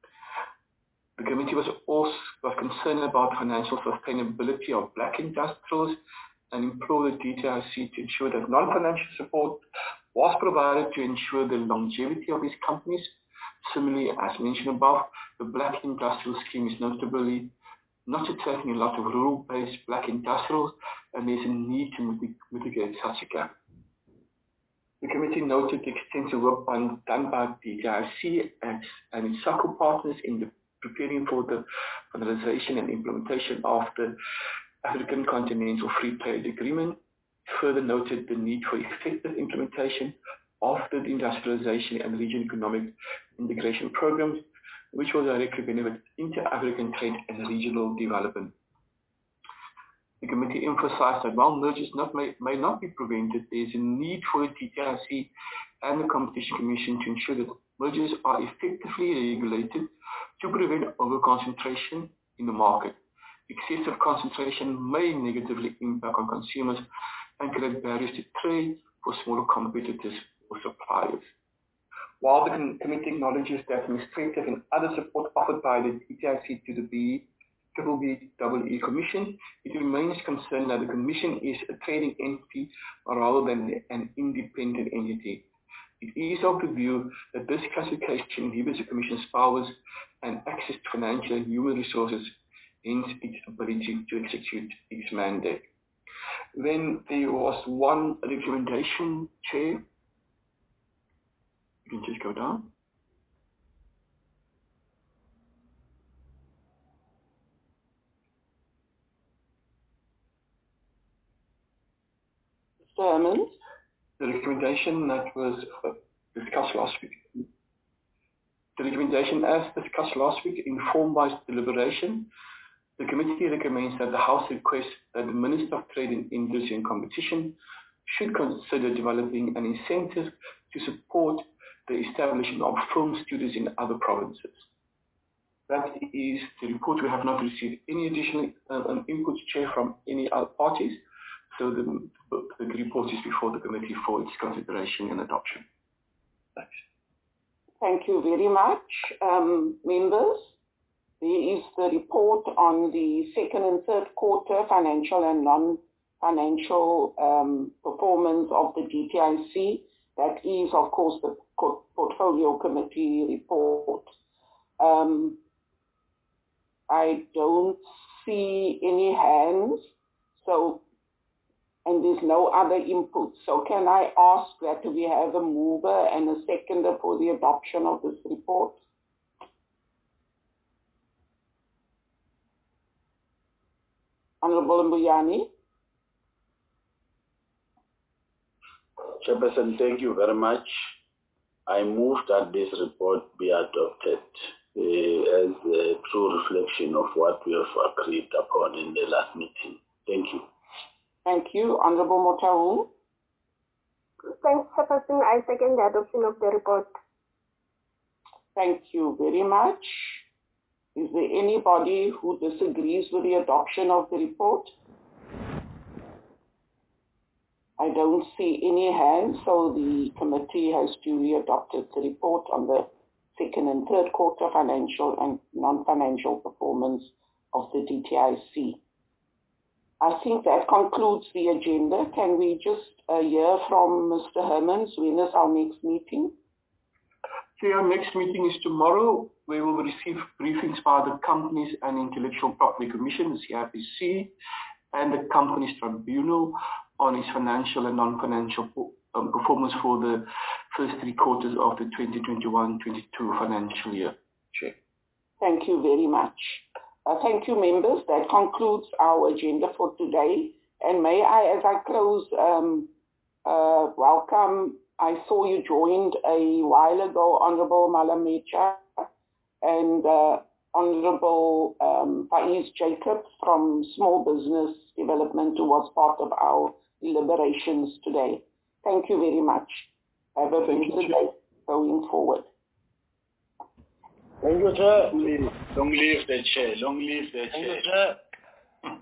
Speaker 1: The committee was also concerned about financial sustainability of black industrials and implored the DTIC to ensure that non-financial support was provided to ensure the longevity of these companies. Similarly, as mentioned above, the Black Industrial Scheme is notably not attracting a lot of rural-based black industrials, and there's a need to mitigate such a gap. The committee noted the extensive work done by the DTIC and its SACCO partners in preparing for the finalization and implementation of the African Continental Free Trade Agreement. Further noted the need for effective implementation of the industrialization and regional economic integration programs, which will directly benefit inter-African trade and regional development. The committee emphasized that while mergers may not be prevented, there is a need for the DTIC and the Competition Commission to ensure that mergers are effectively regulated to prevent over-concentration in the market. Excessive concentration may negatively impact on consumers and create barriers to trade for smaller competitors or suppliers. While the committee acknowledges that administrative and other support offered by the DTIC to the BBBEE Commission, it remains concerned that the Commission is a trading entity rather than an independent entity. It is of the view that this classification inhibits the Commission's powers and access to financial and human resources, hence its ability to execute its mandate. Then there was one recommendation, Chair. You can just go down.
Speaker 2: Chairman.
Speaker 1: The recommendation that was discussed last week. The recommendation as discussed last week, informed by deliberation, the committee recommends that the House requests that the Minister of Trade and Industry and Competition should consider developing an incentive to support the establishment of film studios in other provinces. That is the report. We have not received any additional input, Chair, from any other parties. So the report is before the committee for its consideration and adoption. Thanks.
Speaker 2: Thank you very much. Members, there is the report on the second and third quarter financial and non-financial performance of the DTIC. That is, of course, the portfolio committee report. I don't see any hands. So, and there's no other input. So can I ask that we have a mover and a seconder for the adoption of this report? Honorable Mbuyane.
Speaker 3: Chairperson, thank you very much. I move that this report be adopted as a true reflection of what we have agreed upon in the last meeting. Thank you.
Speaker 2: Thank you. Honorable Motaung.
Speaker 11: Thanks, Chairperson. I second the adoption of the report.
Speaker 2: Thank you very much. Is there anybody who disagrees with the adoption of the report? I don't see any hands, so the committee has duly adopted the report on the second and third quarter financial and non-financial performance of the DTIC. I think that concludes the agenda. Can we just hear from Mr. Hermans? When is our next meeting?
Speaker 1: So our next meeting is tomorrow. We will receive briefings by the Companies and Intellectual Property Commission, the CIPC, and the Companies Tribunal on its financial and non-financial performance for the first 3 quarters of the 2021-22 financial year.
Speaker 2: Sure. Thank you very much. Thank you, members. That concludes our agenda for today. And may I, as I close, welcome. I saw you joined a while ago, Honorable Malamecha and Honorable Faiz Jacobs from Small Business Development, who was part of our deliberations today. Thank you very much. Have a blessed day going forward.
Speaker 3: Thank you, Chair. Long live the Chair. Long live the Chair.
Speaker 6: Thank you, Chair.